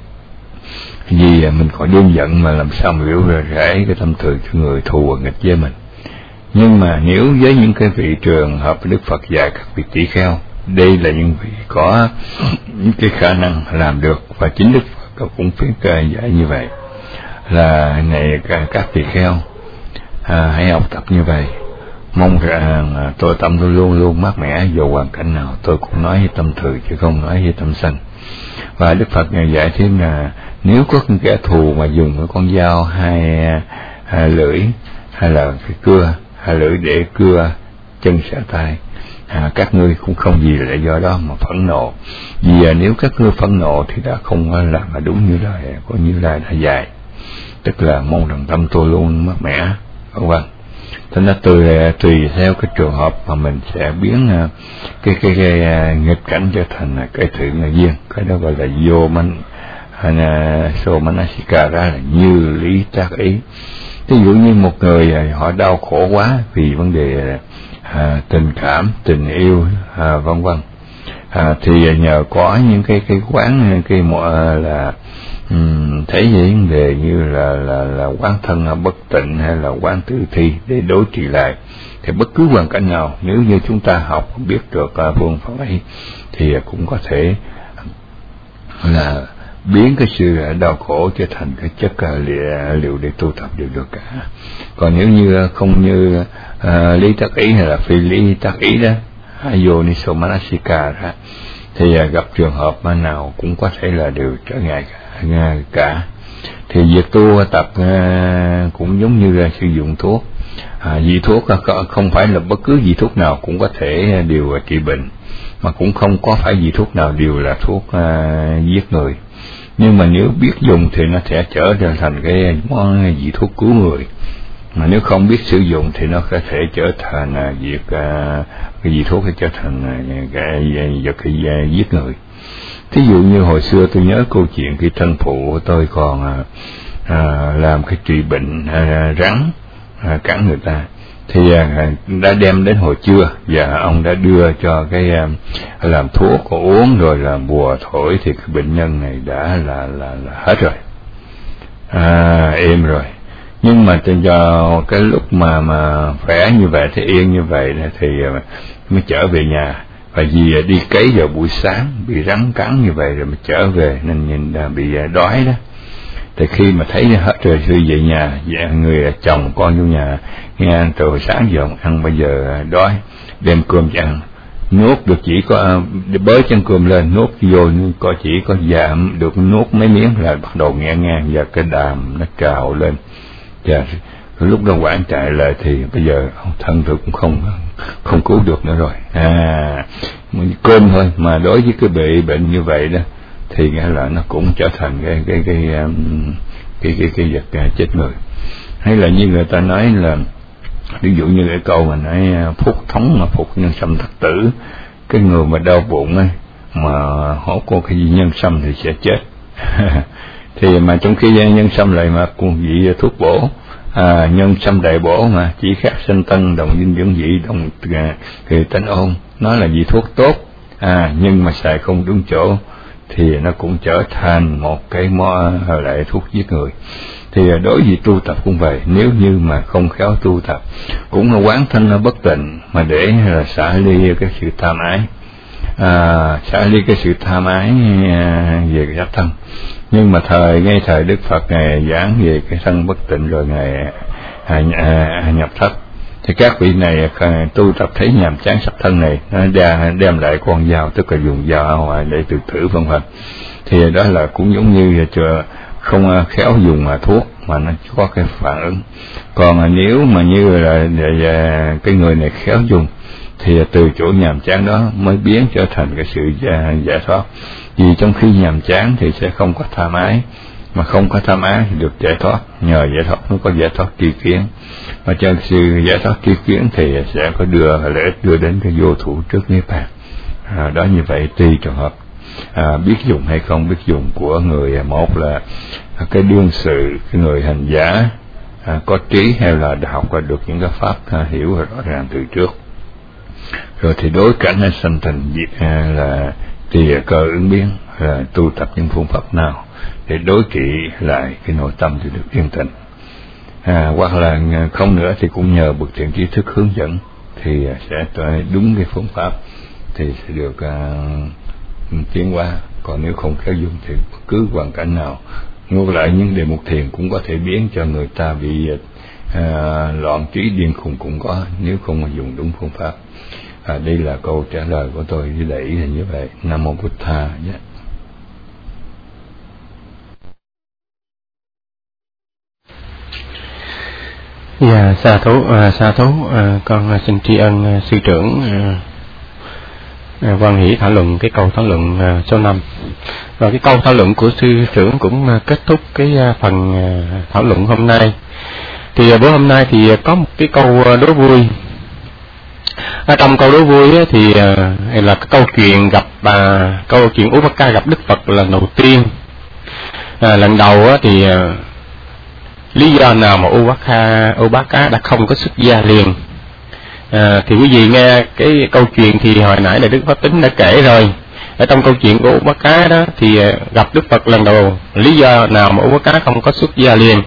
Vì mình còn đương giận mà làm sao mà biểu rải cái tâm từ cho người thù nghịch với mình. Nhưng mà nếu với những cái vị trường hợp Đức Phật dạy các vị tỷ kheo, đây là những vị có những cái khả năng làm được, và chính Đức Phật cũng khuyến dạy như vậy là này các tỷ kheo hãy học tập như vậy, mong rằng tôi tâm tôi luôn luôn mát mẻ, dù hoàn cảnh nào tôi cũng nói với tâm từ chứ không nói với tâm sân. Và Đức Phật ngài dạy thêm là nếu có kẻ thù mà dùng cái con dao hai lưỡi hay là cái cưa hai lưỡi để cưa chân xẻ tay, các ngươi cũng không gì là do đó mà phẫn nộ, vì nếu các ngươi phẫn nộ thì đã không làm mà đúng như lời của Như Lai đã dạy, tức là mong rằng tâm tôi luôn mát mẻ, vân vân. Thế nên tùy theo cái trường hợp mà mình sẽ biến cái nghịch cảnh trở thành cái thiện duyên, cái đó gọi là vô man so manasika, ra là như lý tác ý. Ví dụ như một người họ đau khổ quá vì vấn đề tình cảm, tình yêu, vân vân, thì nhờ có những cái quán là thấy những vấn đề như là quán thân bất tịnh hay là quán tử thi để đối trị lại, thì bất cứ hoàn cảnh nào nếu như chúng ta học biết được phương pháp ấy thì cũng có thể là biến cái sự đau khổ trở thành cái chất liệu để tu tập được cả. Còn nếu như không như lý tác ý hay là phi lý tác ý đó, Yoniso Manasika đó, thì gặp trường hợp nào cũng có thể là đều trở ngại cả. Thì việc tu tập cũng giống như là sử dụng thuốc. Vị thuốc không phải là bất cứ vị thuốc nào cũng có thể điều trị bệnh, mà cũng không có phải vị thuốc nào đều là thuốc giết người. Nhưng mà nếu biết dùng thì nó sẽ trở thành cái món vị thuốc cứu người, mà nếu không biết sử dụng thì nó có thể trở thành cái vị thuốc trở thành cái giết người. Thí dụ như hồi xưa tôi nhớ câu chuyện khi thân phụ tôi còn làm cái trị bệnh rắn cắn người ta, thì đã đem đến hồi trưa và ông đã đưa cho cái làm thuốc uống rồi làm bùa thổi, thì cái bệnh nhân này đã là hết rồi, êm rồi. Nhưng mà từ giờ cái lúc mà khỏe như vậy thì yên như vậy thì mới trở về nhà, và vì đi cấy vào buổi sáng bị rắn cắn như vậy rồi mới trở về nên nhìn bị đói đó. Thì khi mà thấy hết rồi thì về nhà, người chồng con vô nhà nghe từ sáng giờ ăn, bây giờ đói, đem cơm cho ăn, nuốt được chỉ có bới chân cơm lên nuốt vô, có chỉ có giảm được nuốt mấy miếng là bắt đầu nghe ngang và cái đàm nó trào lên. Và lúc đó quản chạy lại thì bây giờ thân tôi cũng không cứu được nữa rồi. Cơm thôi mà đối với cái bị bệnh như vậy đó thì nghĩa là nó cũng trở thành cái vật chết người. Hay là như người ta nói là ví dụ như cái câu mà nói phúc thống mà phục nhân sâm thất tử, cái người mà đau bụng ấy mà hổ cô cái gì nhân sâm thì sẽ chết. Thì mà trong khi nhân sâm lại mà cùng vị thuốc bổ, nhân sâm đại bổ mà chỉ khác sinh tân đồng dinh dưỡng vị đồng thì tánh ôn, nó là vị thuốc tốt, nhưng mà xài không đúng chỗ thì nó cũng trở thành một cái lại thuốc giết người. Thì đối với tu tập cũng vậy, nếu như mà không khéo tu tập cũng là quán thân nó bất tịnh, mà để là xả ly cái sự tham ái, xả ly cái sự tham ái về cái thân. Nhưng mà ngay thời Đức Phật Ngài giảng về cái thân bất tịnh rồi Ngài nhập thất, thì các vị này tu tập thấy nhàm chán sắc thân này, nó đem lại con dao, tức là dùng dao ngoài để tự tử vân vân. Thì đó là cũng giống như không khéo dùng thuốc mà nó có cái phản ứng. Còn nếu mà như là cái người này khéo dùng thì từ chỗ nhàm chán đó mới biến trở thành cái sự giải thoát. Vì trong khi nhàm chán thì sẽ không có tham ái, mà không có tham ái thì được giải thoát, nhờ giải thoát mới có giải thoát tri kiến, mà cho sự giải thoát tri kiến thì sẽ có lợi ích đưa đến cái vô thủ trước niết bàn. Đó như vậy tùy trường hợp biết dùng hay không biết dùng của người, một là cái đương sự, cái người hành giả có trí, hay là đã học và được những cái pháp hiểu rõ ràng từ trước, rồi thì đối cảnh sanh thành diệt là tùy cơ ứng biến, là tu tập những phương pháp nào để đối trị lại cái nội tâm thì được yên tĩnh. Hoặc là không nữa thì cũng nhờ bậc thiện trí thức hướng dẫn thì sẽ đúng cái phương pháp thì sẽ được tiến qua. Còn nếu không khéo dùng thì bất cứ hoàn cảnh nào, ngược lại những đề mục thiền cũng có thể biến cho người ta bị loạn trí điên khùng cũng có, nếu không mà dùng đúng phương pháp. Đây là câu trả lời của tôi với đại ý là như vậy. Nam mô Bụt Tha. Dạ, sa thú, con xin tri ân sư trưởng hoan hỷ thảo luận cái câu thảo luận số 5. Và cái câu thảo luận của sư trưởng cũng kết thúc cái phần thảo luận hôm nay. Thì bữa hôm nay thì có một cái câu đố vui. Trong câu đố vui thì là cái câu chuyện câu chuyện Upaka gặp Đức Phật lần đầu tiên. Lần đầu thì lý do nào mà Ubaka đã không có xuất gia liền? Thì quý vị nghe cái câu chuyện thì hồi nãy là Đức Pháp Tính đã kể rồi. Ở trong câu chuyện của Ubaka đó thì gặp Đức Phật lần đầu, lý do nào mà Ubaka không có xuất gia liền?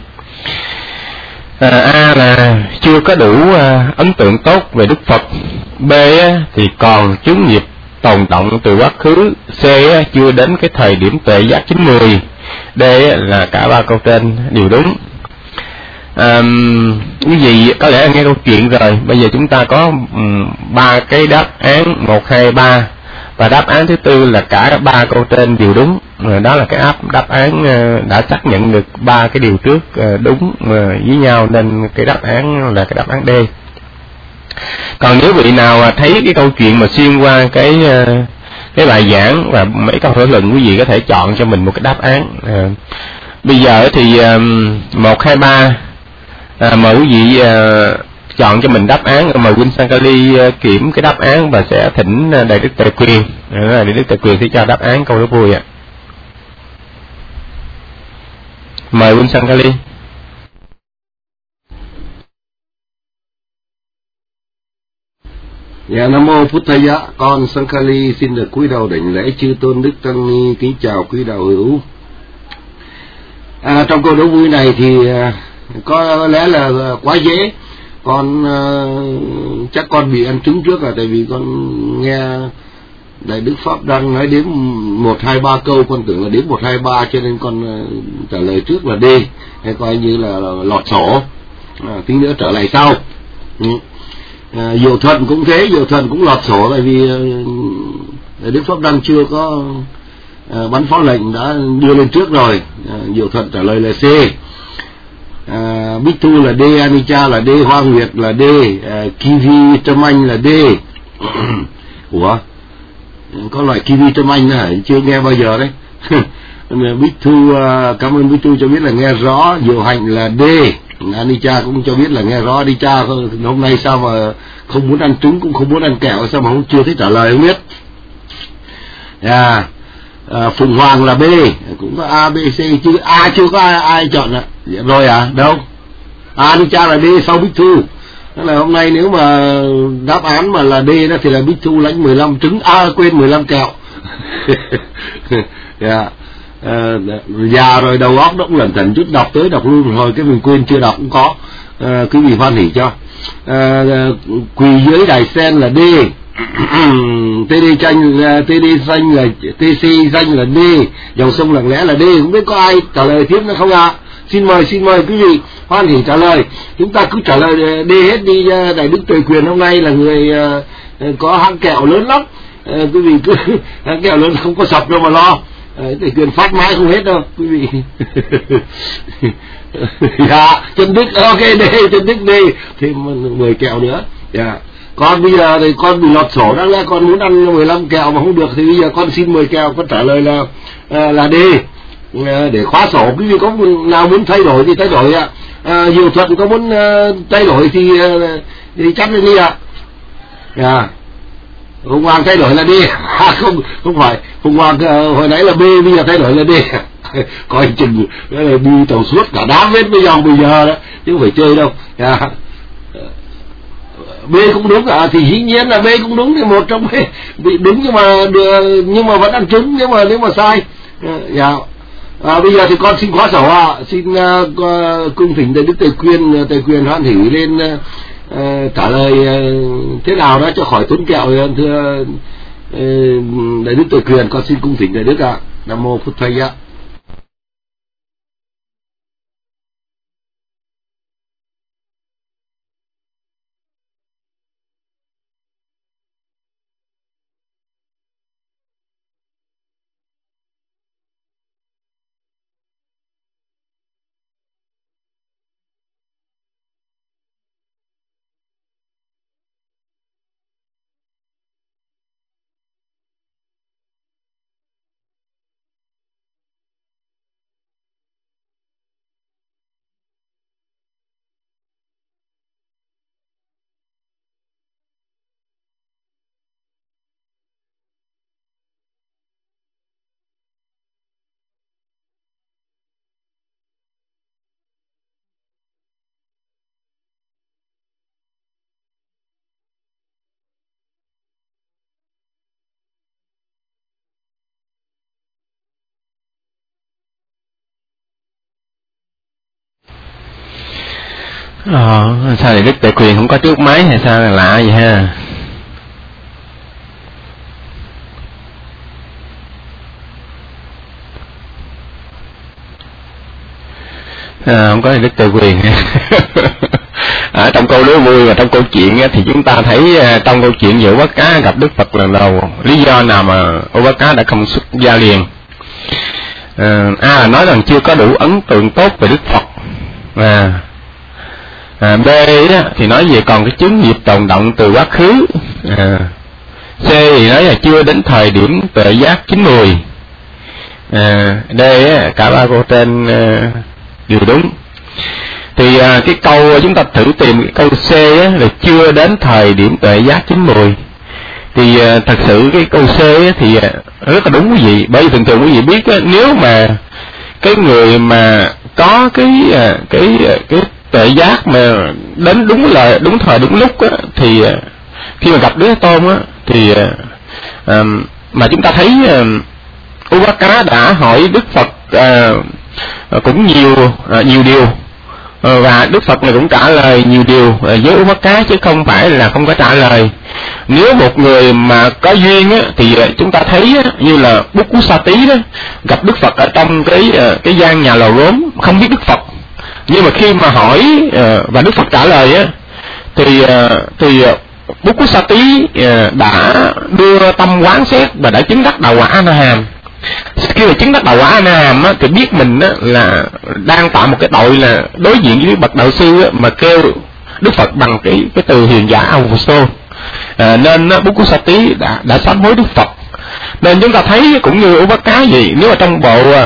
A là chưa có đủ ấn tượng tốt về Đức Phật, B thì còn chướng nghiệp tồn động từ quá khứ, C chưa đến cái thời điểm tuệ giác 90, D là cả ba câu trên đều đúng. Quý vị có lẽ nghe câu chuyện rồi, bây giờ chúng ta có 3 cái đáp án 1, 2, 3, và đáp án thứ tư là cả 3 câu trên đều đúng. Đó là cái đáp án đã xác nhận được 3 cái điều trước đúng với nhau, nên cái đáp án là cái đáp án D. Còn nếu vị nào thấy cái câu chuyện mà xuyên qua cái bài giảng và mấy câu thảo luận, quý vị có thể chọn cho mình một cái đáp án. Bây giờ thì 1, 2, 3, mời quý vị chọn cho mình đáp án. Mời Huynh Sankali kiểm cái đáp án và sẽ thỉnh Đại Đức Tề Quyền. Đại Đức Tề Quyền sẽ cho đáp án câu đó vui ạ. Mời Huynh Sankali. Dạ, Nam Mô Phút Thầy Giá. Con Sankali xin được cúi đầu đảnh lễ chư tôn Đức Tăng Ni, kính chào quý đạo hữu. Trong câu đố vui này thì có lẽ là quá dễ. Con chắc con bị ăn trứng trước, là tại vì con nghe Đại Đức Pháp Đăng nói đếm 1, 2, 3 câu, con tưởng là đếm 1, 2, 3, cho nên con trả lời trước là D, hay coi như là lọt sổ. Tí nữa trở lại sau. Diệu Thuận cũng thế, Diệu Thuận cũng lọt sổ, tại vì Đại Đức Pháp Đăng chưa có bắn pháo lệnh đã đưa lên trước rồi. Diệu Thuận trả lời là C. Bích Thu là D, Anicca là D, Hoa Nguyệt là D, Kiwi Trâm Anh là D. Ủa, có loại Kiwi Trâm Anh nữa hả? Chưa nghe bao giờ đấy. Bích Thu, cảm ơn Bích Thu cho biết là nghe rõ. Diệu Hạnh là D. Anicca cũng cho biết là nghe rõ. Anicca hôm nay sao mà không muốn ăn trứng cũng không muốn ăn kẹo, sao mà không chưa thấy trả lời không biết. Phùng Hoàng là B, cũng có A, B, C, chứ A chưa có ai chọn ạ. Rồi đâu? Anicca là D sau Bích Thu. Tức là hôm nay nếu mà đáp án mà là D đó thì là Bích Thu lãnh 15 trứng, quên 15 kẹo. Già rồi đầu óc nó cũng lẩn thẩn chút, đọc tới đọc lui rồi cái mình quên chưa đọc cũng có. Quý vị hoan hỉ cho. Quỳ dưới đài sen là D. TD xanh là TC danh là D. Dòng sông lặng lẽ là D. Không biết có ai trả lời tiếp nữa không ạ? Xin mời quý vị hoan hỉ trả lời. Chúng ta cứ trả lời D hết đi. Đại Đức Tề Quyền hôm nay là người có hãng kẹo lớn lắm. Quý vị cứ hãng kẹo lớn không có sập đâu mà lo. Tề Quyền phát mãi không hết đâu quý vị. Trần Đức ok D, Trần Đức D, thêm 10 kẹo nữa. Con bây giờ thì con bị lọt sổ, đáng lẽ con muốn ăn 15 kẹo mà không được, thì bây giờ con xin 10 kẹo, con trả lời là D để khóa sổ. Quý vị có nào muốn thay đổi thì thay đổi ạ. Diệu Thuận có muốn thay đổi thì chắt lên đi ạ. Hùng Hoàng thay đổi là D. Không phải, Hùng Hoàng hồi nãy là B, bây giờ thay đổi là D. Coi chừng đi tàu suốt cả đám hết với dòng bây giờ đó, chứ không phải chơi đâu. B cũng đúng thì dĩ nhiên là B cũng đúng, thì một trong B bị đúng nhưng mà vẫn ăn trứng nếu mà sai. Bây giờ thì con xin khóa sổ xin cung thỉnh Đại Đức Tề Quyền hoan hỉ lên trả lời thế nào đó cho khỏi tốn kẹo. Thưa Đại Đức Tề Quyền, con xin cung thỉnh Đại Đức ạ. Nam Mô Phật Thầy ạ. Sao thì Đức Tề Quyền không có trước máy hay sao, là lạ vậy ha? Không có Đức Tề Quyền. Ở trong câu đố vui và trong câu chuyện thì chúng ta thấy trong câu chuyện về Bát Cá gặp Đức Phật lần đầu, lý do nào mà Bát Cá đã không xuất gia liền? A nói rằng chưa có đủ ấn tượng tốt về Đức Phật. B thì nói về còn cái chướng nghiệp tồn động từ quá khứ. C thì nói là chưa đến thời điểm tuệ giác chín mùi. D cả ba câu trên đều đúng. Thì cái câu chúng ta thử tìm cái câu C là chưa đến thời điểm tuệ giác chín mùi. Thì thật sự cái câu C thì rất là đúng quý vị, bởi vì thường quý vị biết nếu mà cái người mà có cái tuệ giác mà đến đúng thời đúng lúc thì khi mà gặp Đức Thế Tôn thì mà chúng ta thấy Bát Cá đã hỏi Đức Phật cũng nhiều điều, và Đức Phật này cũng trả lời nhiều điều với Bát Cá, chứ không phải là không có trả lời. Nếu một người mà có duyên thì chúng ta thấy như là Bukkusati đó gặp Đức Phật ở trong cái gian nhà lò gốm, không biết Đức Phật, nhưng mà khi mà hỏi và Đức Phật trả lời thì Bukkusati đã đưa tâm quán xét và đã chứng đắc đạo quả A-na-hàm. Khi mà chứng đắc đạo quả A-na-hàm thì biết mình là đang tạo một cái tội là đối diện với bậc đạo sư mà kêu Đức Phật bằng cái từ hiền giả Avoso. Nên Bukkusati đã sám hối Đức Phật. Nên chúng ta thấy cũng như Bát Cá gì, nếu mà trong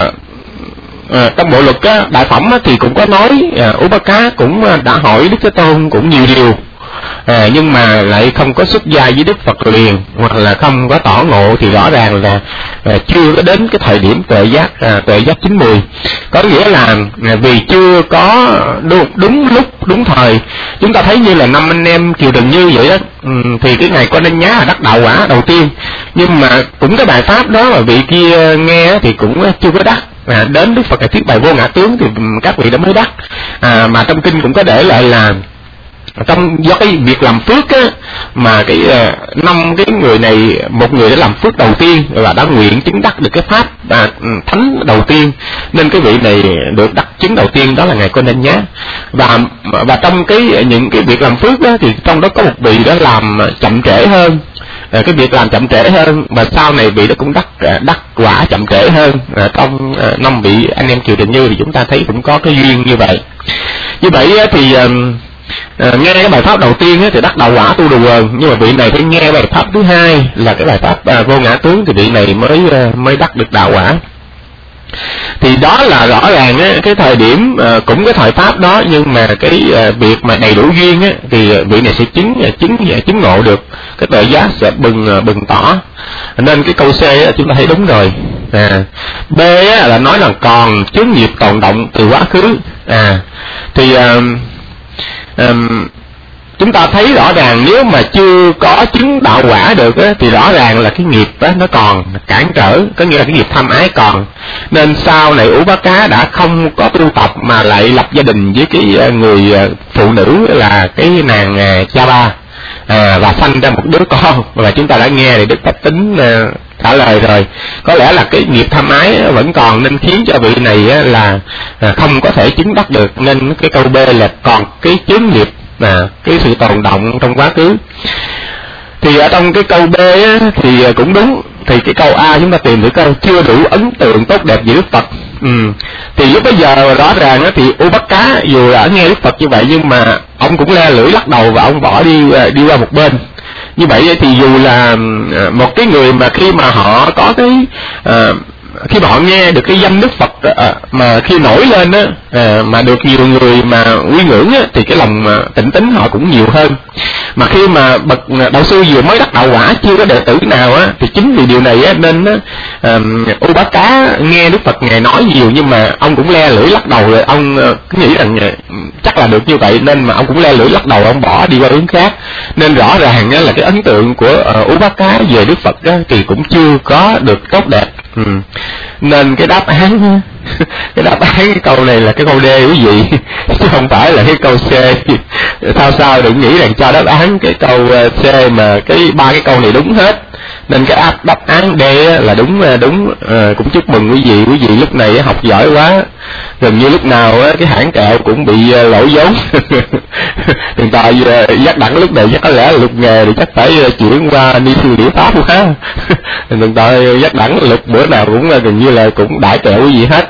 bộ luật Đại Phẩm thì cũng có nói Bát Cá cũng đã hỏi Đức Thế Tôn cũng nhiều điều, nhưng mà lại không có xuất gia với Đức Phật liền, hoặc là không có tỏ ngộ, thì rõ ràng là chưa có đến cái thời điểm tuệ giác chín mùi. Có nghĩa là vì chưa có đúng lúc đúng thời. Chúng ta thấy như là 5 anh em Kiều Trần Như vậy đó, thì cái ngày Con Nên Nhá là đắc đạo quả đầu tiên, nhưng mà cũng cái bài pháp đó mà vị kia nghe thì cũng chưa có đắc. Đến Đức Phật thuyết bài Vô Ngã Tướng thì các vị đã mới đắc. Mà trong kinh cũng có để lại là do cái việc làm phước mà cái 5 cái người này, một người đã làm phước đầu tiên và đã nguyện chứng đắc được cái pháp thánh đầu tiên, nên cái vị này được đắc chứng đầu tiên, đó là ngài Con Nên Nhá. Và trong những cái việc làm phước đó thì trong đó có một vị đã làm chậm trễ hơn, cái việc làm chậm trễ hơn, và sau này vị đó cũng đắc quả chậm trễ hơn. Trong 5 vị anh em Kiều Trần Như thì chúng ta thấy cũng có cái duyên như vậy. Như vậy thì nghe cái bài pháp đầu tiên thì đắc đạo quả tu đù vần, nhưng mà vị này phải nghe bài pháp thứ hai là cái bài pháp Vô Ngã Tướng thì vị này mới đắc được đạo quả. Thì đó là rõ ràng cái thời điểm cũng cái thời pháp đó, nhưng mà cái việc mà đầy đủ duyên thì vị này sẽ chứng ngộ được cái tuệ giác sẽ bừng tỏ. Nên cái câu C chúng ta thấy đúng rồi. B là nói là còn chướng nghiệp tồn động từ quá khứ. Thì chúng ta thấy rõ ràng nếu mà chưa có chứng đạo quả được thì rõ ràng là cái nghiệp đó nó còn cản trở, có nghĩa là cái nghiệp tham ái còn. Nên sau này Bát Cá đã không có tu tập mà lại lập gia đình với cái người phụ nữ là cái nàng Cha Ba, và sanh ra một đứa con, và chúng ta đã nghe thì Đức Bách Tính trả lời rồi. Có lẽ là cái nghiệp tham ái vẫn còn, nên khiến cho vị này là không có thể chứng đắc được. Nên cái câu B là còn cái chướng nghiệp, cái sự tồn động trong quá khứ. Thì ở trong cái câu B thì cũng đúng. Thì cái câu A chúng ta tìm được câu chưa đủ ấn tượng tốt đẹp về Đức Phật. Thì lúc bây giờ rõ ràng thì Bát Cá dù là nghe Đức Phật như vậy, nhưng mà ông cũng le lưỡi lắc đầu và ông bỏ đi qua một bên. Như vậy thì dù là một cái người mà khi mà họ có khi mà họ nghe được cái danh Đức Phật mà khi nổi lên mà được nhiều người mà quy ngưỡng thì cái lòng tịnh tín họ cũng nhiều hơn. Mà khi mà bậc đạo sư vừa mới đắc đạo quả chưa có đệ tử nào thì chính vì điều này nên Bát Cá nghe Đức Phật ngài nói nhiều, nhưng mà ông cũng le lưỡi lắc đầu rồi. Ông cứ nghĩ rằng chắc là được như vậy, nên mà ông cũng le lưỡi lắc đầu, ông bỏ đi qua hướng khác. Nên rõ ràng là cái ấn tượng của Bát Cá về Đức Phật thì cũng chưa có được tốt đẹp. Nên cái đáp án Cái đáp án cái câu này là cái câu D quý vị, chứ không phải là cái câu C. Sao đừng nghĩ rằng cho đáp án cái câu C mà ba cái câu này đúng hết. Nên cái đáp án D là đúng. Cũng chúc mừng quý vị lúc này học giỏi quá, gần như lúc nào cái hãng kẹo cũng bị lỗ vốn. Hiện tại giác đẳng lúc này chắc có lẽ là lục nghề thì chắc phải chuyển qua ni sư理pháp quá. Hiện tại giác đẳng lục bữa nào cũng gần như là cũng đại kẹo quý vị hết.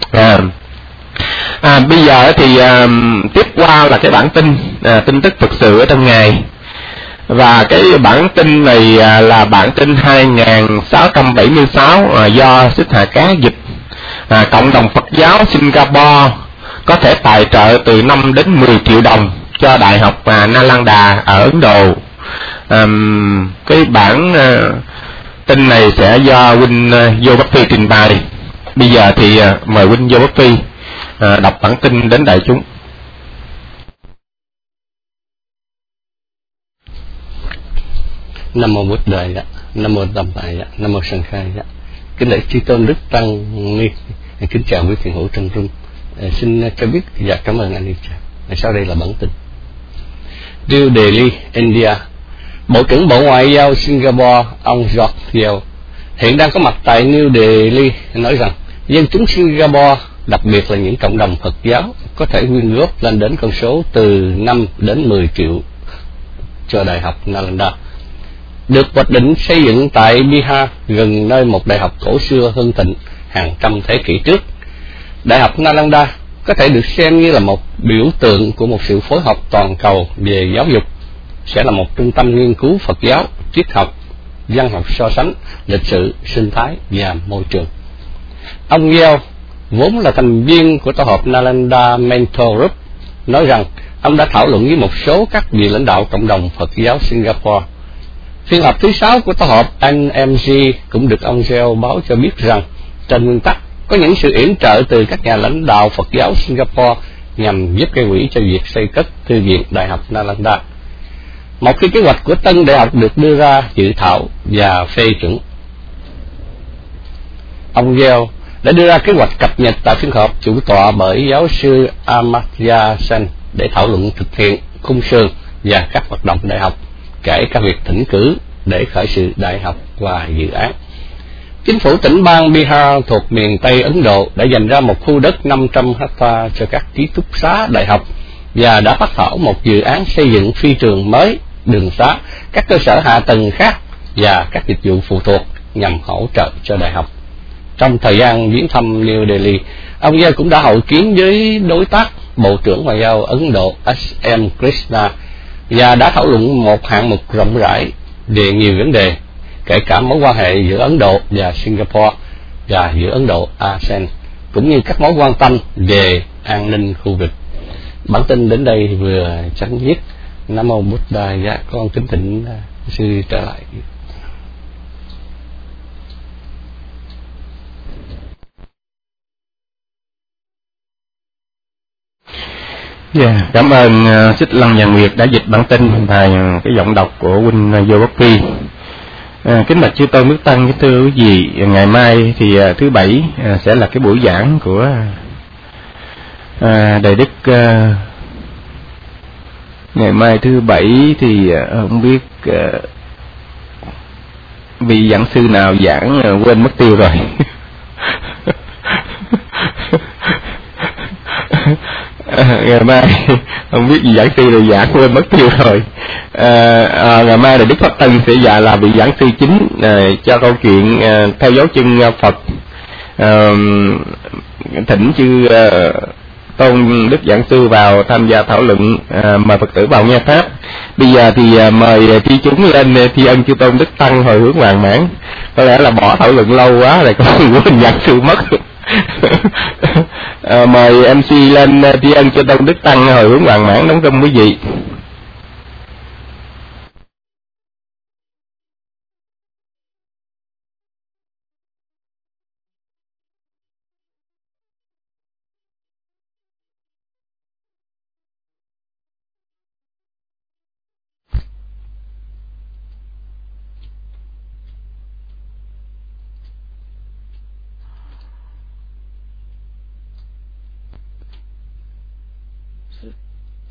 Bây giờ thì tiếp qua là cái bản tin, tin tức thực sự ở trong ngày. Và cái bản tin này là bản tin 2676 do Xích Hà Cát dịch. Cộng đồng Phật giáo Singapore có thể tài trợ từ 5 đến 10 triệu đồng cho Đại học Nalanda ở Ấn Độ. Cái bản tin này sẽ do huynh Vô Bất Phi trình bày. Bây giờ thì mời huynh Vô Bất Phi đọc bản tin đến đại chúng. Nam mô Bụt Đại dạ, Nam mô Tam Đại dạ, Nam mô Sanh Khai dạ. Kính lễ chư tôn đức tăng ni, kính chào quý thiền hữu trong room. Xin cho biết và cảm ơn anh đi. Sau đây là bản tin. New Delhi, India. Bộ trưởng Bộ Ngoại giao Singapore ông George Yeo hiện đang có mặt tại New Delhi, nói rằng dân chúng Singapore, đặc biệt là những cộng đồng Phật giáo, có thể quyên góp lên đến con số từ 5 đến 10 triệu cho Đại học Nalanda, được hoạch định xây dựng tại Bihar, gần nơi một đại học cổ xưa hưng thịnh hàng trăm thế kỷ trước. Đại học Nalanda có thể được xem như là một biểu tượng của một sự phối hợp toàn cầu về giáo dục, sẽ là một trung tâm nghiên cứu Phật giáo, triết học, văn học so sánh, lịch sử, sinh thái và môi trường. Ông Yeo, vốn là thành viên của tổ hợp Nalanda Mentor Group, nói rằng ông đã thảo luận với một số các vị lãnh đạo cộng đồng Phật giáo Singapore. Phiên họp thứ 6 của tổ hợp NMG cũng được ông Yeo báo cho biết rằng trên nguyên tắc có những sự yểm trợ từ các nhà lãnh đạo Phật giáo Singapore nhằm giúp gây quỹ cho việc xây cất thư viện Đại học Nalanda. Một khi kế hoạch của tân đại học được đưa ra dự thảo và phê chuẩn, ông Yeo đã đưa ra kế hoạch cập nhật tại phiên họp chủ tọa bởi giáo sư Amartya Sen để thảo luận thực hiện khung sườn và các hoạt động đại học, kể cả việc thỉnh cử để khởi sự đại học và dự án. Chính phủ tỉnh bang Bihar thuộc miền Tây Ấn Độ đã dành ra một khu đất 500 ha cho các ký túc xá đại học và đã phát thảo một dự án xây dựng phi trường mới, đường xá, các cơ sở hạ tầng khác và các dịch vụ phụ thuộc nhằm hỗ trợ cho đại học. Trong thời gian viếng thăm New Delhi, ông Yeo cũng đã hội kiến với đối tác Bộ trưởng Ngoại giao Ấn Độ S.M. Krishna và đã thảo luận một hạng mục rộng rãi về nhiều vấn đề, kể cả mối quan hệ giữa Ấn Độ và Singapore và giữa Ấn Độ ASEAN, cũng như các mối quan tâm về an ninh khu vực. Bản tin đến đây vừa chấm dứt. Nam mô Bụt Đà. Dạ, con kính thỉnh sư trở lại. Cảm ơn Xích Lăng Nhàn Nguyệt đã dịch bản tin và cái giọng đọc của huynh Vô Bất Phi. Kính bạch chư tôn đức tăng, kính thưa quý vị, ngày mai thì thứ Bảy sẽ là cái buổi giảng của Đại Đức. Ngày mai thứ Bảy thì không biết vị giảng sư nào giảng quên mất tiêu rồi. Ngày mai không biết gì giảng sư rồi giảng quên mất tiêu rồi. Ngày mai là Đức Pháp Tân sẽ là vị giảng sư chính cho câu chuyện theo dấu chân Phật. Thỉnh chư tôn đức giảng sư vào tham gia thảo luận, mời Phật tử vào nghe pháp. Bây giờ thì mời tri chúng lên tri ân chư tôn đức tăng hồi hướng hoàn mãn. Có lẽ là bỏ thảo luận lâu quá rồi con quên giảng sư mất. Mời MC lên tri ân chư tôn đức tăng hồi hướng hoàn mãn đóng trong quý vị.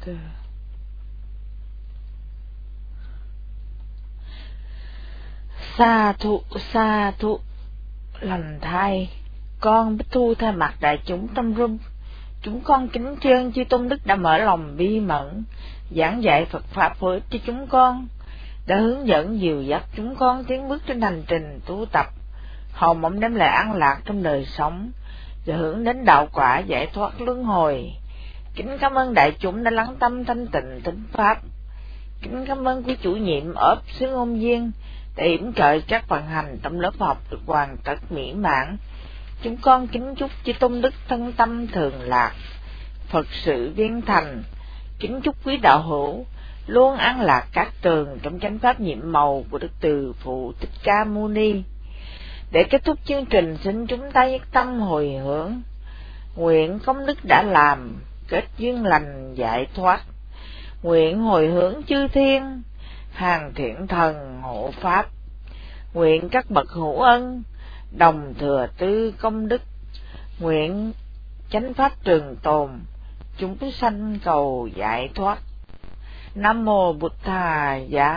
Sa thụ lành thay. Con Bích Thu thay mặt đại chúng Tâm Rung, chúng con kính tri ân chư Tôn Đức đã mở lòng bi mẫn giảng dạy Phật pháp hữu ích cho chúng con, đã hướng dẫn dìu dắt chúng con tiến bước trên hành trình tu tập, hầu mong đem lại an lạc trong đời sống và hướng đến đạo quả giải thoát luân hồi. Kính cảm ơn đại chúng đã lắng tâm thanh tịnh thính pháp. Kính cảm ơn quý chủ nhiệm ở xứ Ngôn Viên đã yểm trợ các vận hành trong lớp học được hoàn tất mỹ mãn. Chúng con kính chúc chư Tôn Đức thân tâm thường lạc, Phật sự viên thành. Kính chúc quý đạo hữu luôn an lạc các tường trong chánh pháp nhiệm màu của Đức Từ Phụ Thích Ca Mâu Ni. Để kết thúc chương trình, xin chúng ta nhất tâm hồi hướng, nguyện công đức đã làm kết duyên lành giải thoát, nguyện hồi hướng chư thiên hàng thiện thần hộ pháp, nguyện các bậc hữu ân đồng thừa tư công đức, nguyện chánh pháp trường tồn, chúng sanh cầu giải thoát. Nam mô Bụt Thà Giá.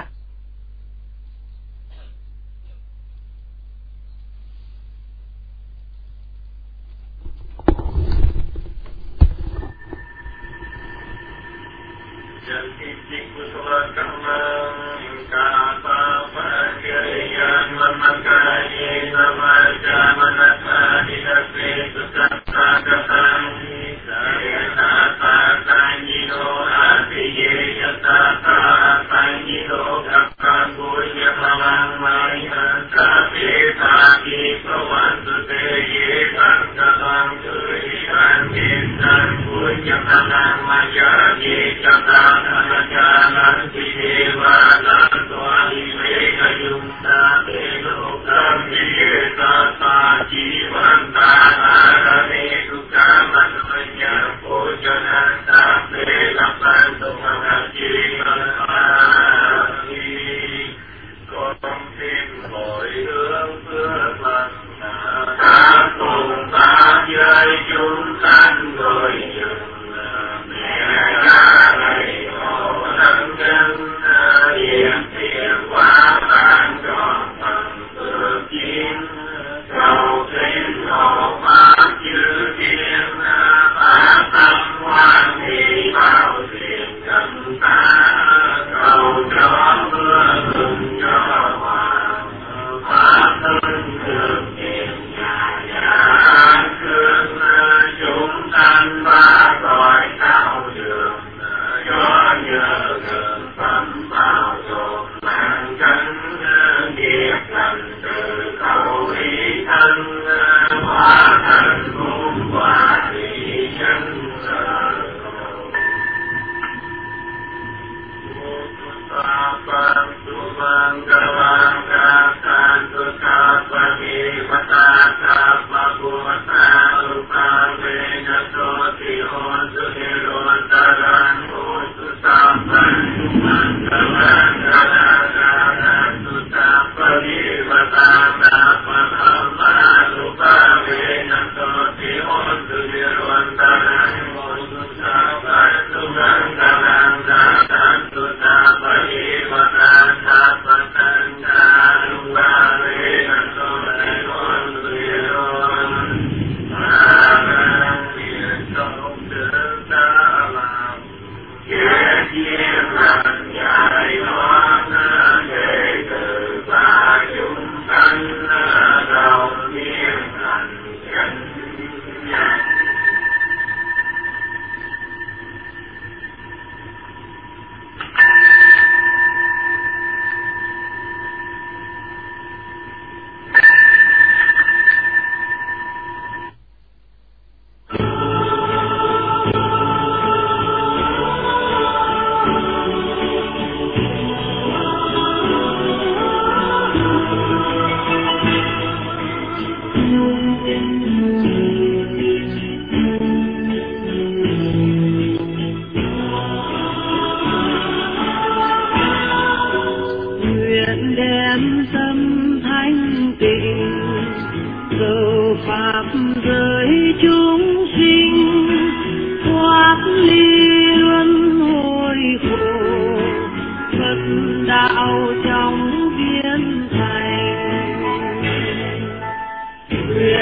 pháp giới chúng sinh thoát ly luân hồi.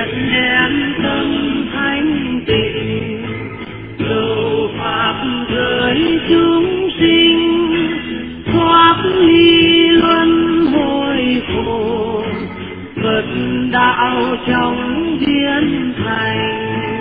nguyện đem tâm thanh tịnh cầu pháp giới chúng sinh thoát ly luân hồi khổ, Phật đạo trong biến thành.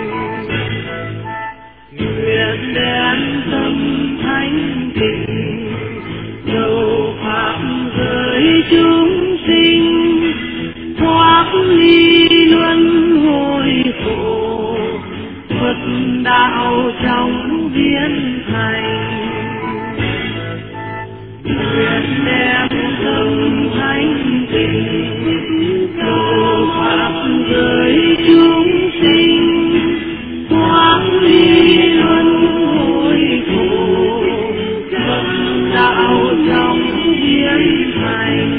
Nguyện đem tâm thanh tịnh cầu pháp giới chúng sinh thoát ly luân hồi khổ, Phật đạo trong biến thành. Nguyện đem tâm thanh tịnh cầu pháp giới chúng sinh thoát ly luân hồi khổ, Phật đạo trong biến thành.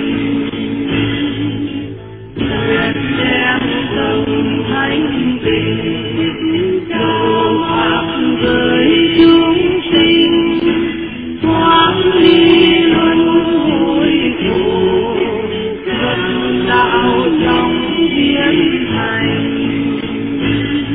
Nguyện đem tâm thanh tịnh cầu pháp giới chúng sinh thoát ly luân hồi khổ, Phật đạo trong biến thành.